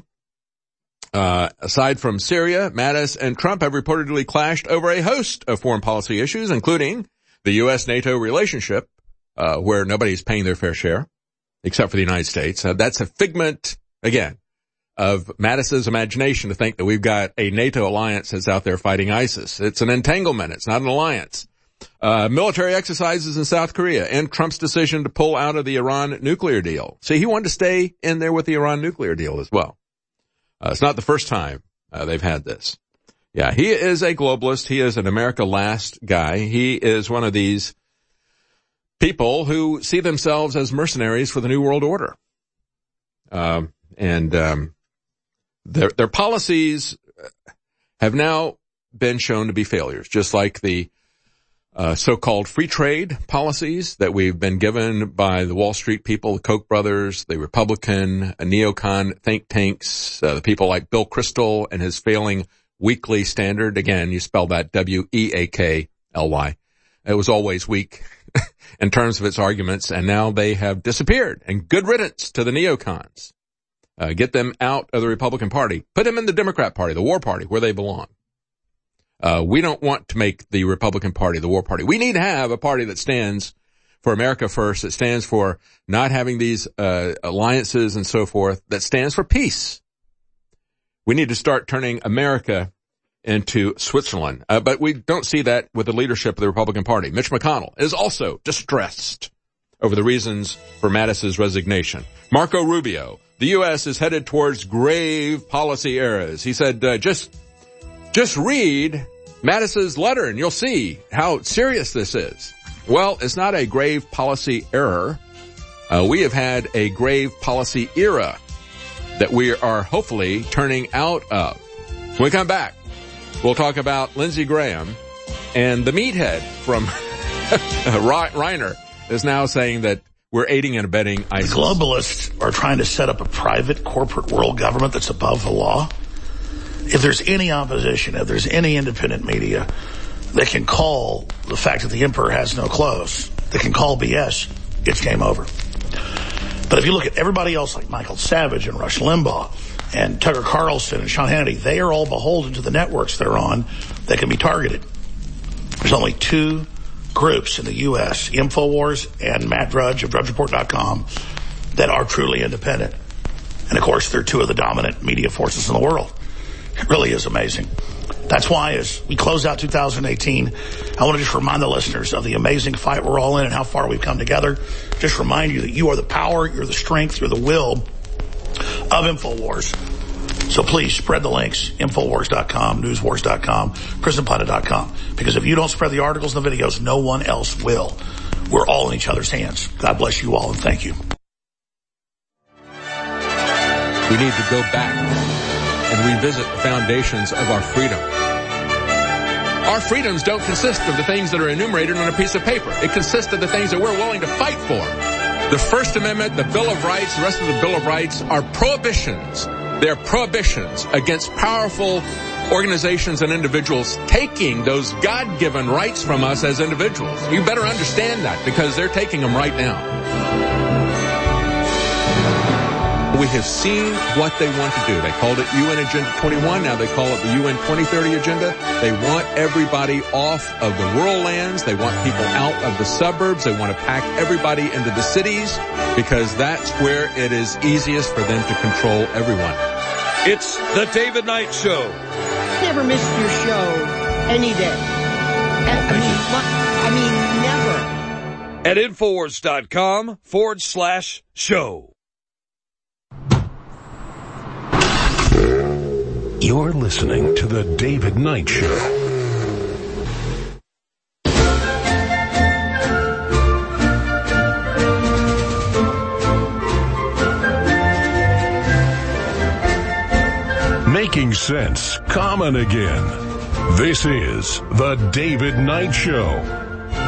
uh, aside from Syria, Mattis and Trump have reportedly clashed over a host of foreign policy issues, including the U S NATO relationship, uh, where nobody's paying their fair share, except for the United States. Uh, that's a figment, again, of Mattis's imagination to think that we've got a NATO alliance that's out there fighting ISIS. It's an entanglement. It's not an alliance. Uh, military exercises in South Korea and Trump's decision to pull out of the Iran nuclear deal. See, he wanted to stay in there with the Iran nuclear deal as well. Uh, it's not the first time uh, they've had this. Yeah, he is a globalist. He is an America last guy. He is one of these people who see themselves as mercenaries for the New World Order. Um, and, um, Their, their policies have now been shown to be failures, just like the uh, so-called free trade policies that we've been given by the Wall Street people, the Koch brothers, the Republican, uh, neocon think tanks, uh, the people like Bill Kristol and his failing Weekly Standard. Again, you spell that W E A K L Y. It was always weak in terms of its arguments, and now they have disappeared. And good riddance to the neocons. Uh, get them out of the Republican Party. Put them in the Democrat Party, the war party, where they belong. Uh, we don't want to make the Republican Party the war party. We need to have a party that stands for America first, that stands for not having these uh, alliances and so forth, that stands for peace. We need to start turning America into Switzerland. Uh, but we don't see that with the leadership of the Republican Party. Mitch McConnell is also distressed over the reasons for Mattis's resignation. Marco Rubio, the U S is headed towards grave policy errors. He said, uh, just, just read Mattis's letter and you'll see how serious this is. Well, it's not a grave policy error. Uh, we have had a grave policy era that we are hopefully turning out of. When we come back, we'll talk about Lindsey Graham and the meathead from Reiner is now saying that we're aiding and abetting ISIS. The globalists are trying to set up a private corporate world government that's above the law. If there's any opposition, if there's any independent media that can call the fact that the emperor has no clothes, that can call B S, it's game over. But if you look at everybody else like Michael Savage and Rush Limbaugh and Tucker Carlson and Sean Hannity, they are all beholden to the networks they're on that can be targeted. There's only two groups in the U S, InfoWars and Matt Drudge of Drudge Report dot com, that are truly independent. And of course, they're two of the dominant media forces in the world. It really is amazing. That's why as we close out two thousand eighteen, I want to just remind the listeners of the amazing fight we're all in and how far we've come together. Just remind you that you are the power, you're the strength, you're the will of InfoWars. So please spread the links, InfoWars dot com, Newswars dot com, Prison Pundit dot com. Because if you don't spread the articles and the videos, no one else will. we're all in each other's hands. God bless you all, and thank you. We need to go back and revisit the foundations of our freedom. Our freedoms don't consist of the things that are enumerated on a piece of paper. It consists of the things that we're willing to fight for. The First Amendment, the Bill of Rights, the rest of the Bill of Rights are prohibitions. They're prohibitions against powerful organizations and individuals taking those God-given rights from us as individuals. You better understand that, because they're taking them right now. We have seen what they want to do. They called it U N Agenda twenty-one. Now they call it the U N twenty thirty Agenda. They want everybody off of the rural lands. They want people out of the suburbs. They want to pack everybody into the cities, because that's where it is easiest for them to control everyone. It's the David Knight Show. Never missed your show any day. I mean, I mean, never. At Infowars.com forward slash show. You're listening to The David Knight Show. Making sense common again. This is The David Knight Show.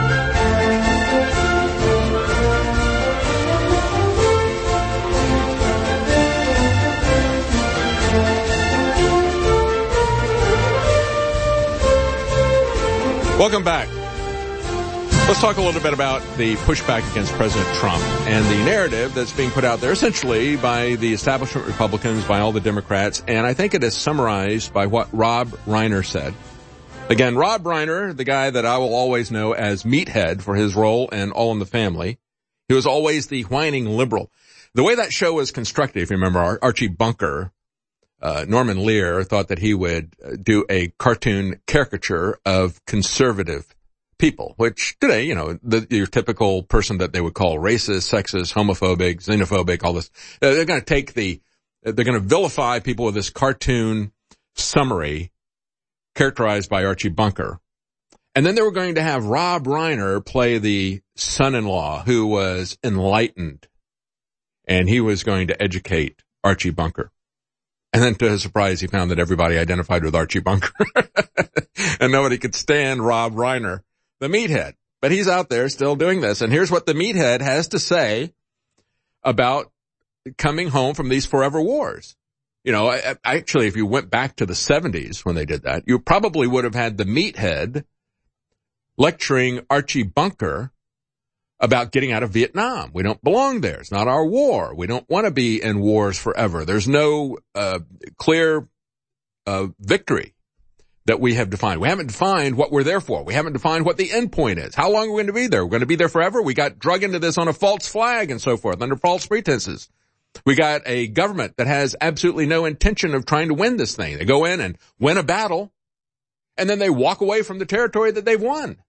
Welcome back. Let's talk a little bit about the pushback against President Trump and the narrative that's being put out there essentially by the establishment Republicans, by all the Democrats, and I think it is summarized by what Rob Reiner said. Again, Rob Reiner, the guy that I will always know as Meathead for his role in All in the Family, he was always the whining liberal. The way that show was constructed, if you remember, Archie Bunker, Uh, Norman Lear thought that he would do a cartoon caricature of conservative people, which today, you know, the, your typical person that they would call racist, sexist, homophobic, xenophobic, all this. Uh, they're going to take the, they're going to vilify people with this cartoon summary characterized by Archie Bunker. And then they were going to have Rob Reiner play the son-in-law who was enlightened, and he was going to educate Archie Bunker. And then to his surprise, he found that everybody identified with Archie Bunker and nobody could stand Rob Reiner, the Meathead. But he's out there still doing this. And here's what the Meathead has to say about coming home from these forever wars. You know, I, I, actually, if you went back to the seventies when they did that, you probably would have had the Meathead lecturing Archie Bunker about getting out of Vietnam. We don't belong there. It's not our war. We don't want to be in wars forever. There's no uh, clear uh, victory that we have defined. We haven't defined what we're there for. We haven't defined what the end point is. How long are we going to be there? We're going to be there forever? We got drug into this on a false flag and so forth, under false pretenses. We got a government that has absolutely no intention of trying to win this thing. They go in and win a battle, and then they walk away from the territory that they've won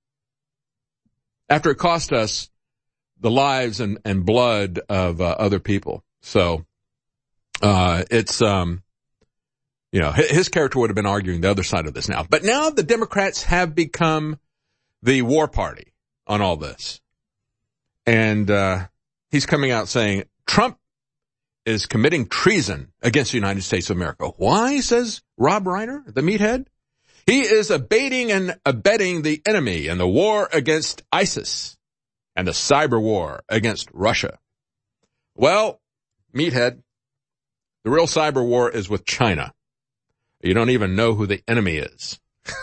after it cost us the lives and, and blood of uh, other people. So, uh, it's, um, you know, his character would have been arguing the other side of this now. But now the Democrats have become the war party on all this. And, uh, he's coming out saying Trump is committing treason against the United States of America. Why, says Rob Reiner, the Meathead? He is abating and abetting the enemy in the war against ISIS and the cyber war against Russia. Well, Meathead, the real cyber war is with China. You don't even know who the enemy is.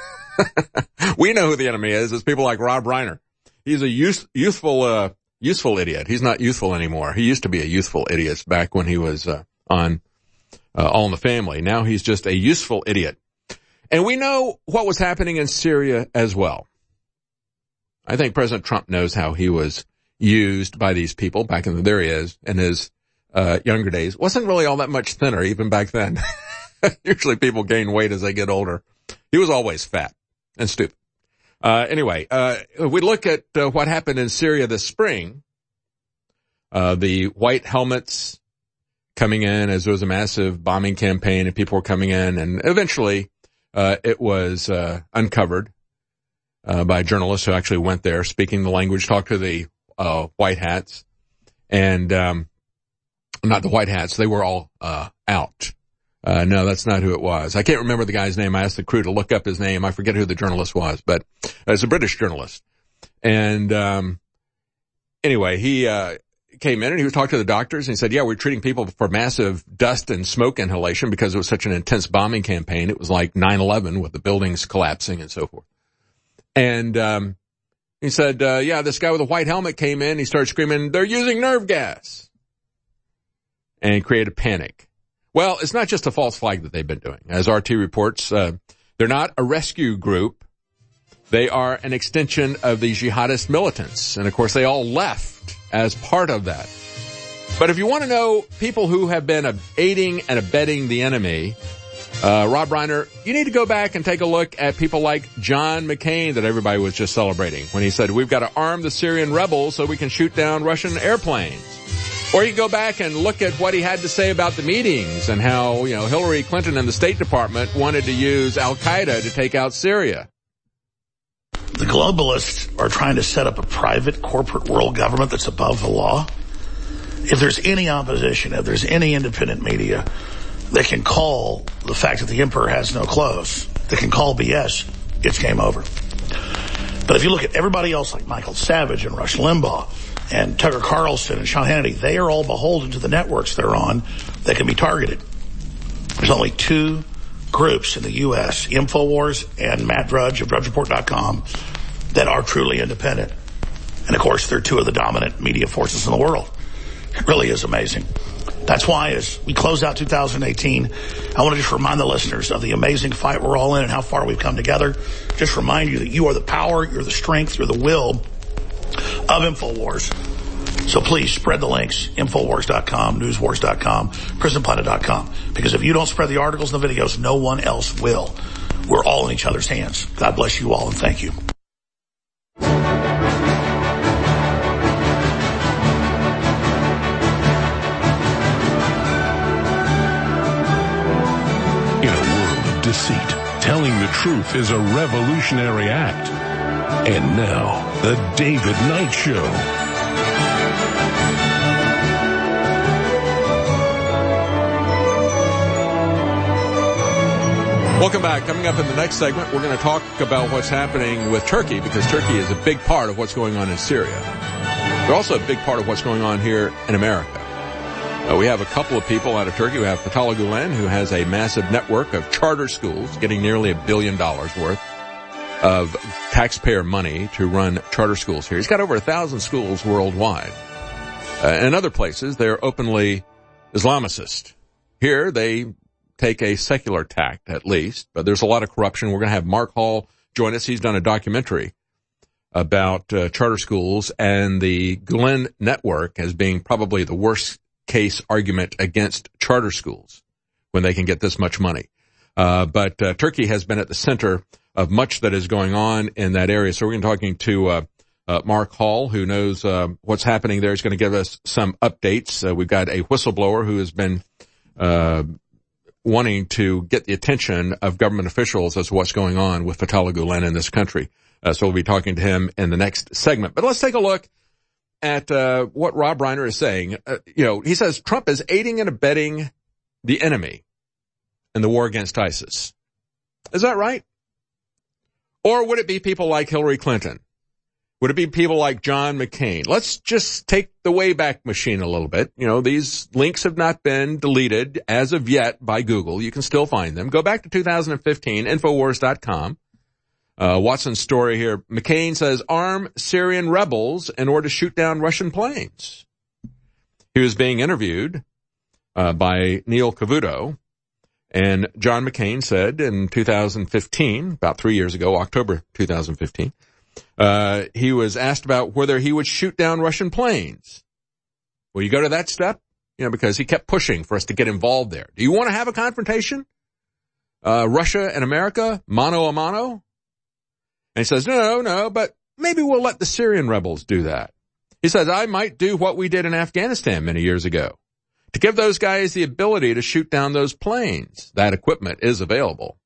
We know who the enemy is. It's people like Rob Reiner. He's a youth, youthful, uh, useful idiot. He's not youthful anymore. He used to be a youthful idiot back when he was, uh, on, uh, All in the Family. Now he's just a useful idiot. And we know what was happening in Syria as well. I think President Trump knows how he was used by these people back in the, there he is, in his, uh, younger days. Wasn't really all that much thinner even back then. Usually people gain weight as they get older. He was always fat and stupid. Uh, anyway, uh, we look at uh, what happened in Syria this spring. Uh, the white helmets coming in as there was a massive bombing campaign and people were coming in, and eventually, uh, it was, uh, uncovered. Uh, by journalists who actually went there, speaking the language, talked to the uh, white hats. And, um, not the white hats. They were all, uh, out. Uh, no, that's not who it was. I can't remember the guy's name. I asked the crew to look up his name. I forget who the journalist was, but it's a British journalist. And, um, anyway, he, uh, came in and he was talking to the doctors and he said, yeah, we're treating people for massive dust and smoke inhalation because it was such an intense bombing campaign. It was like nine eleven with the buildings collapsing and so forth. And, um, he said, uh, yeah, this guy with a white helmet came in. He started screaming, they're using nerve gas, and created panic. Well, it's not just a false flag that they've been doing. As R T reports, uh, they're not a rescue group. They are an extension of the jihadist militants. And of course, they all left as part of that. But if you want to know people who have been aiding and abetting the enemy, uh, Rob Reiner, you need to go back and take a look at people like John McCain that everybody was just celebrating when he said, we've got to arm the Syrian rebels so we can shoot down Russian airplanes. Or you go back and look at what he had to say about the meetings and how, you know, Hillary Clinton and the State Department wanted to use Al-Qaeda to take out Syria. The globalists are trying to set up a private corporate world government that's above the law. If there's any opposition, if there's any independent media that can call the fact that the emperor has no clothes, that can call B S, it's game over. But if you look at everybody else like Michael Savage and Rush Limbaugh and Tucker Carlson and Sean Hannity, they are all beholden to the networks they're on that can be targeted. There's only two groups in the U S, InfoWars and Matt Drudge of Drudge Report dot com, that are truly independent. And of course, they're two of the dominant media forces in the world. It really is amazing. That's why as we close out two thousand eighteen, I want to just remind the listeners of the amazing fight we're all in and how far we've come together. Just remind you that you are the power, you're the strength, you're the will of InfoWars. So please spread the links, InfoWars dot com, Newswars dot com, Prison Planet dot com. Because if you don't spread the articles and the videos, no one else will. We're all in each other's hands. God bless you all and thank you. In a world of deceit, telling the truth is a revolutionary act. And now, the David Knight Show. Welcome back. Coming up in the next segment, we're going to talk about what's happening with Turkey, because Turkey is a big part of what's going on in Syria. They're also a big part of what's going on here in America. Uh, we have a couple of people out of Turkey. We have Fethullah Gulen, who has a massive network of charter schools, getting nearly a billion dollars worth of taxpayer money to run charter schools here. He's got over a thousand schools worldwide. Uh, and in other places, they're openly Islamicist. Here, they take a secular tact, at least, but there's a lot of corruption. We're going to have Mark Hall join us. He's done a documentary about uh, charter schools and the Gulen network as being probably the worst case argument against charter schools when they can get this much money. Uh, but uh, Turkey has been at the center of much that is going on in that area. So we're going to be talking to uh, uh, Mark Hall, who knows uh, what's happening there. He's going to give us some updates. Uh, we've got a whistleblower who has been uh wanting to get the attention of government officials as to what's going on with Fethullah Gulen in this country. Uh, so we'll be talking to him in the next segment. But let's take a look at uh what Rob Reiner is saying. Uh, you know, he says Trump is aiding and abetting the enemy in the war against ISIS. Is that right? Or would it be people like Hillary Clinton? Would it be people like John McCain? Let's just take the Wayback Machine a little bit. You know, these links have not been deleted as of yet by Google. You can still find them. Go back to two thousand fifteen, InfoWars dot com. Uh, Watson's story here. McCain says, arm Syrian rebels in order to shoot down Russian planes. He was being interviewed uh, by Neil Cavuto. And John McCain said in two thousand fifteen, about three years ago, October two thousand fifteen, Uh, he was asked about whether he would shoot down Russian planes. Will you go to that step? You know, because he kept pushing for us to get involved there. Do you want to have a confrontation? Uh, Russia and America, mano a mano? And he says, no, no, no, but maybe we'll let the Syrian rebels do that. He says, I might do what we did in Afghanistan many years ago, to give those guys the ability to shoot down those planes. That equipment is available.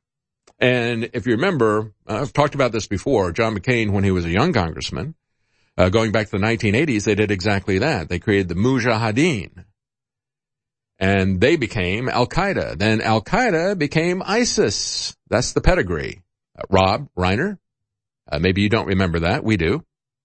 And if you remember, I've talked about this before, John McCain, when he was a young congressman, Uh, going back to the nineteen eighties, they did exactly that. They created the Mujahideen. And they became Al-Qaeda. Then Al-Qaeda became ISIS. That's the pedigree. Uh, Rob Reiner. Uh, maybe you don't remember that. We do.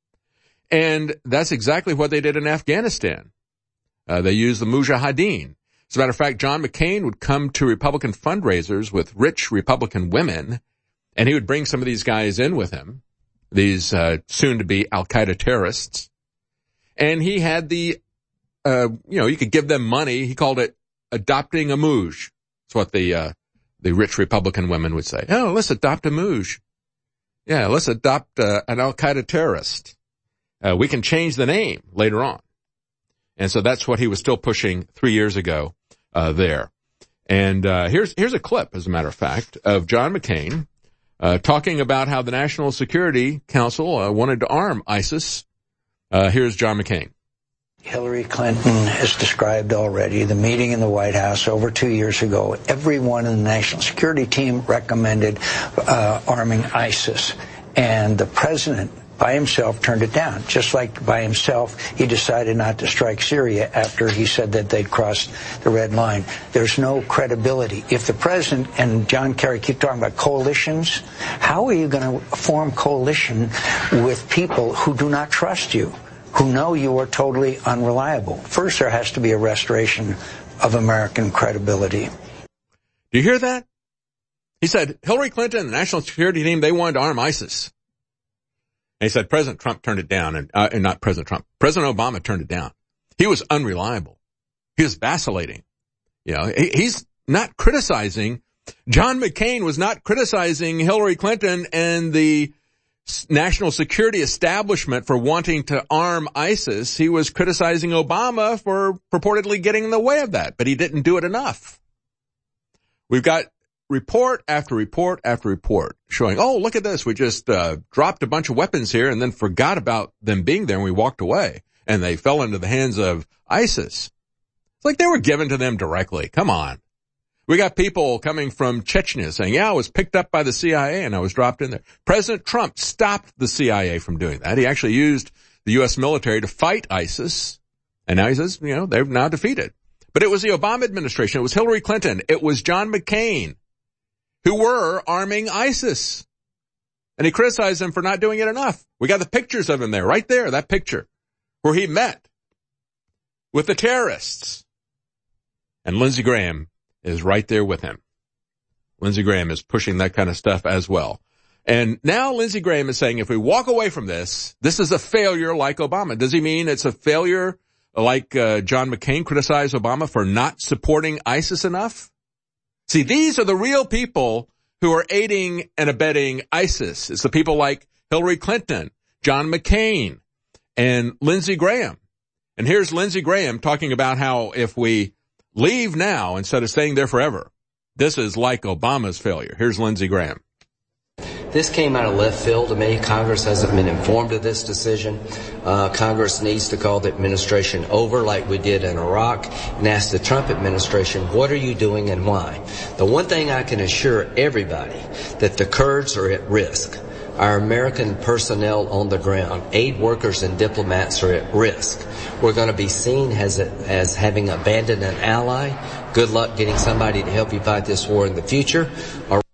And that's exactly what they did in Afghanistan. Uh, they used the Mujahideen. As a matter of fact, John McCain would come to Republican fundraisers with rich Republican women, and he would bring some of these guys in with him, these uh, soon-to-be Al-Qaeda terrorists. And he had the, uh, you know, you could give them money. He called it adopting a Muj. That's what the uh, the rich Republican women would say. Oh, let's adopt a Muj. Yeah, let's adopt uh, an Al-Qaeda terrorist. Uh, we can change the name later on. And so that's what he was still pushing three years ago uh, there. And uh, here's here's a clip, as a matter of fact, of John McCain uh, talking about how the National Security Council uh, wanted to arm ISIS. Uh, here's John McCain. Hillary Clinton has described already the meeting in the White House over two years ago. Everyone in the National Security team recommended uh, arming ISIS. And the president by himself turned it down. Just like by himself, he decided not to strike Syria after he said that they'd crossed the red line. There's no credibility. If the president and John Kerry keep talking about coalitions, how are you going to form coalition with people who do not trust you, who know you are totally unreliable? First, there has to be a restoration of American credibility. Do you hear that? He said Hillary Clinton and the National Security team, they wanted to arm ISIS. And he said President Trump turned it down, and, uh, and not President Trump. President Obama turned it down. He was unreliable. He was vacillating. You know, he, he's not criticizing. John McCain was not criticizing Hillary Clinton and the national security establishment for wanting to arm ISIS. He was criticizing Obama for purportedly getting in the way of that, but he didn't do it enough. We've got report after report after report showing, oh, look at this. We just uh, dropped a bunch of weapons here and then forgot about them being there and we walked away and they fell into the hands of ISIS. It's like they were given to them directly. Come on. We got people coming from Chechnya saying, yeah, I was picked up by the C I A and I was dropped in there. President Trump stopped the C I A from doing that. He actually used the U S military to fight ISIS. And now he says, you know, they're now defeated. But it was the Obama administration. It was Hillary Clinton. It was John McCain who were arming ISIS. And he criticized them for not doing it enough. We got the pictures of him there, right there, that picture, where he met with the terrorists. And Lindsey Graham is right there with him. Lindsey Graham is pushing that kind of stuff as well. And now Lindsey Graham is saying if we walk away from this, this is a failure like Obama. Does he mean it's a failure like uh, John McCain criticized Obama for not supporting ISIS enough? See, these are the real people who are aiding and abetting ISIS. It's the people like Hillary Clinton, John McCain, and Lindsey Graham. And here's Lindsey Graham talking about how if we leave now instead of staying there forever, this is like Obama's failure. Here's Lindsey Graham. This came out of left field to me. Congress hasn't been informed of this decision. Uh, Congress needs to call the administration over like we did in Iraq and ask the Trump administration, what are you doing and why? The one thing I can assure everybody, that the Kurds are at risk. Our American personnel on the ground, aid workers and diplomats are at risk. We're going to be seen as, a, as having abandoned an ally. Good luck getting somebody to help you fight this war in the future. Or-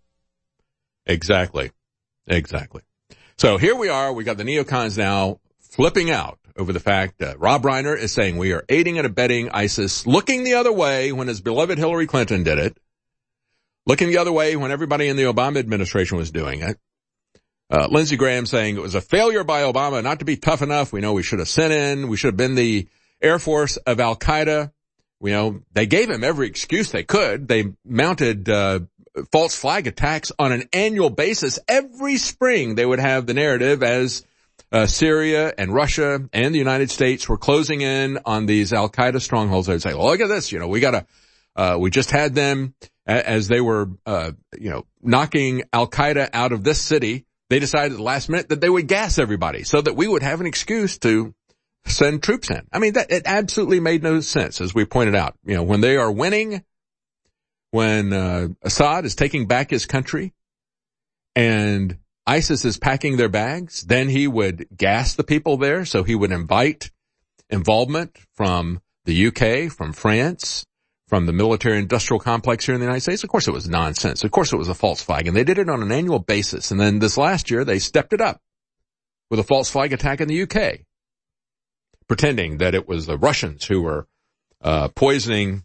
exactly. Exactly. So here we are. We got the neocons now flipping out over the fact that Rob Reiner is saying we are aiding and abetting ISIS, looking the other way when his beloved Hillary Clinton did it, looking the other way when everybody in the Obama administration was doing it. Uh, Lindsey Graham saying it was a failure by Obama not to be tough enough. We know we should have sent in. We should have been the Air Force of Al-Qaeda. You know, they gave him every excuse they could. They mounted uh false flag attacks on an annual basis. Every spring they would have the narrative as uh, Syria and Russia and the United States were closing in on these Al-Qaeda strongholds. They'd say, well, look at this. You know, we got to, uh, we just had them a- as they were, uh, you know, knocking Al-Qaeda out of this city. They decided at the last minute that they would gas everybody so that we would have an excuse to send troops in. I mean, that it absolutely made no sense, as we pointed out. You know, when they are winning, when uh, Assad is taking back his country and ISIS is packing their bags, then he would gas the people there. So he would invite involvement from the U K, from France, from the military-industrial complex here in the United States. Of course it was nonsense. Of course it was a false flag. And they did it on an annual basis. And then this last year, they stepped it up with a false flag attack in the U K, pretending that it was the Russians who were uh poisoning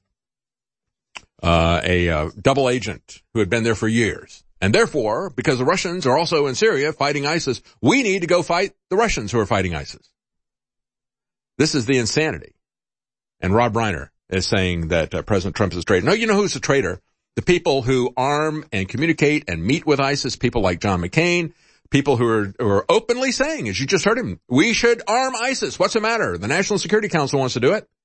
uh a uh, double agent who had been there for years. And therefore, because the Russians are also in Syria fighting ISIS, we need to go fight the Russians who are fighting ISIS. This is the insanity. And Rob Reiner is saying that uh, President Trump is a traitor. No, you know who's a traitor? The people who arm and communicate and meet with ISIS, people like John McCain, people who are, who are openly saying, as you just heard him, we should arm ISIS. What's the matter? The National Security Council wants to do it.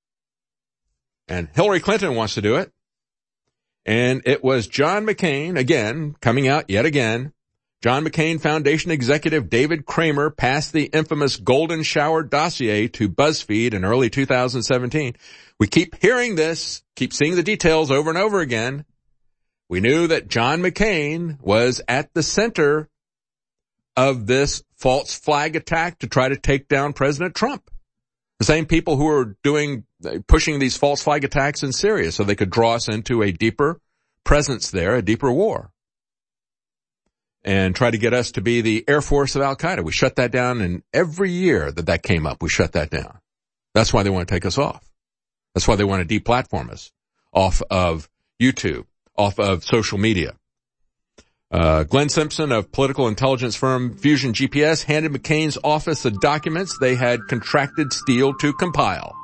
And Hillary Clinton wants to do it. And it was John McCain, again, coming out yet again. John McCain Foundation executive David Kramer passed the infamous Golden Shower dossier to BuzzFeed in early two thousand seventeen. We keep hearing this, keep seeing the details over and over again. We knew that John McCain was at the center of this false flag attack to try to take down President Trump. The same people who are doing, pushing these false flag attacks in Syria so they could draw us into a deeper presence there, a deeper war, and try to get us to be the Air Force of Al-Qaeda. We shut that down, and every year that that came up, we shut that down. That's why they want to take us off. That's why they want to deplatform us off of YouTube, off of social media. Uh, Glenn Simpson of political intelligence firm Fusion G P S handed McCain's office the documents they had contracted Steele to compile.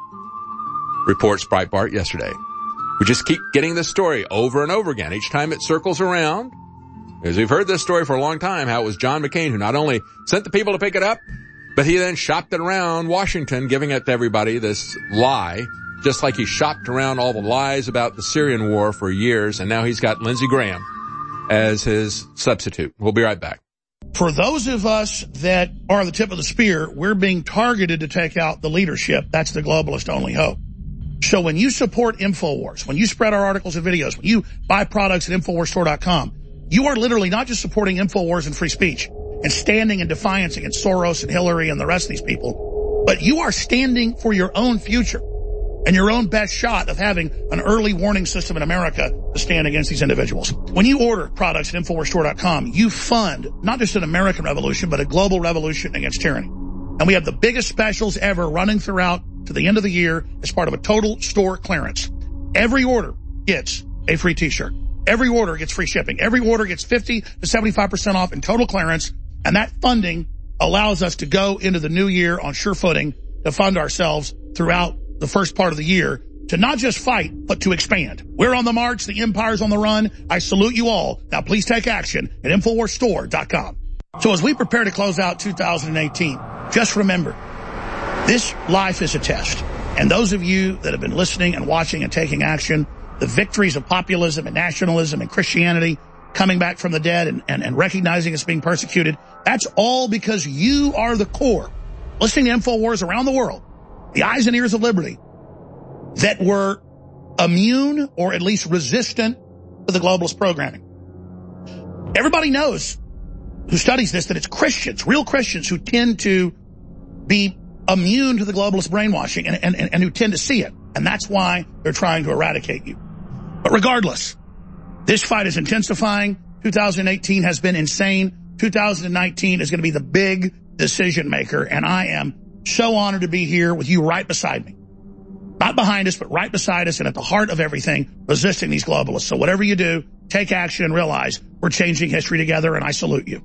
Reports Breitbart yesterday. We just keep getting this story over and over again. Each time it circles around, as we've heard this story for a long time, how it was John McCain who not only sent the people to pick it up, but he then shopped it around Washington, giving it to everybody, this lie, just like he shopped around all the lies about the Syrian war for years, and now he's got Lindsey Graham as his substitute. We'll be right back. For those of us that are the tip of the spear, we're being targeted to take out the leadership. That's the globalist only hope. So when you support InfoWars, when you spread our articles and videos, when you buy products at Infowars Store dot com, you are literally not just supporting InfoWars and free speech and standing in defiance against Soros and Hillary and the rest of these people, but you are standing for your own future and your own best shot of having an early warning system in America to stand against these individuals. When you order products at Infowars Store dot com, you fund not just an American revolution, but a global revolution against tyranny. And we have the biggest specials ever running throughout to the end of the year as part of a total store clearance. Every order gets a free t-shirt. Every order gets free shipping. Every order gets fifty to seventy-five percent off in total clearance. And that funding allows us to go into the new year on sure footing to fund ourselves throughout the first part of the year to not just fight, but to expand. We're on the march. The empire's on the run. I salute you all. Now please take action at Infowars Store dot com. So as we prepare to close out two thousand eighteen, just remember, this life is a test. And those of you that have been listening and watching and taking action, the victories of populism and nationalism and Christianity coming back from the dead and, and, and recognizing it's being persecuted, that's all because you are the core, listening to InfoWars around the world, the eyes and ears of liberty, that were immune or at least resistant to the globalist programming. Everybody knows who studies this that it's Christians, real Christians, who tend to be immune to the globalist brainwashing and, and, and who tend to see it. And that's why they're trying to eradicate you. But regardless, this fight is intensifying. two thousand eighteen has been insane. two thousand nineteen is going to be the big decision maker. And I am so honored to be here with you right beside me. Not behind us, but right beside us and at the heart of everything, resisting these globalists. So whatever you do, take action and realize we're changing history together, and I salute you.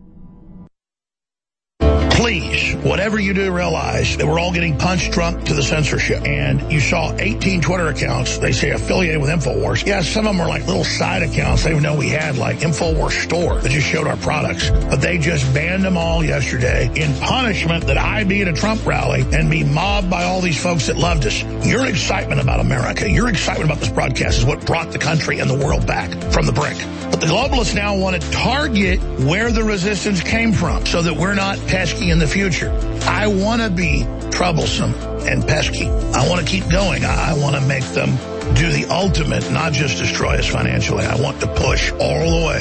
Please, whatever you do, realize that we're all getting punched drunk to the censorship. And you saw eighteen Twitter accounts, they say affiliated with InfoWars. Yeah, some of them are like little side accounts they didn't know we had, like InfoWars Store, that just showed our products. But they just banned them all yesterday in punishment that I be at a Trump rally and be mobbed by all these folks that loved us. Your excitement about America, your excitement about this broadcast is what brought the country and the world back from the brink. But the globalists now want to target where the resistance came from so that we're not pesky in the future. I want to be troublesome and pesky. I want to keep going. I want to make them do the ultimate, not just destroy us financially. I want to push all the way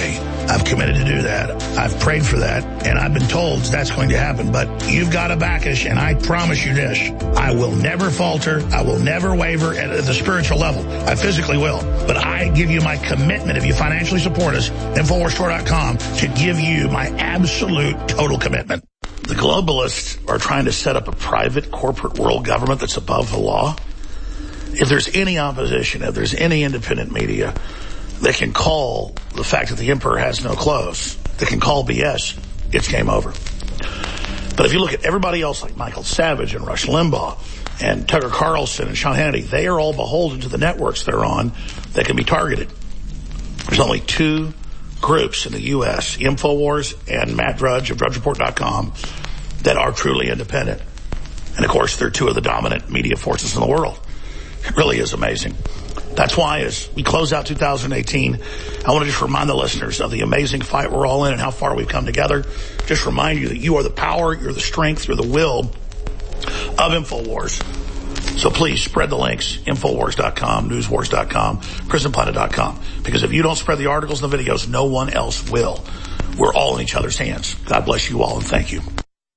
I've committed to do that. I've prayed for that, and I've been told that's going to happen. But you've got to back us, and I promise you this. I will never falter. I will never waver at the spiritual level. I physically will. But I give you my commitment, if you financially support us, Infowars Store dot com, to give you my absolute total commitment. The globalists are trying to set up a private corporate world government that's above the law. If there's any opposition, if there's any independent media, they can call the fact that the emperor has no clothes, they can call B S, it's game over. But if you look at everybody else like Michael Savage and Rush Limbaugh and Tucker Carlson and Sean Hannity, they are all beholden to the networks they're on that can be targeted. There's only two groups in the U S, InfoWars and Matt Drudge of Drudge Report dot com, that are truly independent. And of course, they're two of the dominant media forces in the world. It really is amazing. That's why as we close out two thousand eighteen, I want to just remind the listeners of the amazing fight we're all in and how far we've come together. Just remind you that you are the power, you're the strength, you're the will of InfoWars. So please spread the links, Infowars dot com, Newswars dot com, Prison Planet dot com. Because if you don't spread the articles and the videos, no one else will. We're all in each other's hands. God bless you all and thank you.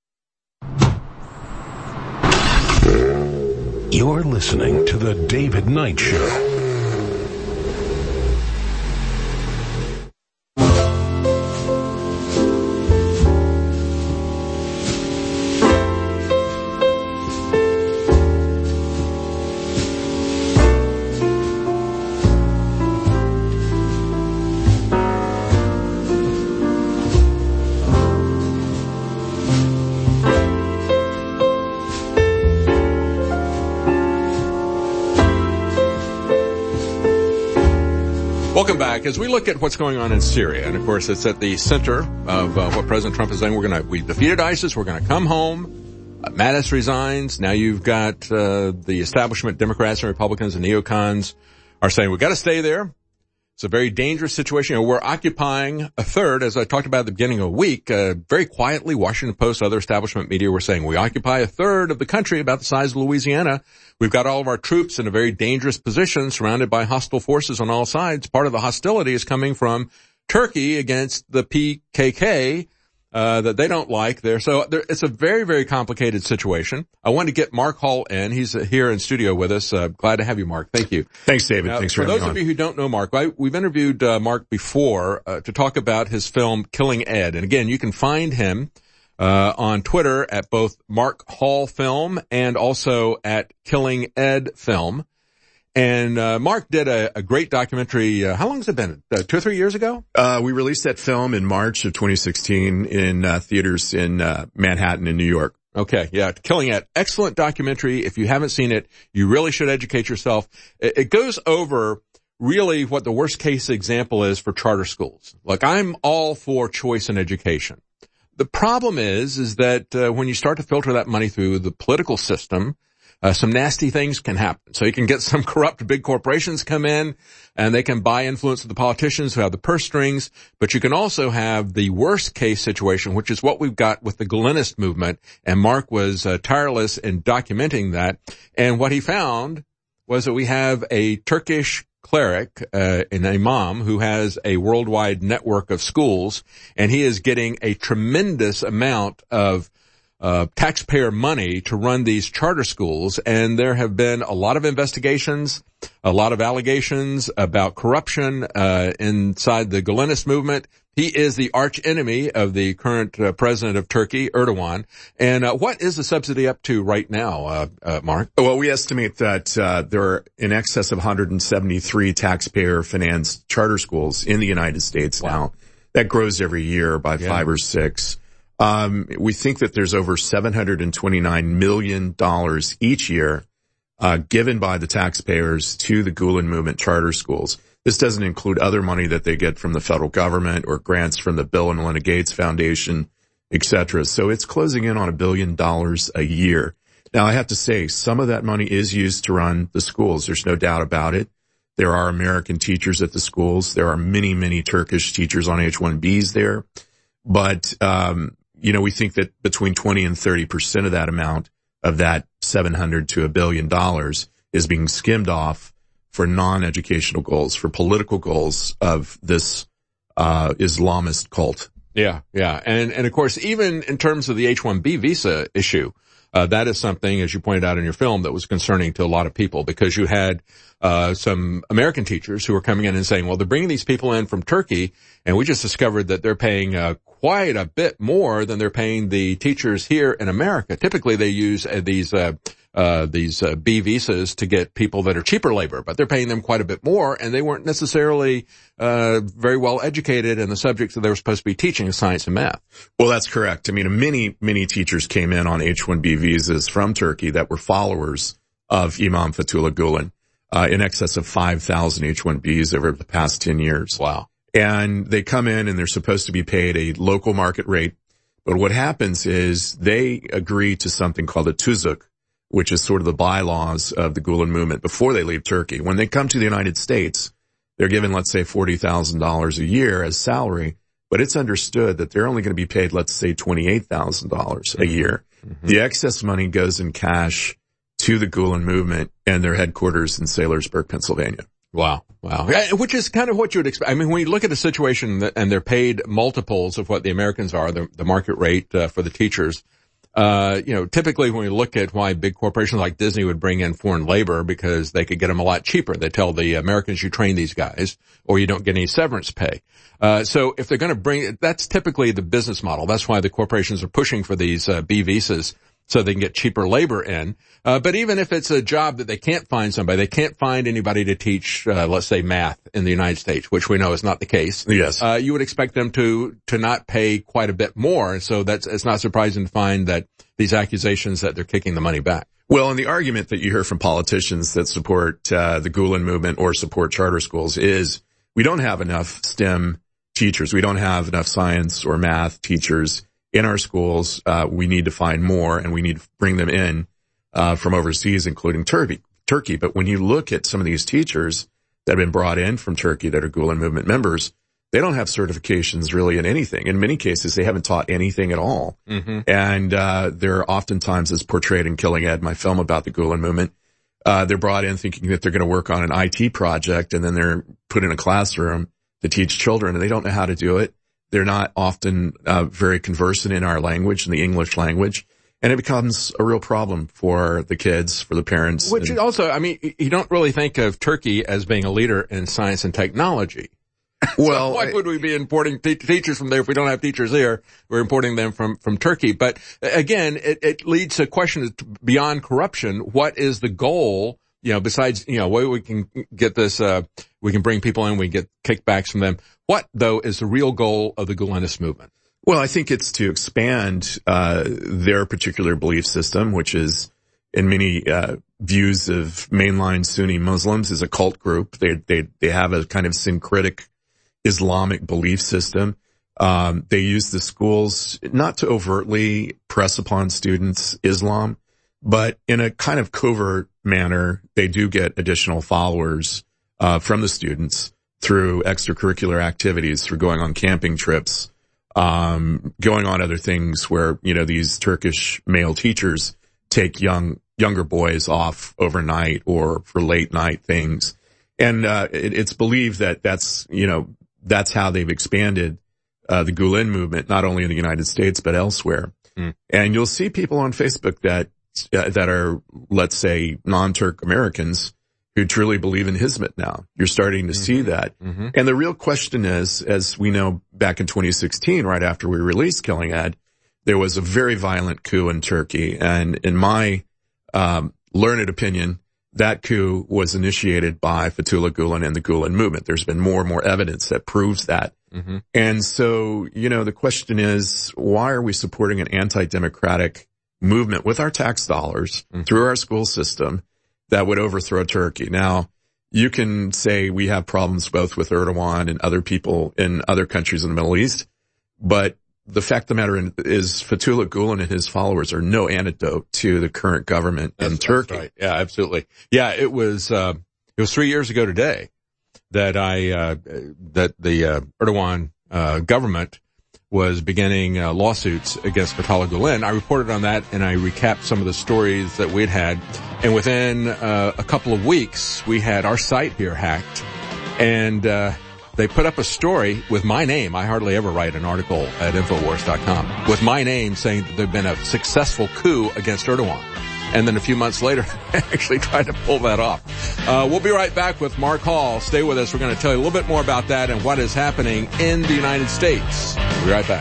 You're listening to The David Knight Show. Welcome back. As we look at what's going on in Syria, and of course it's at the center of uh, what President Trump is saying. We're going to, we defeated ISIS. We're going to come home. Uh, Mattis resigns. Now you've got uh, the establishment, Democrats and Republicans and neocons are saying we've got to stay there. It's a very dangerous situation. You know, we're occupying a third, as I talked about at the beginning of the week, uh, very quietly. Washington Post, other establishment media were saying we occupy a third of the country, about the size of Louisiana. We've got all of our troops in a very dangerous position, surrounded by hostile forces on all sides. Part of the hostility is coming from Turkey against the P K K, uh, that they don't like there. So there, it's a very, very complicated situation. I want to get Mark Hall in. He's uh, here in studio with us. Uh, glad to have you, Mark. Thank you. Thanks, David. Now, Thanks for, for having those me of on. you who don't know Mark, I, we've interviewed uh, Mark before uh, to talk about his film Killing Ed. And again, you can find him uh on Twitter at both Mark Hall Film and also at Killing Ed Film. And uh Mark did a, a great documentary. Uh, how long has it been? Uh, two or three years ago? Uh we released that film in March of twenty sixteen in uh theaters in uh Manhattan and New York. Okay, yeah, Killing Ed. Excellent documentary. If you haven't seen it, you really should educate yourself. It, it goes over really what the worst case example is for charter schools. Like, I'm all for choice in education. The problem is, is that uh, when you start to filter that money through the political system, uh, some nasty things can happen. So you can get some corrupt big corporations come in and they can buy influence of the politicians who have the purse strings. But you can also have the worst case situation, which is what we've got with the Gulenist movement. And Mark was uh, tireless in documenting that. And what he found was that we have a Turkish cleric, uh, an imam who has a worldwide network of schools, and he is getting a tremendous amount of uh taxpayer money to run these charter schools. And there have been a lot of investigations, a lot of allegations about corruption uh inside the Gulenist movement. He is the arch enemy of the current uh, president of Turkey, Erdogan. And uh, what is the subsidy up to right now, uh, uh Mark? Well, we estimate that uh there are in excess of one hundred seventy-three taxpayer-financed charter schools in the United States wow. now. That grows every year by yeah. five or six. Um we think that there's over seven hundred twenty-nine million dollars each year uh given by the taxpayers to the Gulen movement charter schools. This doesn't include other money that they get from the federal government or grants from the Bill and Melinda Gates Foundation, et cetera. So it's closing in on a billion dollars a year. Now, I have to say, some of that money is used to run the schools. There's no doubt about it. There are American teachers at the schools. There are many, many Turkish teachers on H one Bs there. But, um, you know, we think that between twenty and thirty percent of that amount of that seven hundred to a billion dollars is being skimmed off for non-educational goals, for political goals of this uh, Islamist cult. Yeah, yeah. And, and of course, even in terms of the H one B visa issue, uh, that is something, as you pointed out in your film, that was concerning to a lot of people because you had, uh, some American teachers who were coming in and saying, well, they're bringing these people in from Turkey and we just discovered that they're paying, uh, quite a bit more than they're paying the teachers here in America. Typically they use uh, these, uh, uh, these, uh, B visas to get people that are cheaper labor, but they're paying them quite a bit more and they weren't necessarily, uh, very well educated in the subjects that they were supposed to be teaching, science and math. Well, that's correct. I mean, many, many teachers came in on H one B visas from Turkey that were followers of Imam Fethullah Gulen, uh, in excess of five thousand H one Bs over the past ten years. Wow. And they come in and they're supposed to be paid a local market rate. But what happens is they agree to something called a tuzuk, which is sort of the bylaws of the Gulen movement before they leave Turkey. When they come to the United States, they're given, let's say, forty thousand dollars a year as salary, but it's understood that they're only going to be paid, let's say, twenty-eight thousand dollars a year. Mm-hmm. The excess money goes in cash to the Gulen movement and their headquarters in Saylorsburg, Pennsylvania. Wow. Wow. Which is kind of what you would expect. I mean, when you look at a situation that, and they're paid multiples of what the Americans are, the, the market rate uh, for the teachers, uh, you know, typically when we look at why big corporations like Disney would bring in foreign labor because they could get them a lot cheaper. They tell the Americans you train these guys or you don't get any severance pay. Uh, so if they're going to bring, that's typically the business model. That's why the corporations are pushing for these uh, B visas so they can get cheaper labor in. Uh, but even if it's a job that they can't find somebody, they can't find anybody to teach, uh, let's say math in the United States, which we know is not the case. Yes. Uh, you would expect them to, to not pay quite a bit more. So that's, it's not surprising to find that these accusations that they're kicking the money back. Well, and the argument that you hear from politicians that support, uh, the Gulen movement or support charter schools is we don't have enough STEM teachers. We don't have enough science or math teachers in our schools. Uh, we need to find more and we need to bring them in, uh, from overseas, including Turkey, Turkey. But when you look at some of these teachers that have been brought in from Turkey that are Gulen movement members, they don't have certifications really in anything. In many cases, they haven't taught anything at all. Mm-hmm. And, uh, they're oftentimes, as portrayed in Killing Ed, my film about the Gulen movement, uh, they're brought in thinking that they're going to work on an I T project and then they're put in a classroom to teach children and they don't know how to do it. They're not often uh, very conversant in our language, in the English language, and it becomes a real problem for the kids, for the parents. Which and, also, I mean, you don't really think of Turkey as being a leader in science and technology. Well, so why would we be importing te- teachers from there if we don't have teachers here? We're importing them from from Turkey. But again, it, it leads to questions beyond corruption. What is the goal? You know, besides, you know, way we can get this, uh, we can bring people in, we get kickbacks from them. What, though, is the real goal of the Gulenist movement? Well, I think it's to expand, uh, their particular belief system, which is in many, uh, views of mainline Sunni Muslims is a cult group. They, they, they have a kind of syncretic Islamic belief system. Um, they use the schools not to overtly press upon students Islam, but in a kind of covert manner, they do get additional followers, uh, from the students through extracurricular activities, through going on camping trips, um, going on other things where, you know, these Turkish male teachers take young, younger boys off overnight or for late night things. And, uh, it, it's believed that that's, you know, that's how they've expanded, uh, the Gulen movement, not only in the United States, but elsewhere. Mm. And you'll see people on Facebook that, uh, that are, let's say, non-Turk Americans who truly believe in Hizmet now. You're starting to mm-hmm. see that. Mm-hmm. And the real question is, as we know back in twenty sixteen, right after we released Killing Ed, there was a very violent coup in Turkey. And in my um learned opinion, that coup was initiated by Fethullah Gulen and the Gulen movement. There's been more and more evidence that proves that. Mm-hmm. And so, you know, the question is, why are we supporting an anti-democratic movement with our tax dollars mm-hmm. through our school system that would overthrow Turkey? Now, you can say we have problems both with Erdogan and other people in other countries in the Middle East, but the fact of the matter is Fethullah Gulen and his followers are no antidote to the current government in that's, Turkey. That's right. Yeah, absolutely. Yeah, it was, uh, it was three years ago today that I, uh, that the, uh, Erdogan, uh, government was beginning uh, lawsuits against Fethullah Gulen. I reported on that and I recapped some of the stories that we'd had. And within uh, a couple of weeks, we had our site here hacked. And uh they put up a story with my name. I hardly ever write an article at Infowars dot com with my name saying that there'd been a successful coup against Erdogan. And then a few months later, I actually tried to pull that off. Uh, we'll be right back with Mark Hall. Stay with us. We're going to tell you a little bit more about that and what is happening in the United States. We'll be right back.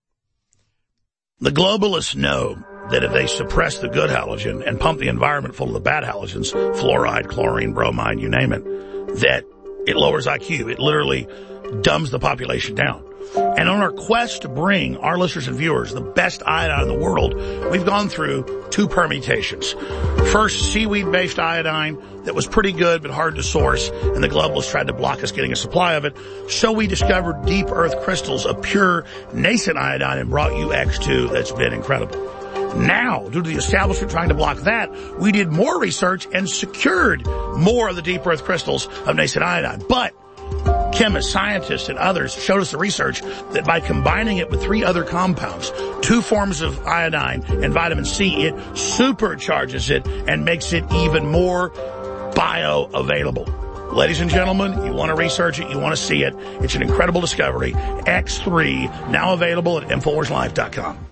The globalists know that if they suppress the good halogen and pump the environment full of the bad halogens, fluoride, chlorine, bromide, you name it, that it lowers I Q. It literally dumbs the population down. And on our quest to bring our listeners and viewers the best iodine in the world, we've gone through two permutations. First, seaweed-based iodine that was pretty good but hard to source, and the globalists tried to block us getting a supply of it. So we discovered deep earth crystals of pure nascent iodine and brought you X two that's been incredible. Now, due to the establishment trying to block that, we did more research and secured more of the deep earth crystals of nascent iodine. But chemists, scientists, and others showed us the research that by combining it with three other compounds, two forms of iodine and vitamin C, it supercharges it and makes it even more bioavailable. Ladies and gentlemen, you want to research it, you want to see it. It's an incredible discovery. X three, now available at Infowars Life dot com.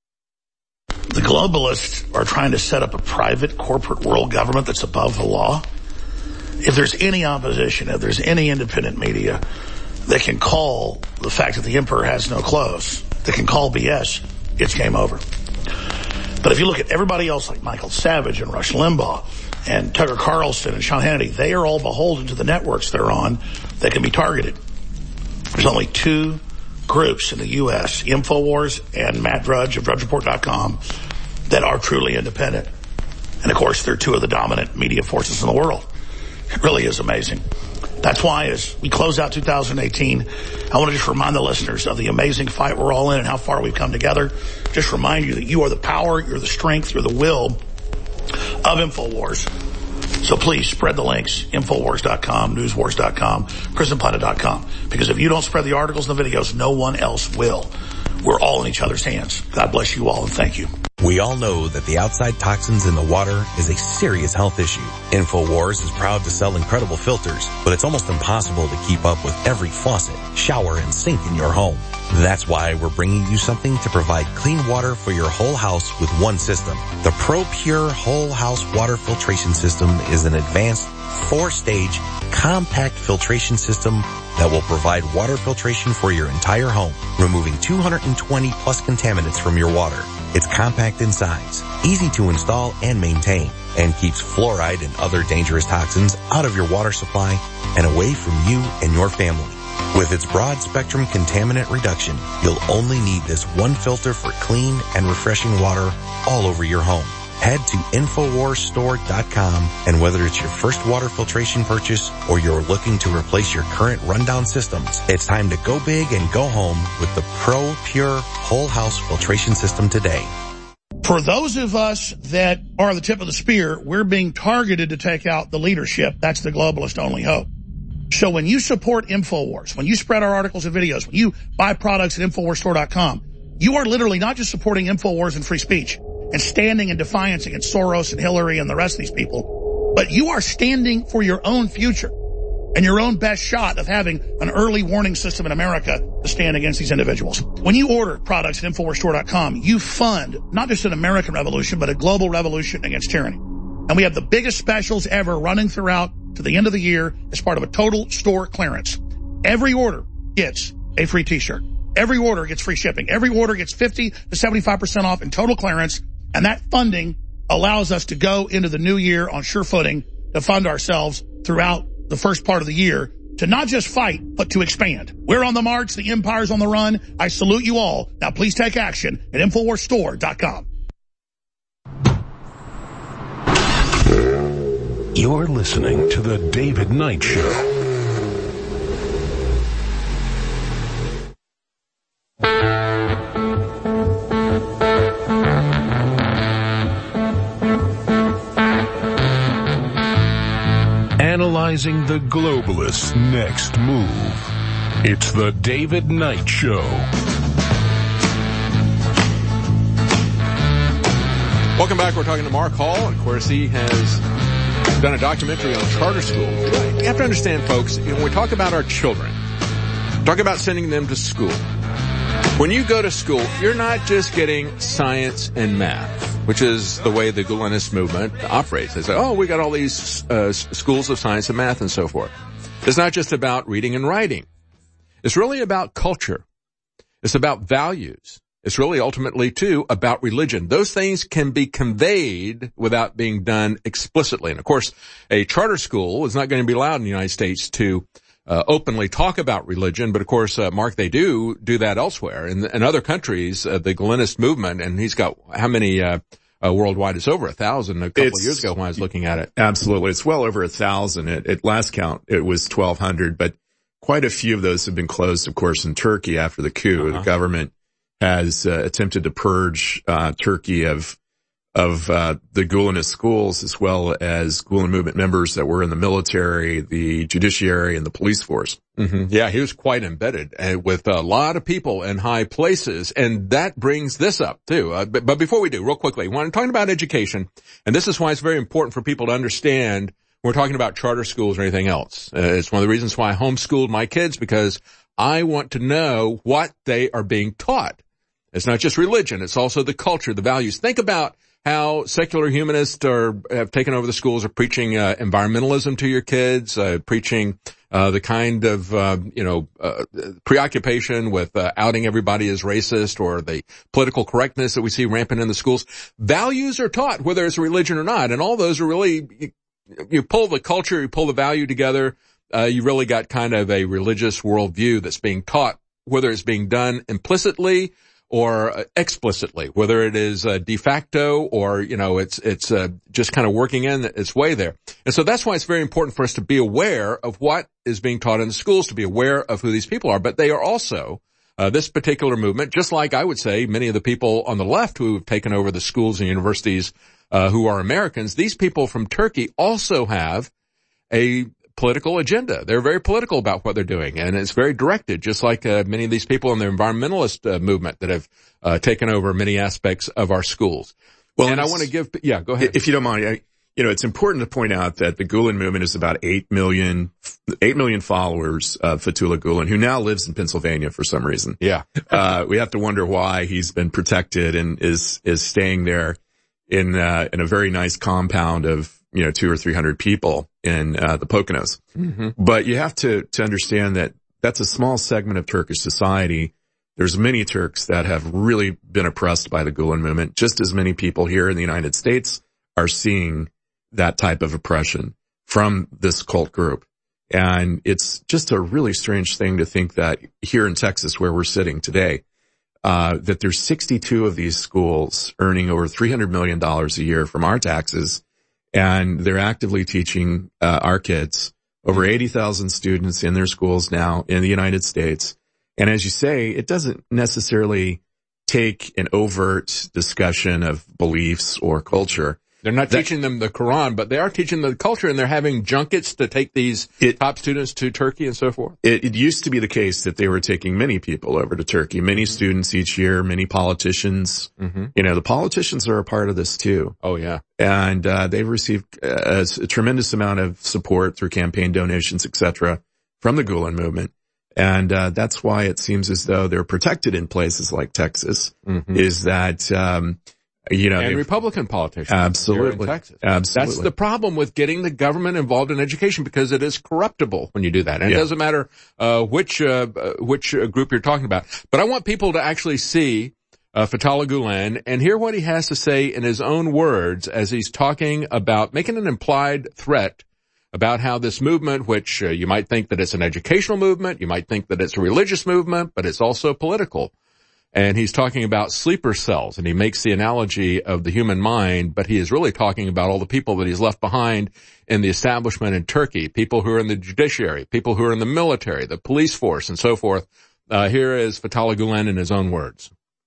The globalists are trying to set up a private corporate world government that's above the law. If there's any opposition, if there's any independent media that can call the fact that the emperor has no clothes, that can call B S, it's game over. But if you look at everybody else like Michael Savage and Rush Limbaugh and Tucker Carlson and Sean Hannity, they are all beholden to the networks they're on that can be targeted. There's only two groups in the U S, Infowars and Matt Drudge of Drudge Report dot com, that are truly independent. And of course, they're two of the dominant media forces in the world. It really is amazing. That's why as we close out two thousand eighteen, I want to just remind the listeners of the amazing fight we're all in and how far we've come together. Just remind you that you are the power, you're the strength, you're the will of Infowars. So please spread the links, Infowars dot com, News Wars dot com, Prison Planet dot com. Because if you don't spread the articles and the videos, no one else will. We're all in each other's hands. God bless you all and thank you. We all know that the outside toxins in the water is a serious health issue. Infowars is proud to sell incredible filters, but it's almost impossible to keep up with every faucet, shower, and sink in your home. That's why we're bringing you something to provide clean water for your whole house with one system. The ProPure Whole House Water Filtration System is an advanced four-stage compact filtration system that will provide water filtration for your entire home, removing two hundred twenty plus contaminants from your water. It's compact in size, easy to install and maintain, and keeps fluoride and other dangerous toxins out of your water supply and away from you and your family. With its broad spectrum contaminant reduction, you'll only need this one filter for clean and refreshing water all over your home. Head to Infowars Store dot com, and whether it's your first water filtration purchase or you're looking to replace your current rundown systems, it's time to go big and go home with the ProPure Whole House Filtration System today. For those of us that are the tip of the spear, we're being targeted to take out the leadership. That's the globalist only hope. So when you support Infowars, when you spread our articles and videos, when you buy products at Infowars Store dot com, you are literally not just supporting Infowars and free speech and standing in defiance against Soros and Hillary and the rest of these people, but you are standing for your own future and your own best shot of having an early warning system in America to stand against these individuals. When you order products at Infowars Store dot com, you fund not just an American revolution, but a global revolution against tyranny. And we have the biggest specials ever running throughout to the end of the year as part of a total store clearance. Every order gets a free t-shirt. Every order gets free shipping. Every order gets fifty to seventy-five percent off in total clearance. And that funding allows us to go into the new year on sure footing to fund ourselves throughout the first part of the year to not just fight, but to expand. We're on the march. The empire's on the run. I salute you all. Now please take action at Infowars Store dot com. You're listening to The David Knight Show. Analyzing the globalists' next move. It's The David Knight Show. Welcome back. We're talking to Mark Hall. Of course, he has done a documentary on charter schools. You have to understand, folks, when we talk about our children, Talk about sending them to school. When you go to school, you're not just getting science and math, which is the way the Gulenist movement operates. They say, oh, we got all these uh, schools of science and math and so forth. It's not just about reading and writing. It's really about culture. It's about values. It's really ultimately, too, about religion. Those things can be conveyed without being done explicitly. And, of course, a charter school is not going to be allowed in the United States to uh, openly talk about religion. But, of course, uh, Mark, they do do that elsewhere. In, in other countries, uh, the Gulenist movement, and he's got how many uh, uh worldwide? It's over a thousand a couple it's, of years ago when I was looking at it. Absolutely. It's well over a thousand. At, at last count, it was twelve hundred. But quite a few of those have been closed, of course, in Turkey after the coup. Uh-huh. The government has uh, attempted to purge uh, Turkey of of uh, the Gulenist schools, as well as Gulen movement members that were in the military, the judiciary, and the police force. Mm-hmm. Yeah, he was quite embedded uh, with a lot of people in high places, and that brings this up too. Uh, but, but before we do, real quickly, when I'm talking about education, and this is why it's very important for people to understand when we're talking about charter schools or anything else. Uh, it's one of the reasons why I homeschooled my kids, because I want to know what they are being taught. It's not just religion. It's also the culture, the values. Think about how secular humanists are, have taken over the schools, are preaching uh, environmentalism to your kids, uh, preaching uh, the kind of, uh, you know, uh, preoccupation with uh, outing everybody as racist, or the political correctness that we see rampant in the schools. Values are taught, whether it's religion or not, and all those are really, you, you pull the culture, you pull the value together, uh, you really got kind of a religious worldview that's being taught, whether it's being done implicitly or explicitly, whether it is uh, de facto or, you know, it's it's uh, just kind of working in its way there. And so that's why it's very important for us to be aware of what is being taught in the schools, to be aware of who these people are. But they are also, uh, this particular movement, just like I would say many of the people on the left who have taken over the schools and universities uh, who are Americans, these people from Turkey also have a political agenda. They're very political about what they're doing, and it's very directed, just like uh, many of these people in the environmentalist uh, movement that have uh, taken over many aspects of our schools. Well, and I want to give, yeah, go ahead. If you don't mind, I, you know, it's important to point out that the Gulen movement is about eight million, eight million followers of Fethullah Gulen, who now lives in Pennsylvania for some reason. Yeah. uh, we have to wonder why he's been protected and is, is staying there in, uh, in a very nice compound of, you know, two or three hundred people in, uh, the Poconos. Mm-hmm. But you have to, to understand that that's a small segment of Turkish society. There's many Turks that have really been oppressed by the Gulen movement. Just as many people here in the United States are seeing that type of oppression from this cult group. And it's just a really strange thing to think that here in Texas, where we're sitting today, uh, that there's sixty-two of these schools earning over three hundred million dollars a year from our taxes. And they're actively teaching uh, our kids, over eighty thousand students in their schools now in the United States. And as you say, it doesn't necessarily take an overt discussion of beliefs or culture. They're not that, teaching them the Quran, but they are teaching the culture, and they're having junkets to take these it, top students to Turkey and so forth. It, it used to be the case that they were taking many people over to Turkey, many mm-hmm. students each year, many politicians. Mm-hmm. You know, the politicians are a part of this too. Oh, yeah. And uh, they've received a, a tremendous amount of support through campaign donations, et cetera, from the Gulen movement. And uh, that's why it seems as though they're protected in places like Texas, mm-hmm. is that... Um, You know, and Republican politicians. Absolutely. Here in Texas. Absolutely. That's the problem with getting the government involved in education, because it is corruptible when you do that. And yeah. It doesn't matter, uh, which, uh, which group you're talking about. But I want people to actually see, uh, Fethullah Gulen and hear what he has to say in his own words as he's talking about making an implied threat about how this movement, which uh, you might think that it's an educational movement, you might think that it's a religious movement, but it's also political. And he's talking about sleeper cells, and he makes the analogy of the human mind, but he is really talking about all the people that he's left behind in the establishment in Turkey, people who are in the judiciary, people who are in the military, the police force, and so forth. Uh, here is Fethullah Gulen in his own words.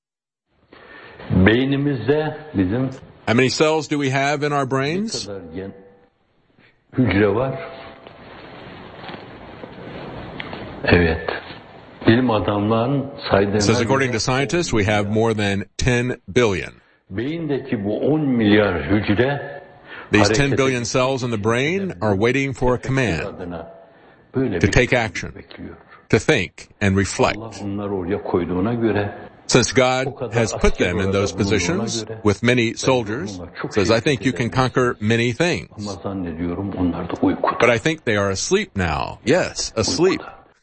Beynimizde bizim How many cells do we have in our brains? Hücre var. Evet. It says, according to scientists, we have more than ten billion. These ten billion cells in the brain are waiting for a command to take action. to think and reflect. Since God has put them in those positions with many soldiers, says, I think you can conquer many things. But I think they are asleep now. Yes, asleep.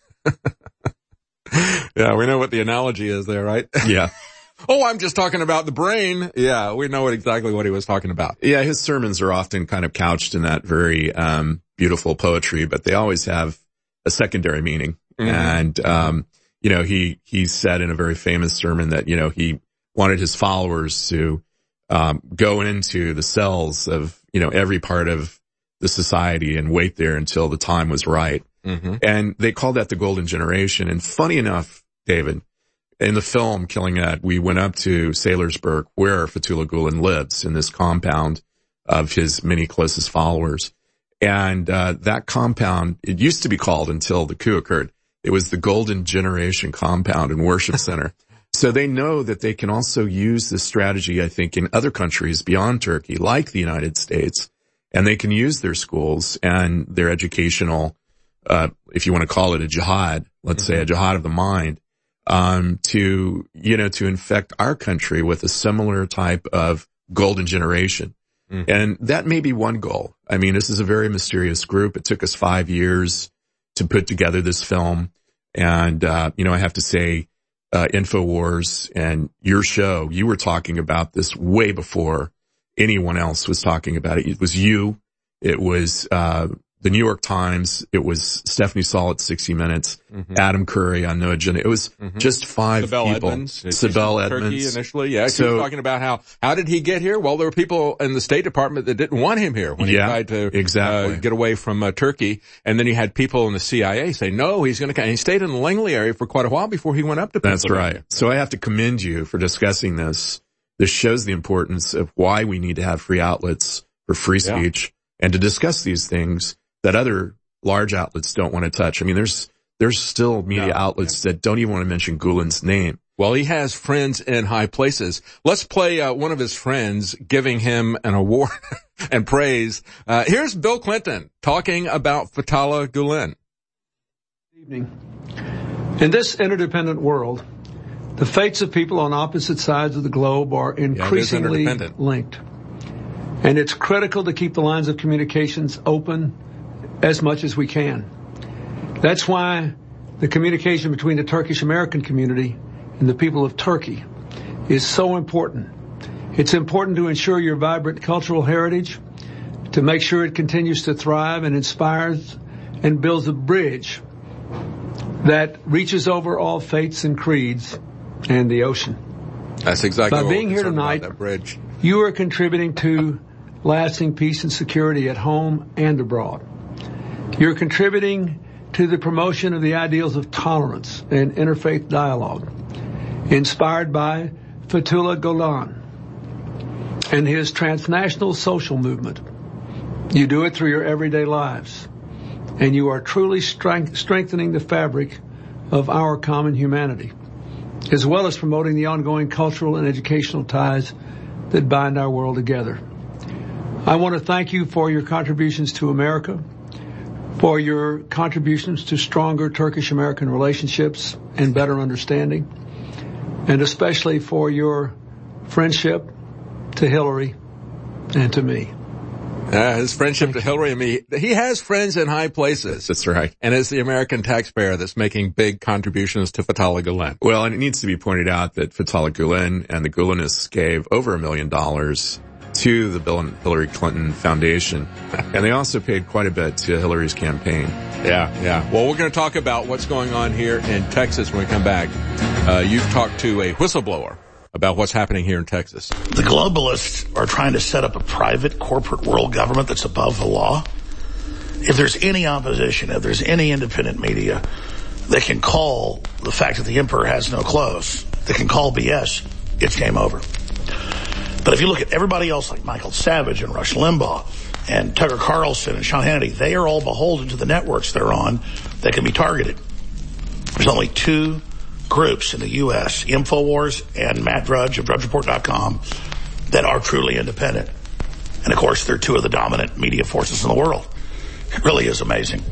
Yeah, we know what the analogy is there, right? Yeah. Oh, I'm just talking about the brain. Yeah, we know what exactly what he was talking about. Yeah, his sermons are often kind of couched in that very um beautiful poetry, but they always have a secondary meaning. Mm-hmm. And, um, you know, he, he said in a very famous sermon that, you know, he wanted his followers to, um, go into the cells of, you know, every part of the society and wait there until the time was right. Mm-hmm. And they called that the golden generation. And funny enough, David, in the film Killing Ed, we went up to Saylorsburg where Fethullah Gulen lives in this compound of his many closest followers. And, uh, that compound, it used to be called until the coup occurred. It was the Golden Generation Compound and Worship Center. So they know that they can also use this strategy, I think, in other countries beyond Turkey, like the United States, and they can use their schools and their educational, uh, if you want to call it a jihad, let's mm-hmm. say a jihad of the mind, um, to, you know, to infect our country with a similar type of golden generation. Mm-hmm. And that may be one goal. I mean, this is a very mysterious group. It took us five years to put together this film. And, uh, you know, I have to say, uh, InfoWars and your show, you were talking about this way before anyone else was talking about it. It was you. It was, uh, the New York Times. It was Stephanie Saul at sixty minutes, mm-hmm. Adam Curry on No Agenda. It was mm-hmm. just five Sibel people. Edmonds. Sibel Edmonds. Turkey initially, yeah. So, she was talking about how, how did he get here? Well, there were people in the State Department that didn't want him here when he yeah, tried to exactly. uh, get away from uh, Turkey. And then you had people in the C I A say, no, he's going to come. And he stayed in the Langley area for quite a while before he went up to That's Pennsylvania. right. So I have to commend you for discussing this. This shows the importance of why we need to have free outlets for free speech yeah. and to discuss these things that other large outlets don't want to touch. I mean, there's, there's still media no, outlets yeah. that don't even want to mention Gulen's name. Well, he has friends in high places. Let's play uh, one of his friends giving him an award and praise. Uh, here's Bill Clinton talking about Fethullah Gulen. Good evening. In this interdependent world, the fates of people on opposite sides of the globe are increasingly yeah, linked. And it's critical to keep the lines of communications open as much as we can. That's why the communication between the Turkish American community and the people of Turkey is so important. It's important to ensure your vibrant cultural heritage, to make sure it continues to thrive and inspires and builds a bridge that reaches over all faiths and creeds and the ocean. That's exactly By what being we're here tonight, about, that bridge. You are contributing to lasting peace and security at home and abroad. You're contributing to the promotion of the ideals of tolerance and interfaith dialogue, inspired by Fethullah Gulen and his transnational social movement. You do it through your everyday lives, and you are truly strength- strengthening the fabric of our common humanity, as well as promoting the ongoing cultural and educational ties that bind our world together. I want to thank you for your contributions to America, for your contributions to stronger Turkish-American relationships and better understanding, and especially for your friendship to Hillary and to me. Uh, his friendship Thank to Hillary and me. He has friends in high places. That's right. And it's the American taxpayer that's making big contributions to Fethullah Gulen. Well, and it needs to be pointed out that Fethullah Gulen and the Gulenists gave over a million dollars to the Bill and Hillary Clinton Foundation. And they also paid quite a bit to Hillary's campaign. Yeah, yeah. Well, we're going to talk about what's going on here in Texas when we come back. Uh, you've talked to a whistleblower about what's happening here in Texas. The globalists are trying to set up a private corporate world government that's above the law. If there's any opposition, if there's any independent media, they can call the fact that the emperor has no clothes, they can call B S, it's game over. But if you look at everybody else like Michael Savage and Rush Limbaugh and Tucker Carlson and Sean Hannity, they are all beholden to the networks they're on that can be targeted. There's only two groups in the U S, InfoWars and Matt Drudge of Drudge Report dot com, that are truly independent. And of course, they're two of the dominant media forces in the world. It really is amazing.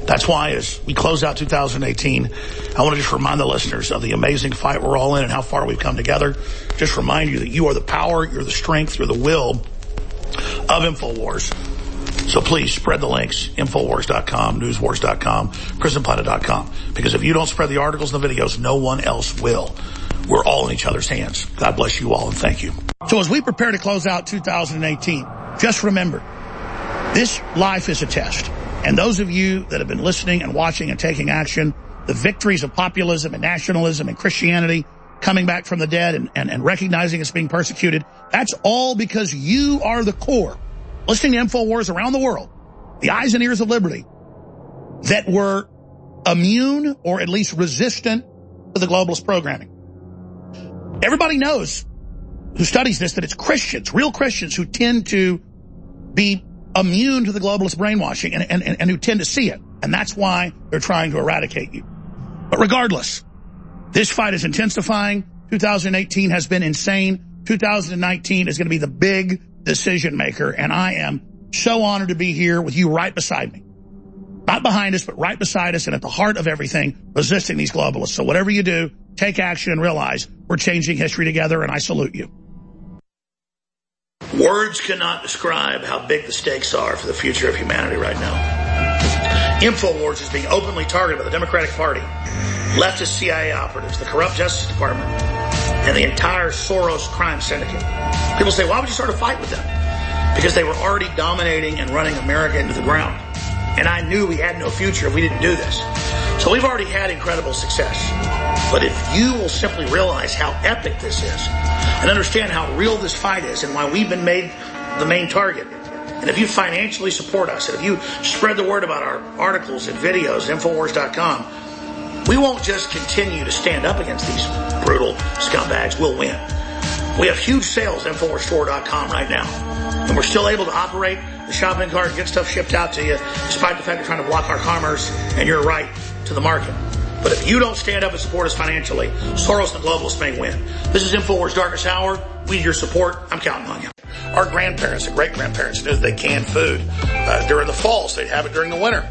That's why as we close out two thousand eighteen, I want to just remind the listeners of the amazing fight we're all in and how far we've come together. Just remind you that you are the power, you're the strength, you're the will of InfoWars. So please spread the links, Infowars dot com, Newswars dot com, Kristen Plata dot com. Because if you don't spread the articles and the videos, no one else will. We're all in each other's hands. God bless you all and thank you. So as we prepare to close out two thousand eighteen, just remember, this life is a test. And those of you that have been listening and watching and taking action, the victories of populism and nationalism and Christianity coming back from the dead and, and, and recognizing it's being persecuted, that's all because you are the core. Listening to InfoWars around the world, the eyes and ears of liberty, that were immune or at least resistant to the globalist programming. Everybody knows who studies this that it's Christians, real Christians, who tend to be immune to the globalist brainwashing and, and, and who tend to see it. And that's why they're trying to eradicate you. But regardless, this fight is intensifying. two thousand eighteen has been insane. two thousand nineteen is going to be the big decision maker. And I am so honored to be here with you right beside me. Not behind us, but right beside us and at the heart of everything, resisting these globalists. So whatever you do, take action and realize we're changing history together, and I salute you. Words cannot describe how big the stakes are for the future of humanity right now. InfoWars is being openly targeted by the Democratic Party, leftist C I A operatives, the corrupt Justice Department, and the entire Soros crime syndicate. People say, why would you start a fight with them? Because they were already dominating and running America into the ground. And I knew we had no future if we didn't do this. So we've already had incredible success. But if you will simply realize how epic this is and understand how real this fight is and why we've been made the main target, and if you financially support us, and if you spread the word about our articles and videos at Infowars dot com, we won't just continue to stand up against these brutal scumbags. We'll win. We have huge sales at Infowars Store dot com right now. And we're still able to operate the shopping cart and get stuff shipped out to you, despite the fact they're trying to block our commerce and your right to the market. But if you don't stand up and support us financially, Soros and the globalists may win. This is InfoWars Darkest Hour. We need your support. I'm counting on you. Our grandparents and great-grandparents knew that they canned food uh, during the fall, so they'd have it during the winter.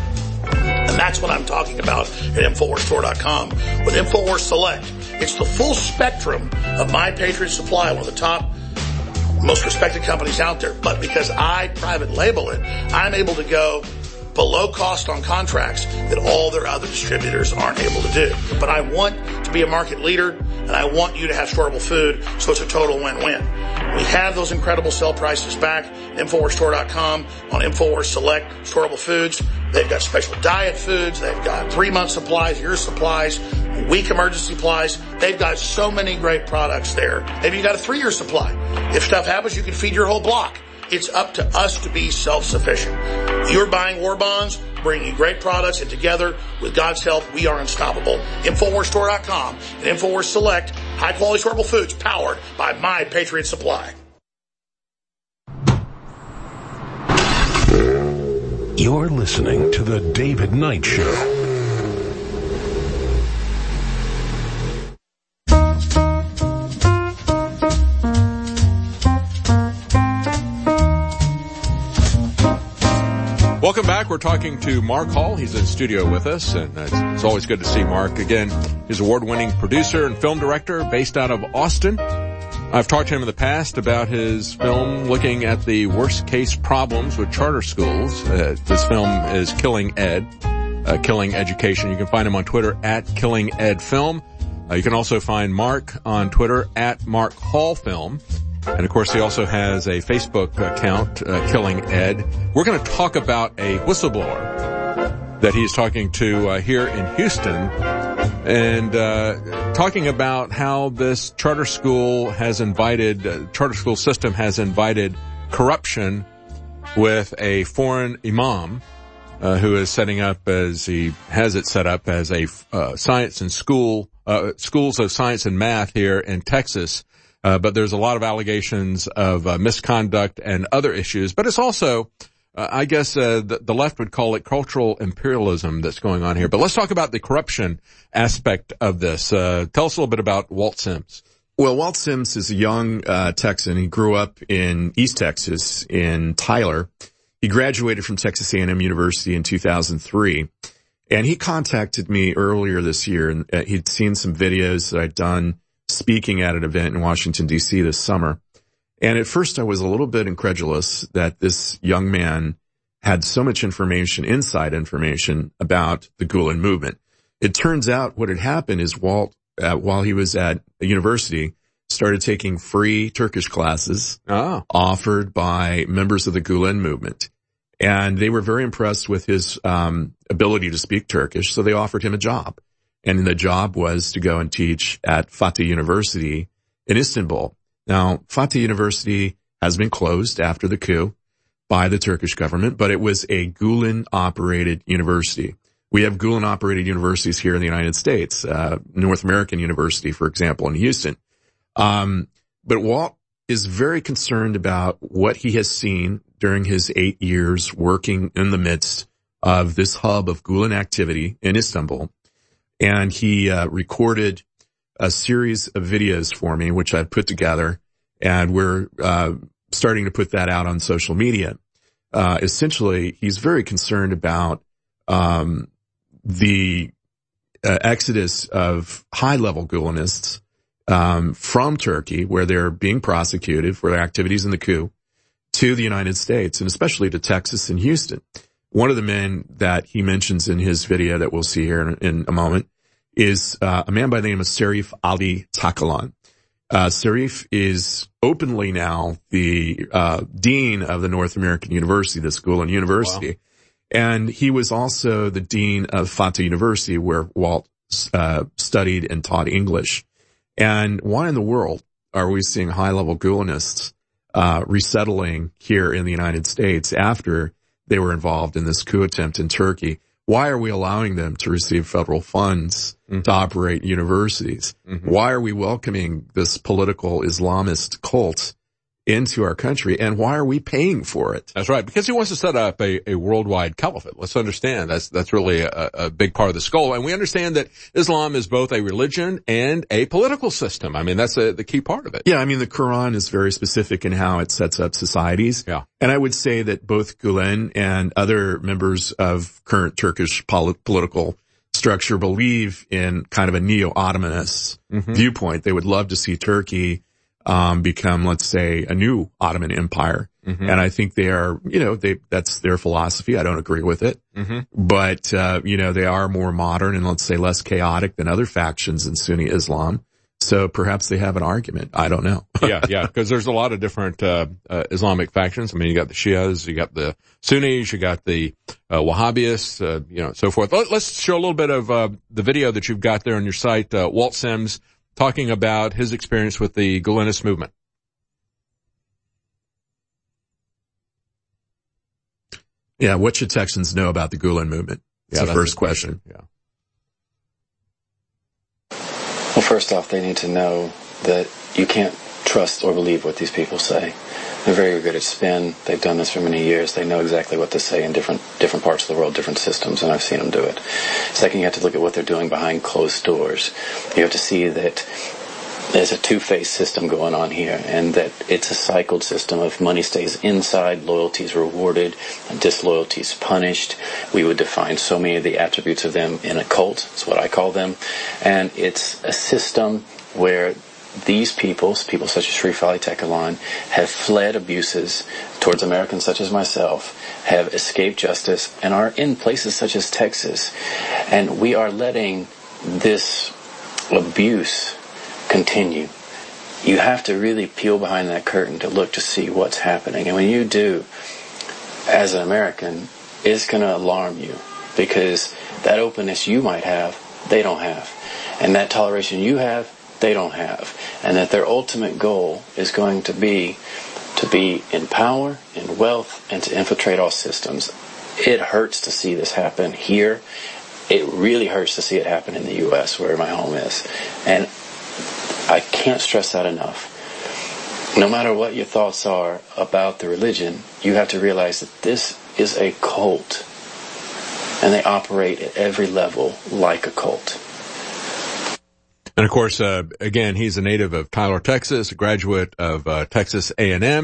And that's what I'm talking about at Infowars Store dot com with InfoWars Select. It's the full spectrum of My Patriot Supply, one of the top, most respected companies out there. But because I private label it, I'm able to go below cost on contracts that all their other distributors aren't able to do. But I want to be a market leader, and I want you to have storable food, so it's a total win-win. We have those incredible sale prices back at Infowars Store dot com on InfoWars Select storable foods. They've got special diet foods. They've got three-month supplies, year supplies, week emergency supplies. They've got so many great products there. Maybe you got a three-year supply. If stuff happens, you can feed your whole block. It's up to us to be self-sufficient. You're buying war bonds, bringing you great products, and together, with God's help, we are unstoppable. Infowars Store dot com and InfoWars Select, high-quality storable foods powered by My Patriot Supply. You're listening to The David Knight Show. Welcome back. We're talking to Mark Hall. He's in studio with us, and it's, it's always good to see Mark. Again, he's award-winning producer and film director based out of Austin. I've talked to him in the past about his film looking at the worst-case problems with charter schools. Uh, this film is Killing Ed, uh, Killing Education. You can find him on Twitter at Killing Ed Film. Uh, you can also find Mark on Twitter at Mark Hall Film. And, of course, he also has a Facebook account, uh, Killing Ed. We're going to talk about a whistleblower that he's talking to uh, here in Houston and uh talking about how this charter school has invited, uh, charter school system has invited corruption with a foreign imam uh, who is setting up as he has it set up as a uh, science and school, uh, schools of science and math here in Texas. Uh, but there's a lot of allegations of uh, misconduct and other issues. But it's also, uh, I guess, uh, the, the left would call it cultural imperialism that's going on here. But let's talk about the corruption aspect of this. Uh, tell us a little bit about Walt Sims. Well, Walt Sims is a young uh, Texan. He grew up in East Texas in Tyler. he graduated from Texas A and M University in two thousand three. And he contacted me earlier this year, and uh, he'd seen some videos that I'd done speaking at an event in Washington, D C this summer. And at first I was a little bit incredulous that this young man had so much information, inside information about the Gulen movement. It turns out what had happened is Walt, uh, while he was at a university, started taking free Turkish classes oh. offered by members of the Gulen movement. And they were very impressed with his um ability to speak Turkish, so they offered him a job. And the job was to go and teach at Fatih University in Istanbul. Now, Fatih University has been closed after the coup by the Turkish government, but it was a Gulen-operated university. We have Gulen-operated universities here in the United States, uh North American University, for example, in Houston. Um But Walt is very concerned about what he has seen during his eight years working in the midst of this hub of Gulen activity in Istanbul. And he uh, recorded a series of videos for me, which I've put together, and we're uh, starting to put that out on social media. Uh, essentially, he's very concerned about um, the uh, exodus of high-level Gulenists um, from Turkey, where they're being prosecuted for their activities in the coup, to the United States, and especially to Texas and Houston. One of the men that he mentions in his video that we'll see here in, in a moment is uh, a man by the name of Serif Ali Takalan. Uh, Serif is openly now the uh, dean of the North American University, this Gulen University. Wow. And he was also the dean of Fatih University, where Walt uh, studied and taught English. And why in the world are we seeing high-level Gulenists uh resettling here in the United States after they were involved in this coup attempt in Turkey? Why are we allowing them to receive federal funds mm-hmm. to operate universities? Mm-hmm. Why are we welcoming this political Islamist cult into our country, and why are we paying for it? That's right, because he wants to set up a, a worldwide caliphate. Let's understand that's that's really a, a big part of the goal, and we understand that Islam is both a religion and a political system. I mean, that's a, the key part of it. Yeah, I mean, the Quran is very specific in how it sets up societies. Yeah, and I would say that both Gulen and other members of current Turkish polit- political structure believe in kind of a neo-Ottomanist mm-hmm. viewpoint. They would love to see Turkey Um, become, let's say, a new Ottoman Empire. Mm-hmm. And I think they are, you know, they, that's their philosophy. I don't agree with it. Mm-hmm. But, uh, you know, they are more modern and, let's say, less chaotic than other factions in Sunni Islam. So perhaps they have an argument. I don't know. yeah, yeah, because there's a lot of different, uh, uh, Islamic factions. I mean, you got the Shias, you got the Sunnis, you got the, uh, Wahhabis, uh, you know, so forth. Let, let's show a little bit of, uh, the video that you've got there on your site, uh, Walt Sims, talking about his experience with the Gulenist movement. Yeah, what should Texans know about the Gulen movement? That's yeah, the first question. question. Yeah. Well, first off, they need to know that you can't trust or believe what these people say. They're very good at spin. They've done this for many years. They know exactly what to say in different different parts of the world, different systems, and I've seen them do it. Second, you have to look at what they're doing behind closed doors. You have to see that there's a two-phase system going on here, and that it's a cycled system of money stays inside, loyalty is rewarded, and disloyalty is punished. We would define so many of the attributes of them in a cult. That's what I call them. And it's a system where these people, people such as Serif Ali Takalan, have fled abuses towards Americans such as myself, have escaped justice, and are in places such as Texas. And we are letting this abuse continue. You have to really peel behind that curtain to look to see what's happening. And when you do, as an American, it's going to alarm you, because that openness you might have, they don't have. And that toleration you have, they don't have. And that their ultimate goal is going to be to be in power, in wealth, and to infiltrate all systems. It hurts to see this happen here. It really hurts to see it happen in the U S, where my home is. And I can't stress that enough. No matter what your thoughts are about the religion, you have to realize that this is a cult. And they operate at every level like a cult. And of course, uh, again, he's a native of Tyler, Texas, a graduate of uh, Texas A and M.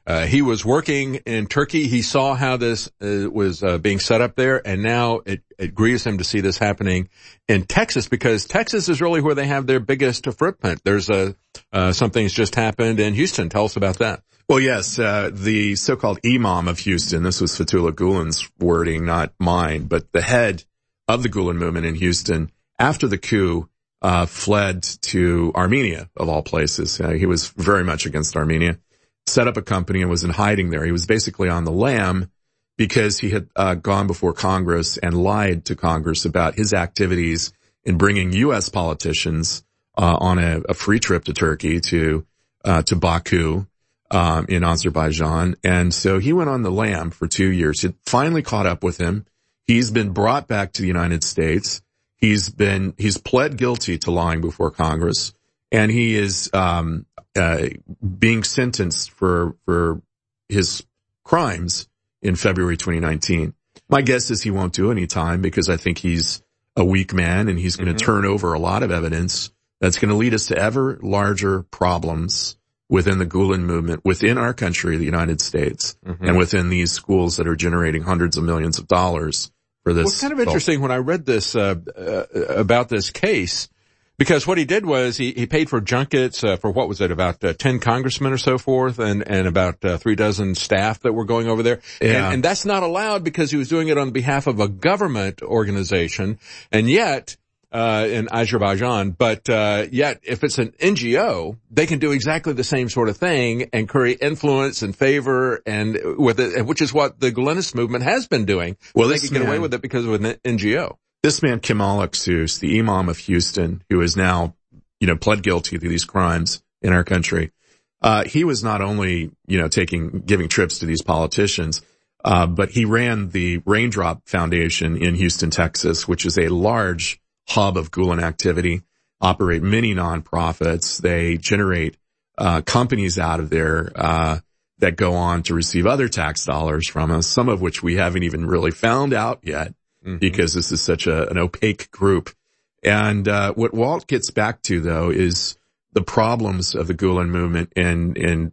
Uh, he was working in Turkey. He saw how this uh, was uh, being set up there, and now it, it grieves him to see this happening in Texas, because Texas is really where they have their biggest footprint. There's a uh, something's just happened in Houston. Tell us about that. Well, yes, uh, the so-called imam of Houston, this was Fethullah Gulen's wording, not mine, but the head of the Gulen movement in Houston, after the coup, uh, fled to Armenia, of all places. Uh, he was very much against Armenia, set up a company and was in hiding there. He was basically on the lam because he had uh, gone before Congress and lied to Congress about his activities in bringing U S politicians uh, on a, a free trip to Turkey, to uh, to Baku, Um, in Azerbaijan. And so he went on the lam for two years. It finally caught up with him. He's been brought back to the United States. He's been, he's pled guilty to lying before Congress, and he is, um, uh, being sentenced for, for his crimes in February twenty nineteen. My guess is he won't do any time, because I think he's a weak man and he's going to mm-hmm. turn over a lot of evidence that's going to lead us to ever larger problems within the Gulen movement, within our country, the United States, mm-hmm. and within these schools that are generating hundreds of millions of dollars for this. Well, it's kind of interesting when I read this, uh, uh about this case, because what he did was he, he paid for junkets, uh, for what was it, about uh, ten congressmen or so forth, and, and about uh, three dozen staff that were going over there. Yeah. And, and that's not allowed because he was doing it on behalf of a government organization. And yet, Uh, in Azerbaijan, but, uh, yet if it's an N G O, they can do exactly the same sort of thing and curry influence and favor and with it, which is what the Gulenist movement has been doing. Well, they can get away with it because of an N G O. This man, Kemal Aksus, the imam of Houston, who is now, you know, pled guilty to these crimes in our country, uh, he was not only, you know, taking, giving trips to these politicians, uh, but he ran the Raindrop Foundation in Houston, Texas, which is a large hub of Gulen activity, operate many nonprofits. They generate uh companies out of there uh that go on to receive other tax dollars from us, some of which we haven't even really found out yet, mm-hmm. because this is such a, an opaque group. And uh what Walt gets back to, though, is the problems of the Gulen movement and in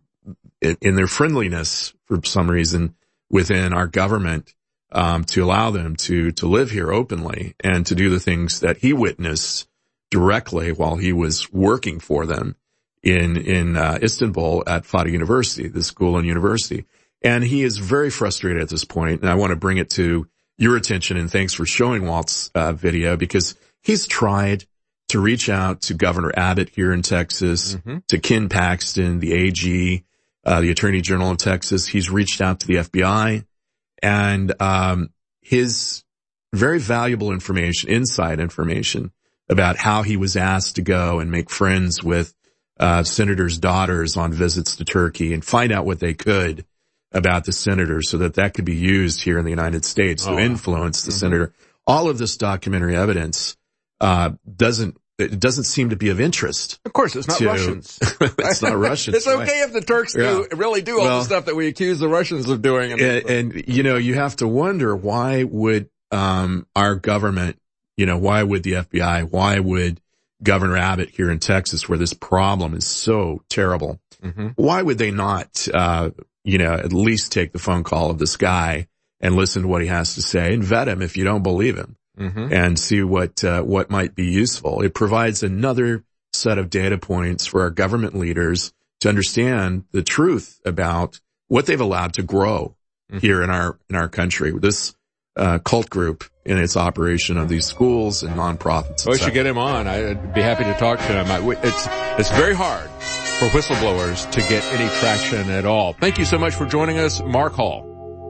in their friendliness, for some reason, within our government, Um, to allow them to, to live here openly and to do the things that he witnessed directly while he was working for them in, in, uh, Istanbul at Fatih University, this Gulen University. And he is very frustrated at this point. And I want to bring it to your attention, and thanks for showing Walt's, uh, video, because he's tried to reach out to Governor Abbott here in Texas, mm-hmm. to Ken Paxton, the A G, uh, the Attorney General of Texas. He's reached out to the F B I. And, um, his very valuable information, inside information about how he was asked to go and make friends with, uh, senators' daughters on visits to Turkey and find out what they could about the senator so that that could be used here in the United States to oh, influence the mm-hmm. senator. All of this documentary evidence, uh, doesn't, it doesn't seem to be of interest. Of course, it's not to, Russians. It's not Russians. It's okay right. if the Turks do, yeah. really do all well, the stuff that we accuse the Russians of doing. And, and, and, you know, you have to wonder, why would, um, our government, you know, why would the F B I, why would Governor Abbott here in Texas, where this problem is so terrible, mm-hmm. why would they not, uh, you know, at least take the phone call of this guy and listen to what he has to say and vet him if you don't believe him? Mm-hmm. And see what, uh, what might be useful. It provides another set of data points for our government leaders to understand the truth about what they've allowed to grow mm-hmm. here in our, in our country. This, uh, cult group in its operation of these schools and nonprofits. Well, we should get him on. I'd be happy to talk to him. I, it's, it's very hard for whistleblowers to get any traction at all. Thank you so much for joining us, Mark Hall.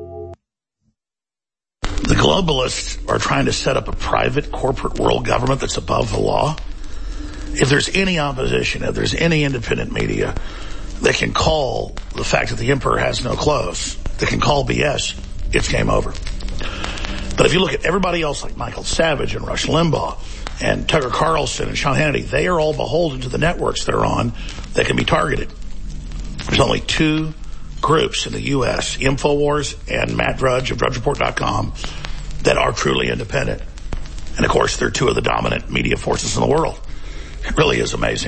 The globalists are trying to set up a private corporate world government that's above the law. If there's any opposition, if there's any independent media that can call the fact that the emperor has no clothes, that can call B S, it's game over. But if you look at everybody else like Michael Savage and Rush Limbaugh and Tucker Carlson and Sean Hannity, they are all beholden to the networks they're on that can be targeted. There's only two groups in the U S, InfoWars and Matt Drudge of Drudge Report dot com, that are truly independent. And of course, they're two of the dominant media forces in the world. It really is amazing.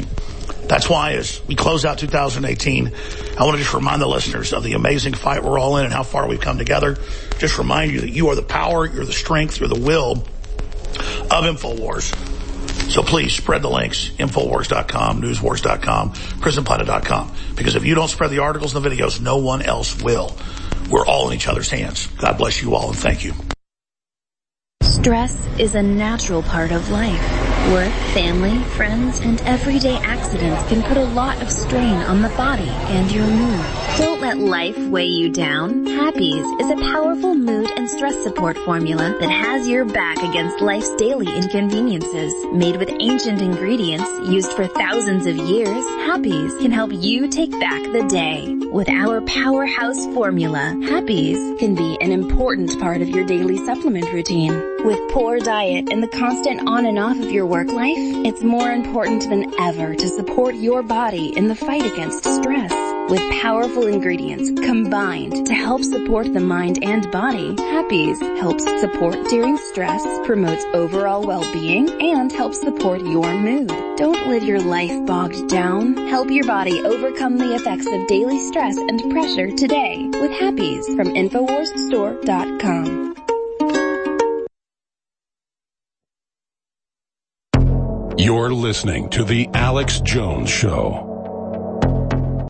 That's why as we close out two thousand eighteen, I want to just remind the listeners of the amazing fight we're all in and how far we've come together. Just remind you that you are the power, you're the strength, you're the will of InfoWars. So please spread the links, Infowars dot com, Newswars dot com, Prison Planet dot com. Because if you don't spread the articles and the videos, no one else will. We're all in each other's hands. God bless you all and thank you. Stress is a natural part of life. Work, family, friends, and everyday accidents can put a lot of strain on the body and your mood. Don't let life weigh you down. Happies is a powerful mood and stress support formula that has your back against life's daily inconveniences. Made with ancient ingredients used for thousands of years, Happies can help you take back the day. With our powerhouse formula, Happies can be an important part of your daily supplement routine. With poor diet and the constant on and off of your work life, it's more important than ever to support your body in the fight against stress. With powerful ingredients combined to help support the mind and body, Happies helps support during stress, promotes overall well-being, and helps support your mood. Don't live your life bogged down. Help your body overcome the effects of daily stress and pressure today with Happies from Infowars Store dot com. You're listening to The Alex Jones Show.